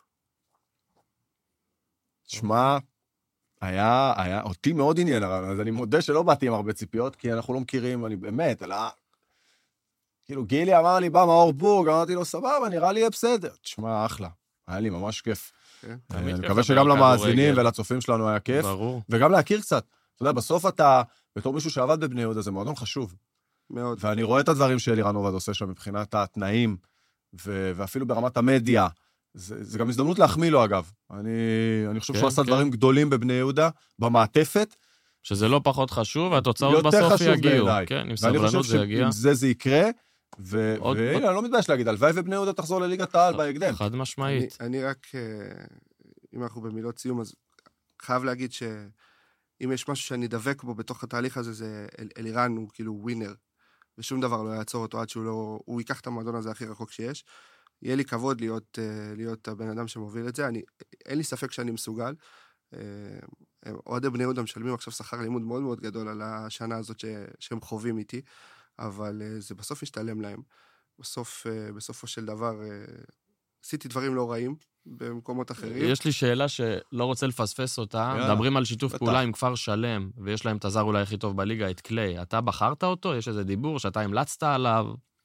שמע, היה, היה, אותי מאוד עניין, אז אני מודה שלא באתי עם הרבה ציפיות, כי אנחנו לא מכירים, אני באמת, אלא, כאילו גילי אמר לי, בא מאור בורג, אמרתי לו, סבבה, נראה לי יהיה בסדר. תשמע, אחלה, היה לי ממש כיף. אני מקווה שגם למאזינים ולצופים שלנו היה כיף, וגם להכיר קצת. אתה יודע, בסוף אתה, בתור מישהו שעבד בבני יהודה, זה מועדון חשוב. מאוד. ואני רואה את הדברים שאלירן עובד עושה שם מבחינת התנאים, ואפילו ברמת המדיה, זה, זה גם הזדמנות להחמיא לו, אגב. אני, אני חושב כן, שהוא עשה כן. דברים גדולים בבני יהודה, במעטפת. שזה לא פחות חשוב, והתוצאות בסוף יגיעו. כן, עם סבלנות זה יגיע. עם זה זה יקרה, והנה, אני לא מתבייש להגיד, הלוואי ובני יהודה תחזור לליגת העל בהקדם. חד משמעית. אני, אני רק, אם אנחנו במילות סיום, אז חייב להגיד שאם יש משהו שאני דבק בו בתוך התהליך הזה, זה אל, אלירן הוא כאילו ווינר, ושום דבר לא יעצור אותו עד שהוא לא, הוא ייקח את המועדון הזה הכי רחוק שיש. יהיה לי כבוד להיות, להיות הבן אדם שמוביל את זה. אני, אין לי ספק שאני מסוגל. עוד בני יהודה משלמים עכשיו שכר לימוד מאוד מאוד גדול על השנה הזאת ש, שהם חווים איתי, אבל זה בסוף ישתלם להם. בסוף, בסופו של דבר, עשיתי דברים לא רעים במקומות אחרים. יש לי שאלה שלא רוצה לפספס אותה. מדברים על שיתוף פעולה עם כפר שלם, ויש להם את הזר אולי הכי טוב בליגה, את קליי. אתה בחרת אותו? יש איזה דיבור שאתה המלצת עליו?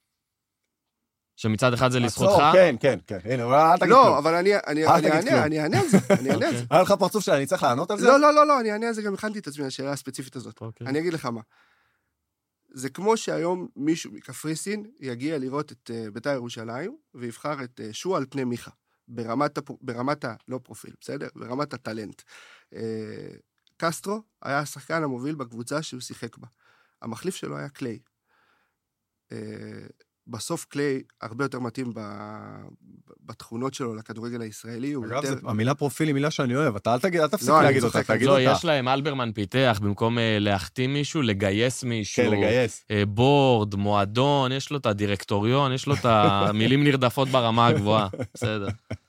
שמצד אחד זה לזכותך? כן, כן, כן. הנה, אל תגיד לא, אבל אני אענה, אני אענה על זה, אני אענה על זה. היה לך פרצוף שאני צריך לענות על זה? לא, לא, לא, לא, אני אענה על זה, גם הכנתי את עצמי, השאלה הספציפית הזאת. אני אגיד לך מה. זה כמו שהיום מישהו מקפריסין יגיע לראות את בית"ר ירושלים, ויבחר את שועה על פני מיכה, ברמת ה... לא פרופיל, בסדר? ברמת הטלנט. קסטרו היה השחקן המוביל בקבוצה שהוא שיחק בה. המחליף שלו היה קליי. בסוף קליי הרבה יותר מתאים בתכונות שלו לכדורגל הישראלי. אגב, המילה פרופיל היא מילה שאני אוהב, אתה אל תגיד, אל תפסיק להגיד אותה, תגיד אותה. לא, יש להם אלברמן פיתח, במקום להחתים מישהו, לגייס מישהו. כן, לגייס. בורד, מועדון, יש לו את הדירקטוריון, יש לו את המילים נרדפות ברמה הגבוהה. בסדר.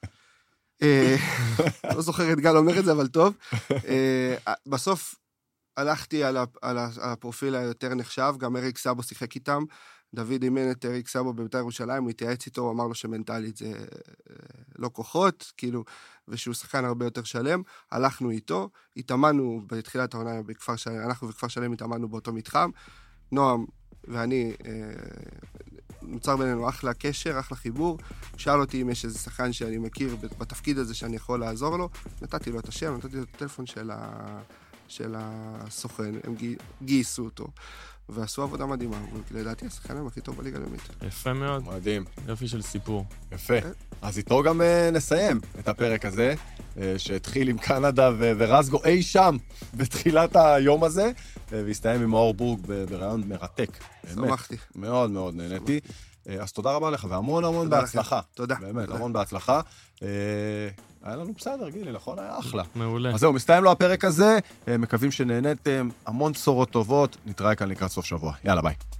לא זוכר את גל אומר את זה, אבל טוב. בסוף הלכתי על הפרופיל היותר נחשב, גם אריק סאבו שיחק איתם, דוד אימן את אריק סאבו בבית"ר ירושלים, הוא התייעץ איתו, הוא אמר לו שמנטלית זה לא כוחות, כאילו, ושהוא שחקן הרבה יותר שלם, הלכנו איתו, התאמנו בתחילת העונה בכפר שלם, אנחנו בכפר שלם התאמנו באותו מתחם, נועם ואני, נוצר בינינו אחלה קשר, אחלה חיבור, שאל אותי אם יש איזה שחקן שאני מכיר בתפקיד הזה שאני יכול לעזור לו, נתתי לו את השם, נתתי לו את הטלפון של, ה... של הסוכן, הם גייסו אותו. ועשו עבודה מדהימה, ולדעתי השחקנים הכי טוב בליגה הלאומית. יפה מאוד. מדהים. יופי של סיפור. יפה. אז איתו גם נסיים את הפרק הזה, שהתחיל עם קנדה ורזגו אי שם בתחילת היום הזה, והסתיים עם מאור בורג ברעיון מרתק. שמחתי. מאוד מאוד נהניתי. אז תודה רבה לך, והמון המון בהצלחה. תודה. באמת, המון בהצלחה. היה לנו בסדר, גילי, נכון? היה אחלה. מעולה. אז זהו, מסתיים לו הפרק הזה, מקווים שנהניתם, המון בשורות טובות, נתראה כאן לקראת סוף שבוע. יאללה, ביי.